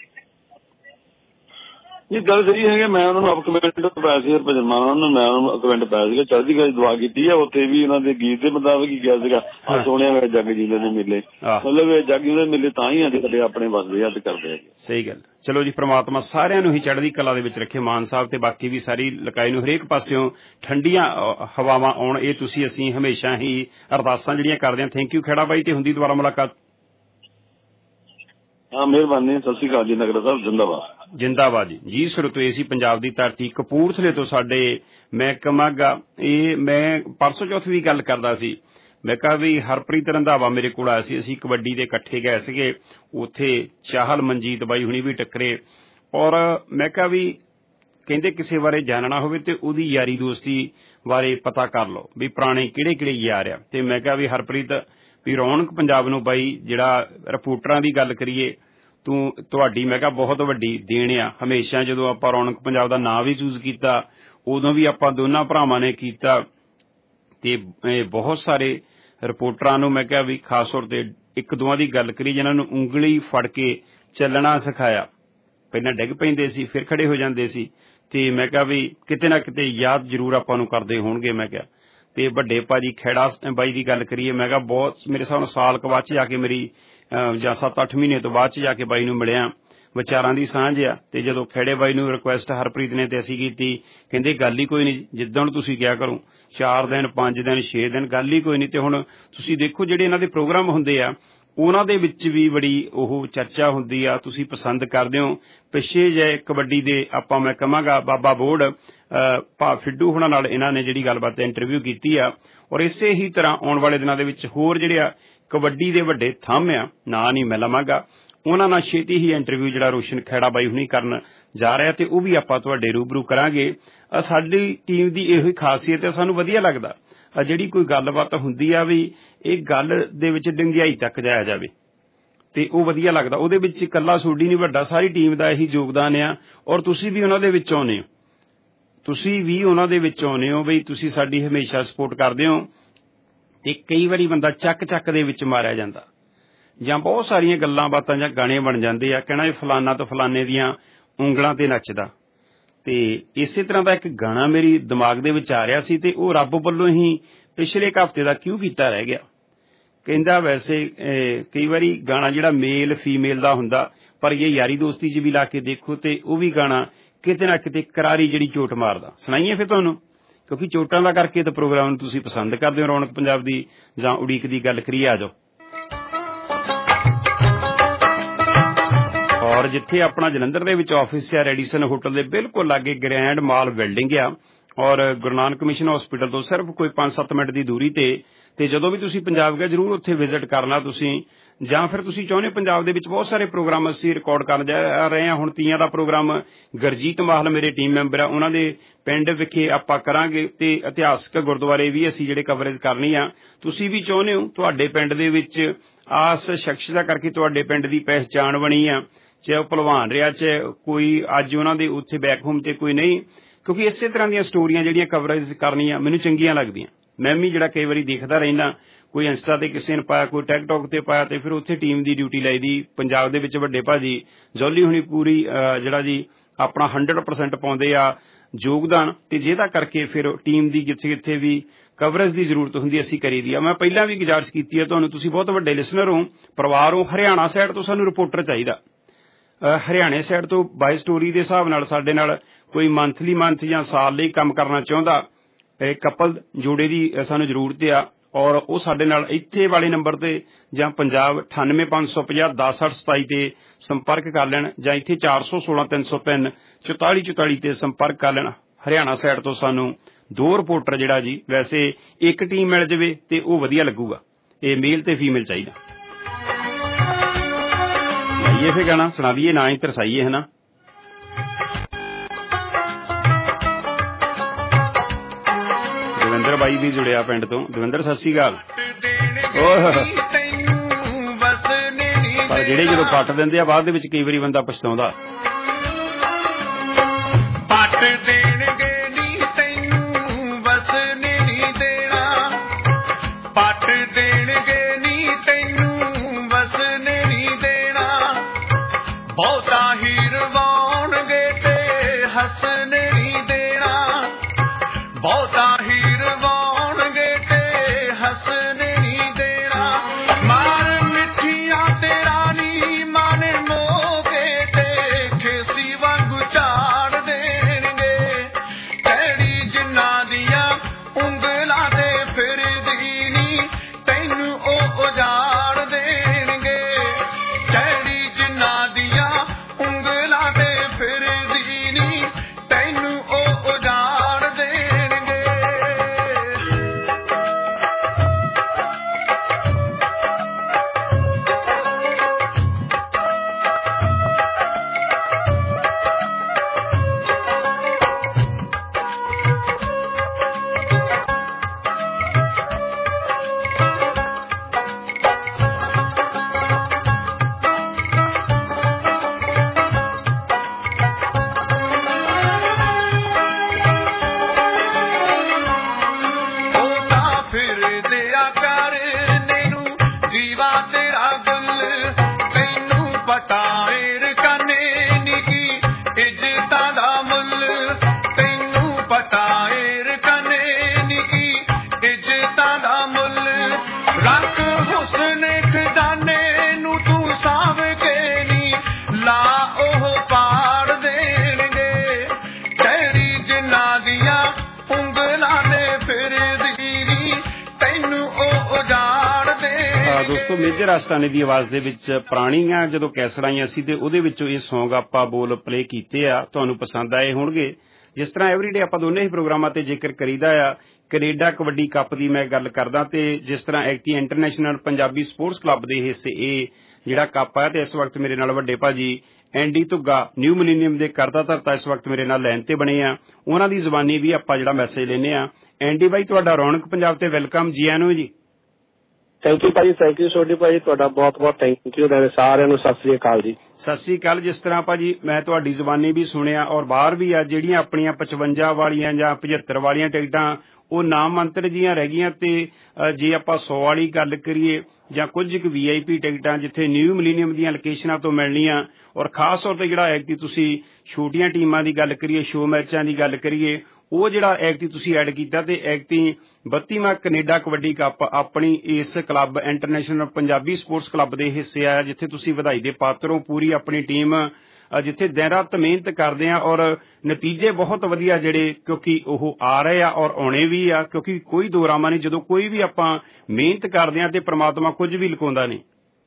ਇਹ ਗੱਲ ਸਹੀ ਹੈਗੀ। ਮੈਂ ਉਹਨਾਂ ਨੂੰ ਕਮੈਂਟ ਪਾਇਆ ਸੀ ਹਰਭਜਨ ਮਾਨ ਉਹਨਾਂ ਨੂੰ, ਮੈਂ ਉਹਨਾਂ ਨੂੰ ਕਮੈਂਟ ਪਾਇਆ ਸੀਗਾ ਚੜ੍ਹਦੀ ਕਲਾ ਦੀ ਦੁਆ ਕੀਤੀ ਹੈ। ਉੱਥੇ ਵੀ ਉਹਨਾਂ ਦੇ ਗੀਤ ਦੇ ਮੁਤਾਬਕ ਹੀ ਗਿਆ ਸੀਗਾ ਆ ਸੋਹਣਿਆ ਹੋਇਆ ਜੱਗ ਜੀਂਦੇ ਦੇ ਮੇਲੇ, ਮਤਲਬ ਇਹ ਜੱਗ ਜੀਂਦੇ ਮੇਲੇ ਤਾਂ ਹੀ ਅੱਜ ਸਾਡੇ ਆਪਣੇ ਵੱਸਦੇ ਆ ਤੇ ਕਰਦੇ ਹੈਗੇ। ਸਹੀ ਗੱਲ। ਚਲੋ ਜੀ ਪ੍ਰਮਾਤਮਾ ਸਾਰਿਆਂ ਨੂੰ ਹੀ ਚੜ੍ਹਦੀ ਕਲਾ ਦੇ ਵਿੱਚ ਰੱਖੇ, ਮਾਨ ਸਾਹਿਬ ਤੇ ਬਾਕੀ ਵੀ ਸਾਰੀ ਲਕਾਈ ਨੂੰ ਹਰੇਕ ਪਾਸਿਓਂ ਠੰਡੀਆਂ ਹਵਾਵਾਂ ਆਉਣ, ਇਹ ਤੁਸੀਂ ਅਸੀਂ ਹਮੇਸ਼ਾ ਹੀ ਅਰਦਾਸਾਂ ਜਿਹੜੀਆਂ ਕਰਦੇ ਹਾਂ। ਥੈਂਕ ਯੂ ਖੇੜਾ ਬਾਈ ਤੇ ਹੁੰਦੀ ਦੁਬਾਰਾ ਮੁਲਾਕਾਤ। ਹਾਂ ਮਿਹਰਬਾਨੀ, ਸਤਿ ਸ਼੍ਰੀ ਅਕਾਲ ਜੀ। ਨਗਰ ਸਾਹਿਬ ਜਿੰਦਾਬਾਦ ਜਿੰਦਾਬਾਦ ਜੀ। ਜੀ ਸਰੋਤੋ ਸੀ ਪੰਜਾਬ ਦੀ ਧਰਤੀ ਕਪੂਰਥਲੇ ਤੋਂ ਸਾਡੇ ਮੈਂ ਕਹਾਂਗਾ ਇਹ ਮੈਂ ਪਰਸੋਂ ਚੌਥ ਵੀ ਗੱਲ ਕਰਦਾ ਸੀ, ਮੈਂ ਕਿਹਾ ਵੀ ਹਰਪ੍ਰੀਤ ਰੰਧਾਵਾ ਮੇਰੇ ਕੋਲ ਆਇਆ ਸੀ, ਅਸੀਂ ਕਬੱਡੀ ਦੇ ਇਕੱਠੇ ਗਏ ਸੀਗੇ, ਉੱਥੇ ਚਾਹਲ ਮਨਜੀਤ ਬਾਈ ਹੁਣੀ ਵੀ ਟੱਕਰੇ ਔਰ ਮੈਂ ਕਿਹਾ ਵੀ ਕਹਿੰਦੇ ਕਿਸੇ ਬਾਰੇ ਜਾਣਨਾ ਹੋਵੇ ਤੇ ਉਹਦੀ ਯਾਰੀ ਦੋਸਤੀ ਬਾਰੇ ਪਤਾ ਕਰ ਲਓ ਵੀ ਪੁਰਾਣੇ ਕਿਹੜੇ ਕਿਹੜੇ ਯਾਰ ਆ। ਤੇ ਮੈਂ ਕਿਹਾ ਵੀ ਹਰਪ੍ਰੀਤ ਵੀ ਰੌਣਕ ਪੰਜਾਬ ਨੂੰ ਬਾਈ ਜਿਹੜਾ ਰਿਪੋਰਟਰਾਂ ਦੀ ਗੱਲ ਕਰੀਏ ਤੂੰ ਤੁਹਾਡੀ ਮੈਂ ਕਿਹਾ ਬਹੁਤ ਵੱਡੀ ਦੇਣ ਆ। ਹਮੇਸ਼ਾ ਜਦੋਂ ਆਪਾਂ ਰੌਣਕ ਪੰਜਾਬ ਦਾ ਨਾਂ ਵੀ ਚੂਜ਼ ਕੀਤਾ ਉਦੋਂ ਵੀ ਆਪਾਂ ਦੋਨਾਂ ਭਰਾਵਾਂ ਨੇ ਕੀਤਾ ਤੇ ਬਹੁਤ ਸਾਰੇ ਰਿਪੋਰਟਰਾਂ ਨੂੰ ਮੈਂ ਕਿਹਾ ਵੀ ਖਾਸ ਤੌਰ ਤੇ ਇੱਕ ਦੋਵਾਂ ਦੀ ਗੱਲ ਕਰੀ ਜਿਨ੍ਹਾਂ ਨੂੰ ਉਂਗਲੀ ਫੜ ਕੇ ਚੱਲਣਾ ਸਿਖਾਇਆ। ਪਹਿਲਾਂ ਡਿੱਗ ਪੈਂਦੇ ਸੀ ਫਿਰ ਖੜੇ ਹੋ ਜਾਂਦੇ ਸੀ ਤੇ ਮੈਂ ਕਿਹਾ ਵੀ ਕਿਤੇ ਨਾ ਕਿਤੇ ਯਾਦ ਜ਼ਰੂਰ ਆਪਾਂ ਨੂੰ ਕਰਦੇ ਹੋਣਗੇ। ਮੈਂ ਕਿਹਾ ਤੇ ਵੱਡੇ ਭਾਜੀ ਖੇੜਾ ਬਾਈ ਦੀ ਗੱਲ ਕਰੀਏ, ਮੈਂ ਕਿਹਾ ਬਹੁਤ ਮੇਰੇ ਹਿਸਾਬ ਨਾਲ ਸਾਲ ਕੁ ਬਾਅਦ ਚ ਜਾ ਕੇ ਮੇਰੀ ਜਾਂ ਸੱਤ ਅੱਠ ਮਹੀਨੇ ਤੋਂ ਬਾਅਦ ਚ ਜਾ ਕੇ ਬਾਈ ਨੂੰ ਮਿਲਿਆ, ਵਿਚਾਰਾਂ ਦੀ ਸਾਂਝ ਆ। ਤੇ ਜਦੋਂ ਖੇੜੇ ਬਾਈ ਨੂੰ ਰਿਕੁਐਸਟ ਹਰਪ੍ਰੀਤ ਨੇ ਤੇ ਅਸੀਂ ਕੀਤੀ, ਕਹਿੰਦੇ ਗੱਲ ਹੀ ਕੋਈ ਨਹੀਂ, ਜਿੱਦਣ ਤੁਸੀਂ ਕਿਹਾ ਕਰੋ ਚਾਰ ਦਿਨ ਪੰਜ ਦਿਨ ਛੇ ਦਿਨ ਗੱਲ ਹੀ ਕੋਈ ਨਹੀਂ। ਤੇ ਹੁਣ ਤੁਸੀਂ ਦੇਖੋ ਜਿਹੜੇ ਇਹਨਾਂ ਦੇ ਪ੍ਰੋਗਰਾਮ ਹੁੰਦੇ ਆ ਉਹਨਾਂ ਦੇ ਵਿੱਚ ਵੀ ਬੜੀ ਉਹ ਚਰਚਾ ਹੁੰਦੀ ਆ, ਤੁਸੀਂ ਪਸੰਦ ਕਰਦੇ ਹੋ। ਪਿੱਛੇ ਜੇ ਕਬੱਡੀ ਦੇ ਆਪਾਂ ਮੈਂ ਕਹਾਂਗਾ ਬਾਬਾ ਬੋੜ ਭਾ ਫਿੱਡੂ ਹੁਣਾਂ ਨਾਲ ਇਹਨਾਂ ਨੇ ਜਿਹੜੀ ਗੱਲਬਾਤ ਇੰਟਰਵਿਊ ਕੀਤੀ ਆ ਔਰ ਇਸੇ ਹੀ ਤਰ੍ਹਾਂ ਆਉਣ ਵਾਲੇ ਦਿਨਾਂ ਦੇ ਵਿੱਚ ਹੋਰ ਜਿਹੜੇ ਆ ਕਬੱਡੀ ਦੇ ਵੱਡੇ ਥੰਮ ਆ, ਨਾਂ ਨਹੀਂ ਮੈਂ ਲਵਾਂਗਾ, ਉਹਨਾਂ ਨਾਲ ਛੇਤੀ ਹੀ ਇੰਟਰਵਿਊ ਜਿਹੜਾ ਰੋਸ਼ਨ ਖੇੜਾ ਬਾਈ ਹੁਣੀ ਕਰਨ ਜਾ ਰਿਹਾ ਤੇ ਉਹ ਵੀ ਆਪਾਂ ਤੁਹਾਡੇ ਰੂਬਰੂ ਕਰਾਂਗੇ। ਸਾਡੀ ਟੀਮ ਦੀ ਇਹੋ ਹੀ ਖਾਸੀਅਤ ਹੈ, ਸਾਨੂੰ ਵਧੀਆ ਲੱਗਦਾ ਜਿਹੜੀ ਕੋਈ ਗੱਲਬਾਤ ਹੁੰਦੀ ਆ ਵੀ ਇਹ ਗੱਲ ਦੇ ਵਿੱਚ ਡੰਗਿਆਈ ਤੱਕ ਜਾਇਆ ਜਾਵੇ ਤੇ ਉਹ ਵਧੀਆ ਲੱਗਦਾ। ਉਹਦੇ ਵਿੱਚ ਇਕੱਲਾ ਸੋਡੀ ਨਹੀਂ ਵੱਡਾ ਸਾਰੀ ਟੀਮ ਦਾ ਇਹੀ ਯੋਗਦਾਨ ਆ ਔਰ ਤੁਸੀਂ ਵੀ ਉਹਨਾਂ ਦੇ ਵਿੱਚ ਆਉਂਦੇ ਹੋ, ਤੁਸੀਂ ਵੀ ਉਹਨਾਂ ਦੇ ਵਿੱਚ ਆਉਂਦੇ ਹੋ ਬਈ ਤੁਸੀਂ ਸਾਡੀ ਹਮੇਸ਼ਾ ਸਪੋਰਟ ਕਰਦੇ ਹੋ। ਤੇ ਕਈ ਵਾਰੀ ਬੰਦਾ ਚੱਕ ਚੱਕ ਦੇ ਵਿੱਚ ਮਾਰਿਆ ਜਾਂਦਾ ਜਾਂ ਬਹੁਤ ਸਾਰੀਆਂ ਗੱਲਾਂ ਬਾਤਾਂ ਜਾਂ ਗਾਣੇ ਬਣ ਜਾਂਦੇ ਆ, ਕਹਿਣਾ ਇਹ ਫਲਾਨਾ ਤੋਂ ਫਲਾਨੇ ਦੀਆਂ ਉਂਗਲਾਂ ਤੇ ਨੱਚਦਾ। ਤੇ ਇਸੇ ਤਰ੍ਹਾਂ ਦਾ ਇੱਕ ਗਾਣਾ ਮੇਰੀ ਦਿਮਾਗ ਦੇ ਵਿੱਚ ਆ ਰਿਹਾ ਸੀ ਤੇ ਉਹ ਰੱਬ ਵੱਲੋਂ ਹੀ ਪਿਛਲੇ ਹਫ਼ਤੇ ਦਾ ਕਿਉਂ ਕੀਤਾ ਰਹਿ ਗਿਆ। ਕਹਿੰਦਾ ਵੈਸੇ ਕਈ ਵਾਰੀ ਗਾਣਾ ਜਿਹੜਾ ਮੇਲ ਫੀਮੇਲ ਦਾ ਹੁੰਦਾ ਪਰ ਇਹ ਯਾਰੀ ਦੋਸਤੀ 'ਚ ਵੀ ਲਾ ਕੇ ਦੇਖੋ ਤੇ ਉਹ ਵੀ ਗਾਣਾ ਕਿਤੇ ਨਾ ਕਿਤੇ ਕਰਾਰੀ ਜਿਹੜੀ ਚੋਟ ਮਾਰਦਾ। ਸੁਣਾਈਏ ਫਿਰ ਤੁਹਾਨੂੰ, ਕਿਉਂਕਿ ਚੋਟਾਂ ਦਾ ਕਰਕੇ ਤਾਂ ਪ੍ਰੋਗਰਾਮ ਨੂੰ ਤੁਸੀਂ ਪਸੰਦ ਕਰਦੇ ਹੋ ਰੌਣਕ ਪੰਜਾਬ ਦੀ ਜਾਂ ਉਡੀਕ ਦੀ ਗੱਲ ਕਰੀਏ, ਆ ਜਾਓ। ਔਰ ਜਿੱਥੇ ਆਪਣਾ ਜਲੰਧਰ ਦੇ ਵਿੱਚ ਆਫਿਸ ਆ ਰੈਡੀਸਨ ਹੋਟਲ ਦੇ ਬਿਲਕੁਲ ਲਾਗੇ ਗ੍ਰੈਂਡ ਮਾਲ ਬਿਲਡਿੰਗ ਆ ਔਰ ਗੁਰੂ ਨਾਨਕ ਮਿਸ਼ਨ ਹਸਪੀਟਲ ਤੋਂ ਸਿਰਫ ਕੋਈ ਪੰਜ ਸੱਤ ਮਿੰਟ ਦੀ ਦੂਰੀ ਤੇ ਤੇ ਜਦੋਂ ਵੀ ਤੁਸੀਂ ਪੰਜਾਬ ਗਏ ਜ਼ਰੂਰ ਉੱਥੇ ਵਿਜ਼ਿਟ ਕਰਨਾ ਤੁਸੀਂ, ਜਾਂ ਫਿਰ ਤੁਸੀਂ ਚਾਹੁੰਦੇ ਪੰਜਾਬ ਦੇ ਵਿੱਚ ਬਹੁਤ ਸਾਰੇ ਪ੍ਰੋਗਰਾਮ ਅਸੀਂ ਰਿਕਾਰਡ ਕਰਨ ਜਾ ਰਹੇ ਹਾਂ। ਹੁਣ ਤੀਆਂ ਦਾ ਪ੍ਰੋਗਰਾਮ ਗੁਰਜੀਤ ਮਾਹਲ ਮੇਰੇ ਟੀਮ ਮੈਂਬਰ ਆ, ਉਹਨਾਂ ਦੇ ਪਿੰਡ ਵਿਖੇ ਆਪਾਂ ਕਰਾਂਗੇ ਤੇ ਇਤਿਹਾਸਕ ਗੁਰਦੁਆਰੇ ਵੀ ਅਸੀਂ ਜਿਹੜੇ ਕਵਰੇਜ ਕਰਨੀ ਆ। ਤੁਸੀਂ ਵੀ ਚਾਹੁੰਦੇ ਹੋ ਤੁਹਾਡੇ ਪਿੰਡ ਦੇ ਵਿੱਚ ਆਸ ਸ਼ਖਸ ਦਾ ਕਰਕੇ ਤੁਹਾਡੇ ਪਿੰਡ ਦੀ ਪਹਿਚਾਣ ਬਣੀ ਆ, ਚਾਹੇ ਉਹ ਭਲਵਾਨ ਰਿਹਾ ਚਾਹੇ ਕੋਈ ਅੱਜ ਉਹਨਾਂ ਦੇ ਉੱਥੇ ਬੈਕ ਹੋਮ ਤੇ ਕੋਈ ਨਹੀਂ, ਕਿਉਂਕਿ ਇਸੇ ਤਰ੍ਹਾਂ ਦੀਆਂ ਸਟੋਰੀਆਂ ਜਿਹੜੀਆਂ ਕਵਰੇਜ ਕਰਨੀਆਂ ਮੈਨੂੰ ਚੰਗੀਆਂ ਲੱਗਦੀਆਂ। ਮੈਂ ਵੀ ਜਿਹੜਾ ਕਈ ਵਾਰੀ ਦੇਖਦਾ ਰਹਿੰਦਾ, ਕੋਈ ਇੰਸਟਾ ਤੇ ਕਿਸੇ ਨੇ ਪਾਇਆ, ਕੋਈ ਟਿਕਟੌਕ ਤੇ ਪਾਇਆ ਤੇ ਫਿਰ ਉੱਥੇ ਟੀਮ ਦੀ ਡਿਊਟੀ ਲਾਈ ਦੀ। ਪੰਜਾਬ ਦੇ ਵਿੱਚ ਵੱਡੇ ਭਾਜੀ ਜੌਲੀ ਹੁਣੀ ਪੂਰੀ ਜਿਹੜਾ ਜੀ ਆਪਣਾ ਹੰਡਰਡ ਪਰਸੈਂਟ ਪਾਉਂਦੇ ਆ ਯੋਗਦਾਨ ਤੇ ਜਿਹਦਾ ਕਰਕੇ ਫਿਰ ਟੀਮ ਦੀ ਜਿੱਥੇ ਜਿੱਥੇ ਵੀ ਕਵਰੇਜ ਦੀ ਜ਼ਰੂਰਤ ਹੁੰਦੀ ਅਸੀਂ ਕਰੀ ਦੀ ਆ। ਮੈਂ ਪਹਿਲਾਂ ਵੀ ਗੁਜ਼ਾਰਿਸ਼ ਕੀਤੀ ਹੈ ਤੁਹਾਨੂੰ, ਤੁਸੀਂ ਬਹੁਤ ਵੱਡੇ ਲਿਸਨਰ ਹੋ, ਪਰਿਵਾਰ ਹੋ, ਹਰਿਆਣਾ ਸਾਈਡ ਤੋਂ ਸਾਨੂੰ ਰਿਪੋਰਟਰ ਚਾਹੀਦਾ। ਹਰਿਆਣੇ ਸਾਈਡ ਤੋਂ ਬਾਈ ਸਟੋਰੀ ਦੇ ਹਿਸਾਬ ਨਾਲ ਸਾਡੇ ਨਾਲ ਕੋਈ ਮੰਥਲੀ ਮੰਥ ਜਾਂ ਸਾਲ ਲਈ ਕੰਮ ਕਰਨਾ ਚਾਹੁੰਦਾ ਕਪਲ ਜੋੜੇ ਦੀ ਸਾਨੂੰ ਜ਼ਰੂਰਤ ਆ ਔਰ ਉਹ ਸਾਡੇ ਨਾਲ ਇੱਥੇ ਵਾਲੇ ਨੰਬਰ ਤੇ ਜਾਂ ਪੰਜਾਬ ਅਠਾਨਵੇਂ ਪੰਜ ਸੌ ਪੰਜਾਹ ਦਸ ਅੱਠ ਸਤਾਈ ਤੇ ਸੰਪਰਕ ਕਰ ਲੈਣ ਜਾਂ ਇੱਥੇ ਚਾਰ ਸੌ ਸੋਲਾਂ ਤਿੰਨ ਸੌ ਤਿੰਨ ਚੁਤਾਲੀ ਚੁਤਾਲੀ ਤੇ ਸੰਪਰਕ ਕਰ ਲੈਣ। ਹਰਿਆਣਾ ਸਾਈਡ ਤੋਂ ਸਾਨੂੰ ਦੋ ਰਿਪੋਰਟਰ ਜਿਹੜਾ ਜੀ, ਵੈਸੇ ਇੱਕ ਟੀਮ ਮਿਲ ਜਾਵੇ ਤੇ ਉਹ ਵਧੀਆ ਲੱਗੂਗਾ। ਇਹ ਮੇਲ ਤੇ ਫੀਮੇਲ ਚਾਹੀਦਾ। ਲਾਈਏ ਫਿਰ ਗਾਣਾ, ਸੁਣਾ ਦਈਏ, ਨਾ ਹੀ ਤਰਸਾਈਏ, ਹੈ ਨਾ। ਦਵਿੰਦਰ ਬਾਈ ਵੀ ਜੁੜਿਆ ਪਿੰਡ ਤੋਂ। ਦਵਿੰਦਰ ਸਤਿ ਸ੍ਰੀ ਅਕਾਲ। ਪਰ ਜਿਹੜੇ ਜਦੋਂ ਪੱਟ ਦਿੰਦੇ ਆ ਬਾਅਦ ਦੇ ਵਿੱਚ ਕਈ ਵਾਰੀ ਬੰਦਾ ਪਛਤਾਉਂਦਾ। ਪੱਟ ਦੇਣਗੇ ਨੀ ਤੈਨੂੰ ਵਸਣੇ ਨਹੀਂ ਦੇਣਾ, ਪੱਟ ਦੇਣਗੇ ਨੀ ਤੈਨੂੰ ਵਸਣੇ ਨਹੀਂ ਦੇਣਾ, ਬਹੁਤਾ ਹੀ ਰਵਾਉਣਗੇ ਤੇ ਹੱਸਣੇ ਨਹੀਂ ਦੇਣਾ, ਬਹੁਤਾ ਹੀ ਰਵਾਉਣਗੇ ਤੇ ਹੱਸਣੇ ਨਹੀਂ ਦੇਣਾ, ਮਾਰ ਮਿੱਠੀਆਂ ਤੇ ਰਾਣੀ ਮਨ ਮੋਕੇ ਤੇ ਖੇਸੀ ਵਾਂਗੂ ਝਾੜ ਦੇਣਗੇ, ਕਿਹੜੀ ਜਿੰਨਾਂ ਦੀਆਂ ਉਂਗਲਾਂ ਤੇ ਫਿਰਦੀ ਨੀ ਤੈਨੂੰ ਉਹ ਉਜਾੜ ਦੇਣਗੇ, ਕਿਹੜੀ ਜਿੰਨਾਂ ਦੀਆਂ ਉਂਗਲਾਂ ਤੇ ਫਿਰਦੀ ਨੀ ਤੈਨੂੰ ਉਹ ਉਜਾੜ ਦੇਣਗੇ। ਦੋਸਤੋ, ਮੇਜਰ ਆਸਟਾਨੇ ਦੀ ਆਵਾਜ਼ ਦੇ ਵਿੱਚ ਪੁਰਾਣੀਆਂ ਜਦੋਂ ਕੈਸਟ ਆਈਆਂ ਸੀ ਤੇ ਉਹਦੇ ਵਿੱਚੋਂ ਇਹ ਸੌਂਗ ਆਪਾਂ ਬੋਲ ਪਲੇ ਕੀਤੇ ਆ, ਤੁਹਾਨੂੰ ਪਸੰਦ ਆਏ ਹੋਣਗੇ। ਜਿਸ ਤਰ੍ਹਾਂ ਐਵਰੀਡੇ ਆਪਾਂ ਦੋਨੇ ਹੀ ਪ੍ਰੋਗਰਾਮਾਂ ਤੇ ਜ਼ਿਕਰ ਕਰੀਦਾ ਆ ਕੈਨੇਡਾ ਕਬੱਡੀ ਕੱਪ ਦੀ ਮੈਂ ਗੱਲ ਕਰਦਾ, ਤੇ ਜਿਸ ਤਰ੍ਹਾਂ ਐਕਟੀ ਇੰਟਰਨੈਸ਼ਨਲ ਪੰਜਾਬੀ ਸਪੋਰਟਸ ਕਲੱਬ ਦੇ ਹਿੱਸੇ ਇਹ ਜਿਹੜਾ ਕੱਪ ਆ, ਤੇ ਇਸ ਵਕਤ ਮੇਰੇ ਨਾਲ ਵੱਡੇ ਭਾਜੀ ਐਂਡੀ ਧੁੱਗਾ ਨਿਊ ਮਿਲੀਨੀਅਮ ਦੇ ਕਰਤਾ ਧਰਤਾ ਇਸ ਵਕਤ ਮੇਰੇ ਨਾਲ ਲਾਈਨ ਤੇ ਬਣੇ ਆ, ਉਹਨਾਂ ਦੀ ਜ਼ੁਬਾਨੀ ਵੀ ਆਪਾਂ ਜਿਹੜਾ ਮੈਸੇਜ ਲੈਂਦੇ ਆ। ਐਂਡੀ ਬਾਈ, ਤੁਹਾਡਾ ਰੌਣਕ ਪੰਜਾਬ ਤੇ ਵੈਲਕਮ, ਜੀ ਆਇਆਂ ਨੂੰ ਜੀ। ਥੈਂਕ ਯੂ ਭਾਜੀ, ਥੈਂਕ ਯੂ ਸੋਢੀ ਭਾਜੀ, ਤੁਹਾਡਾ ਬਹੁਤ ਬਹੁਤ ਥੈਂਕ ਯੂ। ਸਾਰਿਆਂ ਨੂੰ ਸਤਿ ਸ੍ਰੀ ਅਕਾਲ ਜੀ। ਸਤਿ ਸ੍ਰੀ ਅਕਾਲ। ਜਿਸ ਤਰ੍ਹਾਂ ਭਾਜੀ ਮੈਂ ਤੁਹਾਡੀ ਜ਼ੁਬਾਨੀ ਵੀ ਸੁਣਿਆ ਔਰ ਬਾਹਰ ਵੀ ਆ, ਜਿਹੜੀਆਂ ਆਪਣੀਆਂ ਪਚਵੰਜਾ ਵਾਲੀਆਂ ਜਾਂ ਪਝੱਤਰ ਵਾਲੀਆਂ ਟਿਕਟਾਂ ਉਹ ਨਾਮ ਮੰਤਰ ਜੀਆਂ ਰਹਿ ਗਈਆਂ, ਤੇ ਜੇ ਆਪਾਂ ਸੌ ਵਾਲੀ ਗੱਲ ਕਰੀਏ ਜਾਂ ਕੁਝ ਕੁ ਵੀ ਆਈ ਪੀ ਟਿਕਟਾਂ ਜਿੱਥੇ ਨਿਊ ਮਿਲੀਨੀਅਮ ਦੀਆਂ ਲੋਕੇਸ਼ਨਾਂ ਤੋਂ ਮਿਲਣੀਆਂ, ਔਰ ਖਾਸ ਤੌਰ ਤੇ ਜਿਹੜਾ ਐਕਟੀ ਤੁਸੀਂ ਛੋਟੀਆਂ ਟੀਮਾਂ ਦੀ ਗੱਲ ਕਰੀਏ, ਸ਼ੋ ਮੈਚਾਂ ਦੀ ਗੱਲ ਕਰੀਏ, ਉਹ ਜਿਹੜਾ ਐਕਟੀ ਤੁਸੀਂ ਐਡ ਕੀਤਾ, ਤੇ ਐਕਟੀ ਬੱਤੀਵਾਂ ਕੈਨੇਡਾ ਕਬੱਡੀ ਕੱਪ ਆਪਣੀ ਇਸ club international Punjabi sports club ਦੇ ਹਿੱਸੇ ਆਇਆ, ਜਿੱਥੇ ਤੁਸੀਂ ਵਧਾਈ ਦੇ ਪਾਤਰ ਹੋ। ਪੂਰੀ ਆਪਣੀ ਟੀਮ ਜਿੱਥੇ ਦਿਨ ਰਾਤ ਮਿਹਨਤ ਕਰਦੇ ਆ ਔਰ ਨਤੀਜੇ ਬਹੁਤ ਵਧੀਆ ਜਿਹੜੇ, ਕਿਉਂਕਿ ਉਹ ਆ ਰਹੇ ਆ ਔਰ ਆਉਣੇ ਵੀ ਆ, ਕਿਉਂਕਿ ਕੋਈ ਦੋ ਰਾਮਾ ਨਹੀਂ, ਜਦੋਂ ਕੋਈ ਵੀ ਆਪਾਂ ਮਿਹਨਤ ਕਰਦੇ ਆ ਤੇ ਪ੍ਰਮਾਤਮਾ ਕੁਝ ਵੀ ਲੁਕਾਉਂਦਾ ਨਹੀਂ।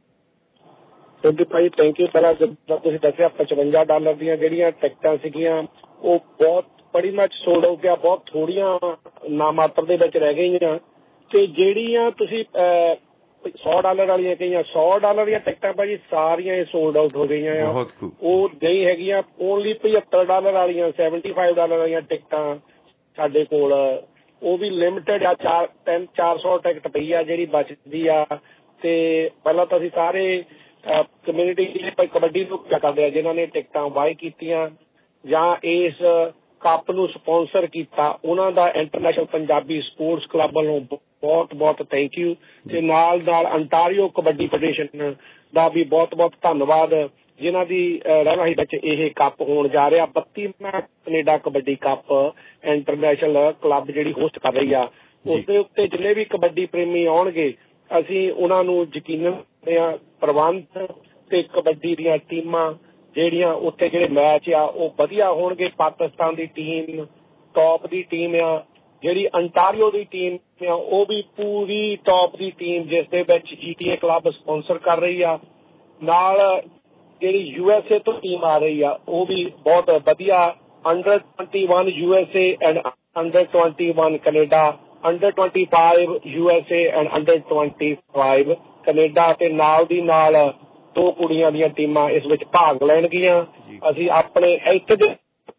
ਕਿਉਂਕਿ ਭਾਈ ਥੈਂਕ ਯੂ। ਪਹਿਲਾਂ ਜਦੋਂ ਤੁਸੀਂ ਦੱਸਿਆ ਪਚਵੰਜਾ ਡਾਲਰ ਦੀਆਂ ਜਿਹੜੀਆਂ ਟਿਕਟਾਂ ਸੀਗੀਆਂ ਉਹ ਬਹੁਤ ਬੜੀ ਮੱਚ ਸੋਲਡ ਹੋ ਗਿਆ, ਬਹੁਤ ਥੋੜੀਆਂ ਨਾਮਾਤਰ ਦੇ ਵਿੱਚ ਰਹਿ ਗਈਆਂ, ਤੇ ਜਿਹੜੀਆਂ ਤੁਸੀਂ ਸੌ ਡਾਲਰ ਵਾਲੀਆਂ ਕਹੀਆਂ, ਸੌ ਡਾਲਰ ਦੀਆਂ ਟਿਕਟਾਂ ਭਾਜੀ ਸਾਰੀਆਂ ਇਹ ਸੋਲਡ ਆਊਟ ਹੋ ਗਈਆਂ ਆ। ਉਹ ਨਹੀਂ ਹੈਗੀਆਂ, ਓਨਲੀ ਪਝੱਤਰ ਡਾਲਰ ਵਾਲੀਆਂ, ਸੈਵਨਟੀ ਫਾਈਵ ਡਾਲਰ ਵਾਲੀਆਂ ਟਿਕਟਾਂ ਸਾਡੇ ਕੋਲ, ਉਹ ਵੀ ਲਿਮਟਿਡ ਆ। ਚਾਰ ਤਿੰਨ ਚਾਰ ਸੌ ਟਿਕਟ ਪਈ ਆ ਜਿਹੜੀ ਬਚਦੀ ਆ। ਤੇ ਪਹਿਲਾਂ ਤਾਂ ਅਸੀਂ ਸਾਰੇ ਕਮਿਊਨਿਟੀ ਕਬੱਡੀ ਨੂੰ ਕਿਆ ਕਰਦੇ ਆ ਜਿਨ੍ਹਾਂ ਨੇ ਟਿਕਟਾਂ ਬਾਏ ਕੀਤੀਆਂ ਜਾਂ ਇਸ ਕੱਪ ਨੂੰ ਸਪਾਂਸਰ ਕੀਤਾ, ਉਹਨਾਂ ਦਾ ਇੰਟਰਨੈਸ਼ਨਲ ਪੰਜਾਬੀ ਸਪੋਰਟਸ ਕਲੱਬ ਵੱਲੋਂ ਬਹੁਤ ਬਹੁਤ ਥੈਂਕ ਯੂ। ਤੇ ਨਾਲ ਨਾਲ ਅੰਟਾਰੀਓ ਕਬੱਡੀ ਫੈਡਰੇਸ਼ਨ ਦਾ ਵੀ ਬਹੁਤ ਬਹੁਤ ਧੰਨਵਾਦ, ਜਿਨ੍ਹਾਂ ਦੀ ਰਹਿਨੁਮਾਈ ਵਿੱਚ ਇਹ ਕੱਪ ਹੋਣ ਜਾ ਰਿਹਾ। ਬੱਤੀਵਾਂ Canada kabaddi cup international club ਜਿਹੜੀ ਹੋਸਟ ਕਰ ਰਹੀ ਆ, ਉਸਦੇ ਉੱਤੇ ਜਿੰਨੇ ਵੀ ਕਬੱਡੀ ਪ੍ਰੇਮੀ ਆਉਣਗੇ ਅਸੀਂ ਉਹਨਾਂ ਨੂੰ ਯਕੀਨਨ ਪ੍ਰਬੰਧ ਤੇ ਕਬੱਡੀ ਦੀਆਂ ਟੀਮਾਂ ਜਿਹੜੀਆਂ ਉੱਥੇ ਜਿਹੜੇ ਮੈਚ ਆ ਉਹ ਵਧੀਆ ਹੋਣਗੇ। ਪਾਕਿਸਤਾਨ ਦੀ ਟੀਮ ਟੌਪ ਦੀ ਟੀਮ ਆ, ਜਿਹੜੀ ਅੰਟਾਰੀਓ ਦੀ ਟੀਮ ਆ ਉਹ ਵੀ ਪੂਰੀ ਟੌਪ ਦੀ ਟੀਮ, ਜਿਸ ਦੇ ਵਿੱਚ ਜੀ ਟੀ ਏ ਕਲੱਬ ਸਪਾਂਸਰ ਕਰ ਰਹੀ ਆ। ਨਾਲ ਜਿਹੜੀ ਯੂ ਐਸ ਏ ਤੋਂ ਟੀਮ ਆ ਰਹੀ ਆ ਉਹ ਵੀ ਬਹੁਤ ਵਧੀਆ under twenty-one U S A and under twenty-one Canada, under twenty-five U S A and under twenty-five Canada, ਤੇ ਨਾਲ ਦੀ ਨਾਲ ਦੋ ਕੁੜੀਆਂ ਦੀਆਂ ਟੀਮਾਂ ਇਸ ਵਿੱਚ ਭਾਗ ਲੈਣਗੀਆਂ। ਅਸੀਂ ਆਪਣੇ ਇੱਥੇ ਦੇ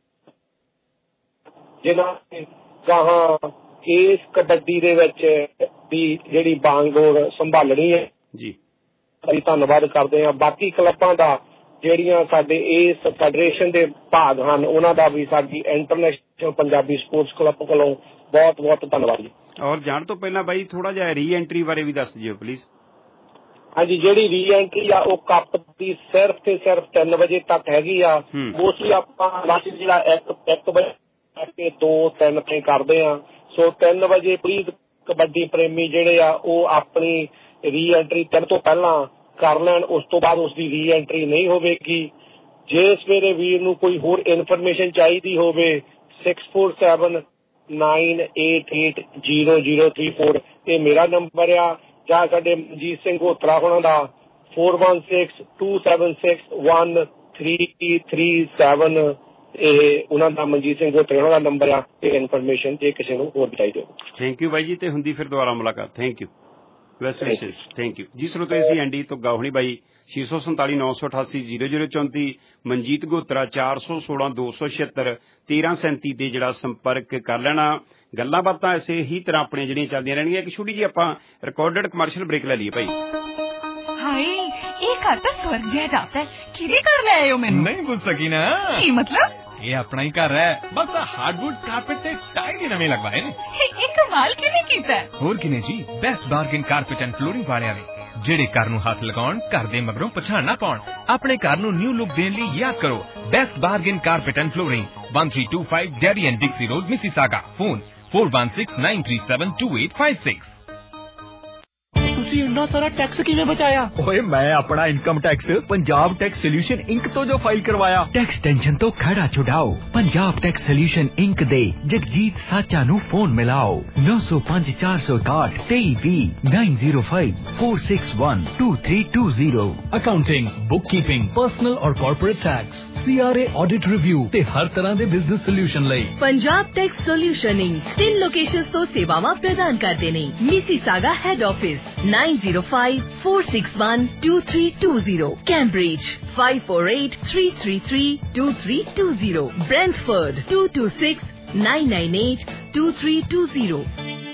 ਜਿਨ੍ਹਾਂ ਨੇ ਗਾਹਾਂ ਇਸ ਕਬੱਡੀ ਦੇ ਵਿੱਚ ਵੀ ਜਿਹੜੀ ਬਾਗਡੋਰ ਸੰਭਾਲਣੀ ਹੈ ਜੀ, ਅਸੀਂ ਧੰਨਵਾਦ ਕਰਦੇ ਹਾਂ। ਬਾਕੀ ਕਲੱਬਾਂ ਦਾ ਜਿਹੜੀਆਂ ਸਾਡੇ ਇਸ ਫੈਡਰੇਸ਼ਨ ਦੇ ਭਾਗ ਹਨ ਉਹਨਾਂ ਦਾ ਵੀ ਸਾਡੀ ਇੰਟਰਨੈਸ਼ਨਲ ਪੰਜਾਬੀ ਸਪੋਰਟਸ ਕਲੱਬ ਵੱਲੋਂ ਬਹੁਤ ਬਹੁਤ ਧੰਨਵਾਦ ਜੀ। ਔਰ ਜਾਣ ਤੋਂ ਪਹਿਲਾਂ ਬਾਈ ਥੋੜਾ ਜਿਹਾ ਰੀ ਐਂਟਰੀ ਬਾਰੇ ਵੀ ਦੱਸ ਦਿਓ ਪਲੀਜ਼। ਹਾਂਜੀ, ਜਿਹੜੀ ਰੀ ਐਂਟਰੀ ਆ ਉਹ ਕੱਪ ਦੀ ਸਿਰਫ ਤੇ ਸਿਰਫ ਤਿੰਨ ਵਜੇ ਤੱਕ ਹੈਗੀ ਆ। ਮੋਸਟਲੀ ਆਪਾਂ ਰਾਤ ਜਿਹੜਾ ਇੱਕ ਇੱਕ ਵਜੇ ਦੋ ਤਿੰਨ ਤੇ ਕਰਦੇ ਆ। ਸੋ ਤਿੰਨ ਵਜੇ ਪਲੀਜ਼ ਕਬੱਡੀ ਪ੍ਰੇਮੀ ਜਿਹੜੇ ਆ ਉਹ ਆਪਣੀ ਰੀ ਐਂਟਰੀ ਤਿੰਨ ਤੋਂ ਪਹਿਲਾਂ ਕਰ ਲੈਣ, ਉਸ ਤੋਂ ਬਾਅਦ ਉਸਦੀ ਰੀ ਐਂਟਰੀ ਨਹੀਂ ਹੋਵੇਗੀ। ਜੇ ਸਵੇਰੇ ਵੀਰ ਨੂੰ ਕੋਈ ਹੋਰ ਇਨਫੋਰਮੇਸ਼ਨ ਚਾਹੀਦੀ ਹੋਵੇ six four seven nine eight eight zero zero three four ਇਹ ਮੇਰਾ ਨੰਬਰ ਆ, ਜਾਂ ਸਾਡੇ ਮਨਜੀਤ ਸਿੰਘ ਹੋਤਰਾ ਹੋਣਾ ਦਾ four one six two seven six one three three seven ਇਹ ਉਹਨਾਂ ਦਾ ਮਨਜੀਤ ਸਿੰਘ ਹੋਤਰਾ ਹੋਣਾ ਦਾ ਨੰਬਰ ਆ। ਇਹ ਇਨਫੋਰਮੇਸ਼ਨ ਜੇ ਕਿਸੇ ਨੂੰ ਹੋਰ ਚਾਹੀਦੀ ਹੋਵੇ। ਥੈਂਕ ਯੂ ਬਾਈ ਜੀ, ਤੇ ਹੁੰਦੀ ਫਿਰ ਦੁਬਾਰਾ ਮੁਲਾਕਾਤ। Thank you, best wishes, thank you ਜੀ। ਸਰੋਤੇ ਅਸੀਂ ਐਂਡੀ ਤੋਂ ਗਾਉਣੀ ਬਾਈ ਛੇ ਸੌ ਸੰਤਾਲੀ ਨੌ ਸੌ ਅਠਾਸੀ ਜ਼ੀਰੋ ਜ਼ੀਰੋ ਚੌਂਤੀ, ਮਨਜੀਤ ਗੋਤਰਾ ਚਾਰ ਸੌ ਸੋਲਾਂ ਦੋ ਸੌ ਛਿਅੱਤਰ ਤੇਰਾਂ ਸੈਂਤੀ ਤੇ ਜਿਹੜਾ ਸੰਪਰਕ ਕਰ ਲੈਣਾ। ਗੱਲਾਂ ਬਾਤਾਂ ਇਸੇ ਹੀ ਤਰ੍ਹਾਂ ਆਪਣੀਆਂ ਜਿਹੜੀਆਂ ਚੱਲਦੀਆਂ ਰਹਿਣਗੀਆਂ। ਇੱਕ ਛੋਟੀ ਜਿਹੀ ਆਪਾਂ ਰਿਕਾਰਡਡ ਕਮਰਸ਼ੀਅਲ ਬ੍ਰੇਕ ਲੈ ਲਈਏ ਭਾਈ। ਹਾਏ, ਇਹ ਘਰ ਤਾਂ ਸਵਰਗ ਜਿਹਾ ਜਾਪਦਾ ਹੈ। ਕਿਹਦੇ ਘਰ ਲੈ ਆਏ ਹੋ ਮੈਨੂੰ? ਨਹੀਂ ਪੁੱਛ ਸਕੀ ਨਾ। ਕੀ ਮਤਲਬ? ਇਹ ਆਪਣਾ ਹੀ ਘਰ ਹੈ, ਬਸ ਹਾਰਡਵੁੱਡ ਕਾਰਪੇਟ ਤੇ ਟਾਈਲ ਹੀ ਨਵੇਂ ਲਗਵਾਏ ਨੇ। ਇਹ ਕਮਾਲ ਕਿਵੇਂ ਕੀਤਾ? ਹੋਰ ਕਿਨੇ ਜੀ, best bargain carpet and flooring ਵਾਲਿਆਂ ਨੇ, ਜਿਹੜੇ ਘਰ ਨੂੰ ਹੱਥ ਲਗਾਉਣ, ਘਰ ਦੇ ਮਗਰੋਂ ਪਛਾਣ ਨਾ ਪਾਉਣ। ਆਪਣੇ ਘਰ ਨੂੰ ਨਿਊ ਲੁੱਕ ਦੇਣ ਲਈ ਯਾਦ ਕਰੋ best bargain carpet and flooring, one three two five Derry and Dixie road, Mississauga. Phone four one six nine three seven two eight five six। ਤੁਸੀਂ ਇੰਨਾ ਸਾਰਾ ਟੈਕਸ ਕਿਵੇਂ ਬਚਾਇਆ? ਓਏ ਮੈਂ ਆਪਣਾ income tax Punjab tax solution Inc ਤੋਂ ਜੋ ਫਾਈਲ ਕਰਵਾਇਆ। ਟੈਕਸ ਟੈਨਸ਼ਨ ਤੋਂ ਖੜਾ ਛੁਡਾਓ। ਪੰਜਾਬ ਟੈਕਸ ਸੋਲਿਊਸ਼ਨ ਇੰਕ ਦੇ ਜਗਜੀਤ ਸਾਚਾ ਨੂੰ ਫੋਨ ਮਿਲਾਓ ਨੌ ਸੌ ਪੰਜ ਚਾਰ ਸੌ ਇਕਾਹਠ ਤੇਈ ਵੀਹ nine zero five four six one two three two zero। Accounting, book keeping, personal ਔਰ corporate tax, C R A audit review ਤੇ ਹਰ ਤਰ੍ਹਾਂ ਦੇ ਬਿਜ਼ਨਸ ਸੋਲਿਊਸ਼ਨ ਲਈ ਪੰਜਾਬ ਟੈਕਸ ਸੋਲਿਊਸ਼ਨ ਇੰਕ ਤਿੰਨ ਲੋਕੇਸ਼ਨਸ ਤੋਂ ਸੇਵਾਵਾਂ ਪ੍ਰਦਾਨ ਕਰਦੇ ਨੇ। Mississauga head office nine zero five four six one two three two zero, Cambridge five four eight three three three two three two zero, Brentford two two six nine nine eight two three two zero।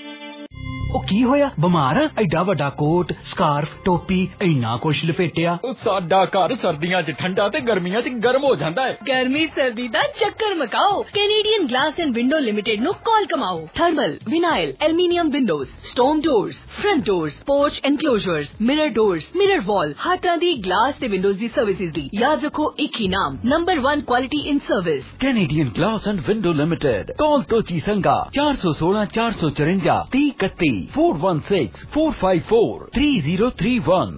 ਉਹ ਕੀ ਹੋਇਆ? ਬਿਮਾਰ ਆ? ਐਡਾ ਵੱਡਾ ਕੋਟ, ਸਕਾਰਫ, ਟੋਪੀ, ਇੰਨਾ ਕੁਛ ਲਪੇਟਿਆ। ਉਹ ਸਾਡਾ ਘਰ ਸਰਦੀਆਂ 'ਚ ਠੰਡਾ ਤੇ ਗਰਮੀਆਂ 'ਚ ਗਰਮ ਹੋ ਜਾਂਦਾ ਹੈ। ਗਰਮੀ ਸਰਦੀ ਦਾ ਚੱਕਰ ਮਕਾਓ। Canadian glass and window limited ਨੂੰ ਕਾਲ ਕਮਾਓ। Thermal, vinyl, aluminium windows, storm doors, front doors, porch enclosures, mirror doors, mirror wall, ਹਰ ਤਰ੍ਹਾਂ ਦੀ ਗਲਾਸ ਤੇ ਵਿੰਡੋਜ਼ ਦੀ ਸਰਵਿਸਿਜ਼ ਦੀ ਯਾਦ ਰੱਖੋ ਇੱਕ ਹੀ ਨਾਮ, number one quality in service, Canadian glass and window limited. Call Tochi Sanga ਚਾਰ ਸੌ ਸੋਲਾਂ ਚਾਰ ਸੌ ਚੁਰੰਜਾ ਤੀਹ ਇਕੱਤੀ four one six four five four three zero three one।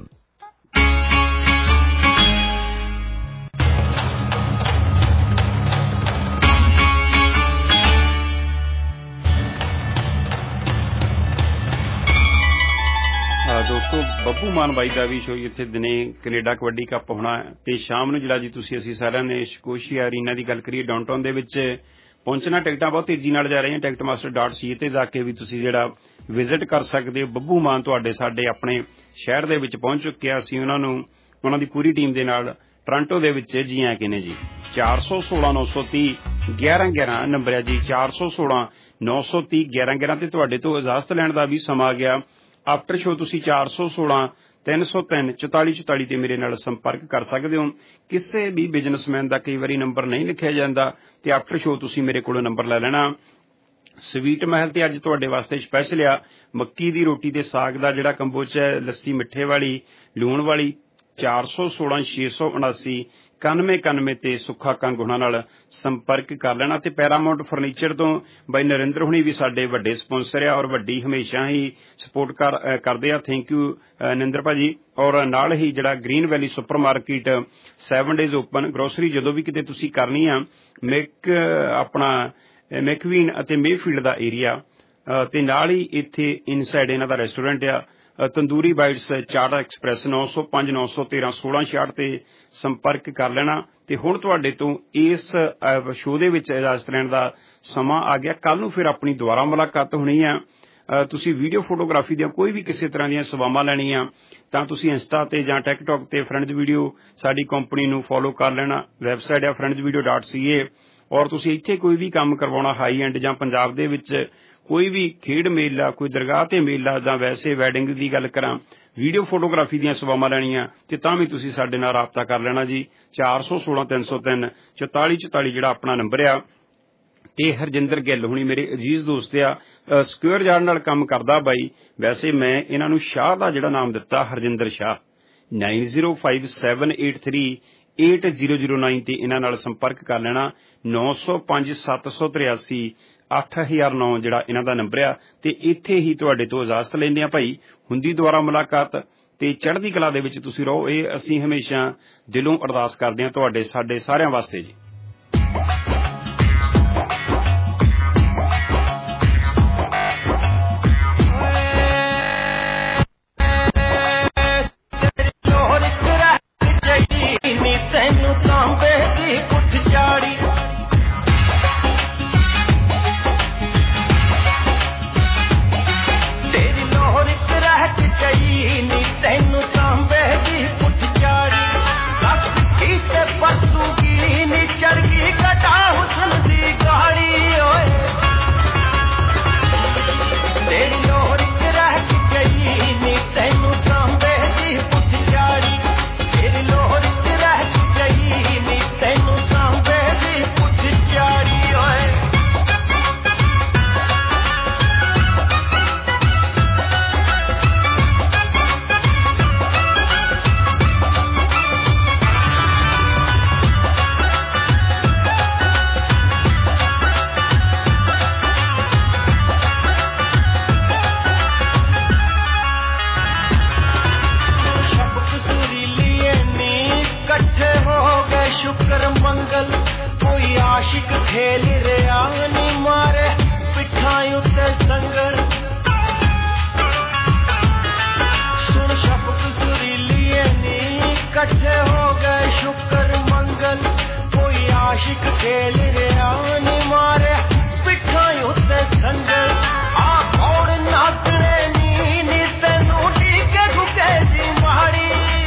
ਦੋਸਤੋ, ਬੱਬੂ ਮਾਨ ਬਾਈ ਦਾ ਵੀ ਸ਼ੋਅ ਇੱਥੇ ਦਿਨੇ ਕੈਨੇਡਾ ਕਬੱਡੀ ਕੱਪ ਹੋਣਾ ਤੇ ਸ਼ਾਮ ਨੂੰ ਜਿਹੜਾ ਜੀ ਤੁਸੀਂ ਅਸੀਂ ਸਾਰਿਆਂ ਨੇ ਸਕੋਸ਼ੀਆ ਅਰੀਨਾ ਦੀ ਗੱਲ ਕਰੀਏ ਡਾਊਨਟਾਊਨ ਦੇ ਵਿੱਚ ਪਹੁੰਚਣਾ। ਟਿਕਟਾਂ ਬਹੁਤ ਤੇਜ਼ੀ ਨਾਲ ਜਾ ਰਹੀਆਂ। ਟਿਕਟ ਮਾਸਟਰ ਡਾਟ ਸੀ ਤੇ ਜਾ ਕੇ ਵੀ ਤੁਸੀਂ ਜਿਹੜਾ ਵਿਜ਼ਿਟ ਕਰ ਸਕਦੇ ਹੋ। ਬੱਬੂ ਮਾਨ ਤੁਹਾਡੇ ਸਾਡੇ ਆਪਣੇ ਸ਼ਹਿਰ ਦੇ ਵਿੱਚ ਪਹੁੰਚ ਚੁੱਕਿਆ। ਅਸੀਂ ਉਹਨਾਂ ਨੂੰ ਉਹਨਾਂ ਦੀ ਪੂਰੀ ਟੀਮ ਦੇ ਨਾਲ ਟੋਰਾਂਟੋ ਦੇ ਵਿੱਚ ਜੀ ਆਏ ਨੇ ਜੀ। ਚਾਰ ਸੌ ਸੋਲਾਂ ਨੌ ਸੌ ਤੀਹ ਗਿਆਰਾਂ ਗਿਆਰਾਂ ਨੰਬਰ ਹੈ ਜੀ, ਚਾਰ ਸੌ ਸੋਲਾਂ ਨੌ ਸੌ ਤੀਹ ਗਿਆਰਾਂ ਗਿਆਰਾਂ ਤੇ ਤੁਹਾਡੇ ਤੋਂ ਇਜਾਜ਼ਤ ਲੈਣ ਦਾ ਵੀ ਸਮਾਂ ਆ ਗਿਆ। ਆਫਟਰ ਸ਼ੋਅ ਤੁਸੀਂ ਚਾਰ ਸੌ ਸੋਲਾਂ ਤਿੰਨ ਸੌ ਤਿੰਨ ਚੁਤਾਲੀ ਚੁਤਾਲੀ ਤੇ ਮੇਰੇ ਨਾਲ ਸੰਪਰਕ ਕਰ ਸਕਦੇ ਹੋ। ਕਿਸੇ ਵੀ ਬਿਜ਼ਨਸਮੈਨ ਦਾ ਕਈ ਵਾਰੀ ਨੰਬਰ ਨਹੀਂ ਲਿਖਿਆ ਜਾਂਦਾ ਤੇ ਆਫਟਰ ਸ਼ੋਅ ਤੁਸੀਂ ਮੇਰੇ ਕੋਲੋਂ ਨੰਬਰ ਲੈ ਲੈਣਾ। ਸਵੀਟ ਮਹਿਲ ਤੇ ਅੱਜ ਤੁਹਾਡੇ ਵਾਸਤੇ ਸਪੈਸ਼ਲ ਆ ਮੱਕੀ ਦੀ ਰੋਟੀ ਤੇ ਸਾਗ ਦਾ ਜਿਹੜਾ ਕੰਬੋਚਾ ਹੈ, ਲੱਸੀ ਮਿੱਠੇ ਵਾਲੀ ਲੂਣ ਵਾਲੀ। ਚਾਰ ਸੌ ਸੋਲਾਂ ਛੇ ਸੌ ਉਨਾਸੀ ਇਕਾਨਵੇਂ ਇਕਾਨਵੇਂ ਤੇ ਸੁੱਖਾ ਕੰਗ ਉਹਨਾਂ ਨਾਲ ਸੰਪਰਕ ਕਰ ਲੈਣਾ। ਤੇ ਪੈਰਾਮਾਉਂਟ ਫਰਨੀਚਰ ਤੋਂ ਬਾਈ ਨਰਿੰਦਰ ਹੁਣੀ ਵੀ ਸਾਡੇ ਵੱਡੇ ਸਪਾਂਸਰ ਆ ਔਰ ਵੱਡੀ ਹਮੇਸ਼ਾ ਹੀ ਸਪੋਰਟ ਕਰ ਕਰਦੇ ਆ। ਥੈਂਕ ਯੂ ਨਰਿੰਦਰ ਭਾਜੀ। ਔਰ ਨਾਲ ਹੀ ਜਿਹੜਾ green valley supermarket seven days open, grocery ਜਦੋਂ ਵੀ ਕਿਤੇ ਤੁਸੀਂ ਕਰਨੀ ਆ, ਮੇਕ ਆਪਣਾ ਮੈਕਵੀਨ ਅਤੇ ਮੇਫੀਲਡ ਦਾ ਏਰੀਆ ਤੇ ਨਾਲ ਹੀ ਇੱਥੇ ਇਨਸਾਈਡ ਇਹਨਾਂ ਦਾ ਰੈਸਟੋਰੈਂਟ ਆ ਤੰਦੂਰੀ ਬਾਈਟਸ ਚਾਟ ਐਕਸਪ੍ਰੈਸ ਨੌ ਸੌ ਪੰਜ ਨੌ ਸੌ ਤੇਰਾਂ ਸੋਲਾਂ ਛਿਆਹਠ ਤੇ ਸੰਪਰਕ ਕਰ ਲੈਣਾ। ਤੇ ਹੁਣ ਤੁਹਾਡੇ ਤੋਂ ਇਸ ਸ਼ੋਅ ਦੇ ਵਿੱਚ ਇਜਾਜ਼ਤ ਲੈਣ ਦਾ ਸਮਾਂ ਆ ਗਿਆ। ਕੱਲ ਨੂੰ ਫਿਰ ਆਪਣੀ ਦੁਬਾਰਾ ਮੁਲਾਕਾਤ ਹੋਣੀ ਆ। ਤੁਸੀਂ ਵੀਡੀਓ ਫੋਟੋਗ੍ਰਾਫੀ ਦੀਆਂ ਕੋਈ ਵੀ ਕਿਸੇ ਤਰ੍ਹਾਂ ਦੀਆਂ ਸੇਵਾਵਾਂ ਲੈਣੀਆਂ ਤਾਂ ਤੁਸੀਂ ਇੰਸਟਾ ਤੇ ਜਾਂ ਟਿਕਟੌਕ ਤੇ ਫਰੈਂਡਜ਼ ਵੀਡੀਓ ਸਾਡੀ ਕੰਪਨੀ ਨੂੰ ਫੋਲੋ ਕਰ ਲੈਣਾ। ਵੈਬਸਾਈਟ ਹੈ friends video dot C A. ਔਰ ਤੁਸੀਂ ਇੱਥੇ ਕੋਈ ਵੀ ਕੰਮ ਕਰਵਾਉਣਾ ਹਾਈ ਐਂਡ ਜਾਂ ਪੰਜਾਬ ਦੇ ਵਿੱਚ ਕੋਈ ਵੀ ਖੇਡ ਮੇਲਾ, ਕੋਈ ਦਰਗਾਹ ਤੇ ਮੇਲਾ ਜਾਂ ਵੈਸੇ ਵੈਡਿੰਗ ਦੀ ਗੱਲ ਕਰਾਂ, ਵੀਡੀਓ ਫੋਟੋਗ੍ਰਾਫੀ ਦੀਆਂ ਸੇਵਾਵਾਂ ਲੈਣੀਆਂ ਤੇ ਤਾਂ ਵੀ ਤੁਸੀਂ ਸਾਡੇ ਨਾਲ ਰਾਬਤਾ ਕਰ ਲੈਣਾ ਜੀ। ਚਾਰ ਸੌ ਸੋਲਾਂ ਤਿੰਨ ਸੌ ਤਿੰਨ ਚੁਤਾਲੀ ਚੁਤਾਲੀ ਜਿਹੜਾ ਆਪਣਾ ਨੰਬਰ ਆ। ਤੇ ਹਰਜਿੰਦਰ ਗਿੱਲ ਹੁਣੀ ਮੇਰੇ ਅਜ਼ੀਜ਼ ਦੋਸਤ ਆ, ਸਕੁਅਰ ਯਾਰਡ ਨਾਲ ਕੰਮ ਕਰਦਾ ਬਾਈ। ਵੈਸੇ ਮੈਂ ਇਹਨਾਂ ਨੂੰ ਸ਼ਾਹ ਦਾ ਜਿਹੜਾ ਨਾਮ ਦਿੱਤਾ Harjinder Shah. Nine zero five seven eight three eight zero zero nine ਤੇ ਇਹਨਾਂ ਨਾਲ ਸੰਪਰਕ ਕਰ ਲੈਣਾ। ਨੌ ਸੌ ਪੰਜ ਸੱਤ ਸੌ ਤਰਿਆਸੀ ਅੱਠ ਹਜ਼ਾਰ ਨੌ ਜਿਹੜਾ ਇਹਨਾਂ ਦਾ ਨੰਬਰ ਆ। ਤੇ ਇੱਥੇ ਹੀ ਤੁਹਾਡੇ ਤੋਂ ਇਜਾਜ਼ਤ ਲੈਂਦੇ ਆ ਭਾਈ। ਹੁੰਦੀ ਦੁਬਾਰਾ ਮੁਲਾਕਾਤ ਤੇ ਚੜ੍ਹਦੀ ਕਲਾ ਦੇ ਵਿੱਚ ਤੁਸੀਂ ਰਹੋ, ਇਹ ਅਸੀਂ ਹਮੇਸ਼ਾ ਦਿਲੋਂ ਅਰਦਾਸ ਕਰਦੇ ਹਾਂ ਤੁਹਾਡੇ ਸਾਡੇ ਸਾਰਿਆਂ ਵਾਸਤੇ ਜੀ। ਤੈਨੂੰ ਤਾਂਬੇ ਦੀ ਪੁੱਠ ਚਾੜੀ ਤੇਰੀ ਲੋਹਰ ਰਹਿ ਚਈ ਨੀ ਤੈਨੂੰ ਤਾਂਬੇ ਦੀ ਪੁੱਠ ਚਾੜੀ ਲੱਖ ਕੀਤੇ ਪਸੂਗੀ ਨੀ ਚਰਗੀ ਕਟਾ ਹੁਸਨ ਦੀ ਗਾੜੀ ਓਏ ਤੇਰੀ ਲੋਹਰ ਰਹਿ ਚਈ ਨੀ ਤੈਨੂੰ ਤਾਂਬੇ ਦੀ ਪੁੱਠ ਚਾੜੀ ਤੇਰੀ ਲੋਹਰ ਤੈਨੂੰ ਤਾਂਬੇ ਦੀ ਪੁੱਠ ਚਾੜੀ ਓਏ शुक्र मंगल कोई आशिक खेल रहा नी मारे पिठा उत्ते संगल सुन शफक सुरीलिए नी कट्ठे हो गए शुक्र मंगल कोई आशिक खेल रहा नी मारे पिठा उत्ते संगल आ और नाचने नी नी तेनू टीके गुके दी मारी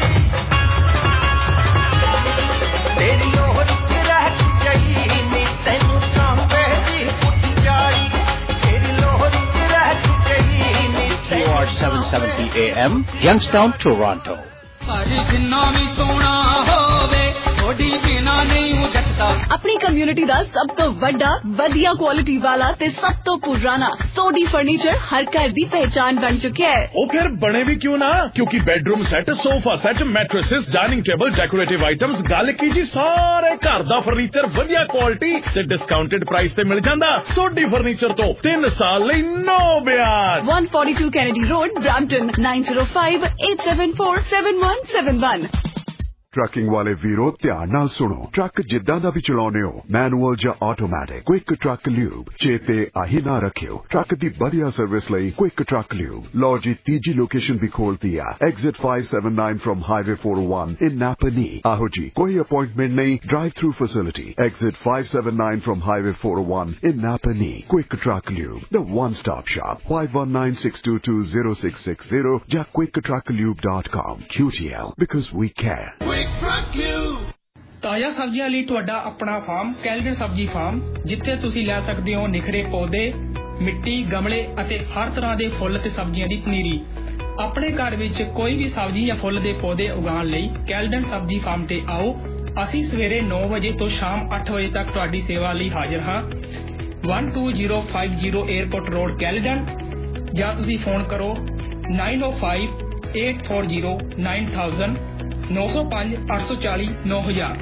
तेरी लोहर रहत गई नी तैनू तांबे दी पुੱਠ ਚਾੜੀ तेरी लोहर रहत गई नी Q R seven seventy A M Youngstown Toronto ਸਾਰੀ ਜਿੰਨਾ ਵੀ ਸੋਹਣਾ ਹੋਵੇ ਥੋੜੀ ਬਿਨਾ ਨਹੀਂ ਜੱਟਦਾ। अपनी कम्युनिटी ਦਾ ਸਭ ਤੋਂ ਵੱਡਾ ਵਧੀਆ ਕੁਆਲਿਟੀ ਵਾਲਾ ਤੇ ਸਭ ਤੋਂ ਪੁਰਾਣਾ ਸੋਡੀ ਫਰਨੀਚਰ ਹਰ ਘਰ ਦੀ ਪਹਿਚਾਨ ਬਣ ਚੁੱਕਿਆ ਹੈ। ਉਹ ਫਿਰ ਬਣੇ ਵੀ ਕਿਉਂ ਨਾ, ਕਿਉਂਕਿ bedroom set, sofa set, mattresses, dining table, decorative items, ਗੱਲ ਕੀ ਜੀ ਸਾਰੇ ਘਰ ਦਾ ਫਰਨੀਚਰ ਵਧੀਆ ਕੁਆਲਿਟੀ ਤੇ ਡਿਸਕਾਊਂਟਡ ਪ੍ਰਾਈਸ ਤੇ ਮਿਲ ਜਾਂਦਾ। ਸੋਡੀ ਫਰਨੀਚਰ ਤੋਂ ਤਿੰਨ ਸਾਲ ਲਈ ਨੋ ਵਿਆਜ। one forty-two Kennedy Road, Brampton, nine zero five eight seven four seven one seven one। Trucking ਵਾਲੇ ਵੀਰੋ ਧਿਆਨ ਨਾਲ ਸੁਣੋ। ਟਰੱਕ ਜਿੱਦਾਂ ਦਾ ਵੀ ਚਲਾਉਂਦੇ ਹੋ, ਮੈਨੂਅਲ ਜਾਂ ਆਟੋਮੈਟਿਕ, ਕੁਇਕ ਟਰੱਕ ਲਿਊਬ ਚੇਤੇ ਆਹੀ ਨਾ ਰੱਖਿਓ। ਟਰੱਕ ਦੀ ਵਧੀਆ ਸਰਵਿਸ ਲਈ ਕੁਇਕ ਟਰੱਕ ਲਿਊਬ। ਲਓ ਜੀ ਤੀਜੀ ਲੋਕੇਸ਼ਨ ਵੀ ਖੋਲਤੀ ਆ, exit five seven nine from Highway four oh one in Napanee। ਆਹੋ ਜੀ ਕੋਈ ਅਪਾਇੰਟਮੈਂਟ ਨਹੀਂ, drive through facility. Exit five seven nine from Highway four oh one in Napanee। Quick truck lube, the one stop shop। five one nine six two two zero six six zero ਜਾਂ quick truck lube dot com। Q T L because we care। ਤਾਜ਼ਾ ਸਬਜ਼ੀਆਂ ਲਈ ਤੁਹਾਡਾ ਆਪਣਾ ਫਾਰਮ ਕੈਲਡਨ ਸਬਜ਼ੀ ਫਾਰਮ, ਜਿੱਥੇ ਤੁਸੀਂ ਲੈ ਸਕਦੇ ਹੋ ਨਿਖਰੇ ਪੌਦੇ, ਮਿੱਟੀ, ਗਮਲੇ ਅਤੇ ਹਰ ਤਰ੍ਹਾਂ ਦੇ ਫੁੱਲ ਤੇ ਸਬਜ਼ੀਆਂ ਦੀ ਪਨੀਰੀ। ਆਪਣੇ ਘਰ ਵਿੱਚ ਕੋਈ ਵੀ ਸਬਜ਼ੀ ਜਾਂ ਫੁੱਲ ਦੇ ਪੌਦੇ ਉਗਾਉਣ ਲਈ ਕੈਲਡਨ ਸਬਜ਼ੀ ਫਾਰਮ ਤੇ ਆਓ। ਅਸੀਂ ਸਵੇਰੇ ਨੌ ਵਜੇ ਤੋਂ ਸ਼ਾਮ ਅੱਠ ਵਜੇ ਤੱਕ ਤੁਹਾਡੀ ਸੇਵਾ ਲਈ ਹਾਜ਼ਰ ਹਾਂ। one two zero five zero airport road Caledon, ਜਾਂ ਤੁਸੀਂ ਫੋਨ ਕਰੋ nine oh five eight four zero nine thousand ਨੌ ਸੌ ਪੰਜ ਅੱਠ ਸੌ ਚਾਲੀ ਨੌ ਹਜ਼ਾਰ।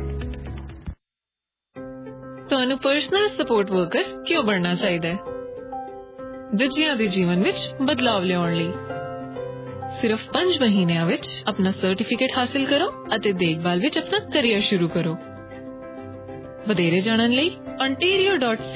ਤੁਹਾਨੂੰ ਪਰਸਨਲ ਸਪੋਰਟ ਵਰਕਰ ਕਿਉਂ ਬਣਨਾ ਚਾਹੀਦਾ ਹੈ? ਬੱਚਿਆਂ ਦੇ ਜੀਵਨ ਵਿੱਚ ਬਦਲਾਵ ਲਿਆਉਣ ਲਈ। ਸਿਰਫ ਪੰਜ ਮਹੀਨਿਆਂ ਵਿੱਚ ਆਪਣਾ ਸਰਟੀਫਿਕੇਟ ਹਾਸਿਲ ਕਰੋ ਅਤੇ ਦੇਖਭਾਲ ਵਿੱਚ ਆਪਣਾ ਕੈਰੀਅਰ ਸ਼ੁਰੂ ਕਰੋ। ਵਧੇਰੇ ਜਾਣਨ ਲਈ ontario dot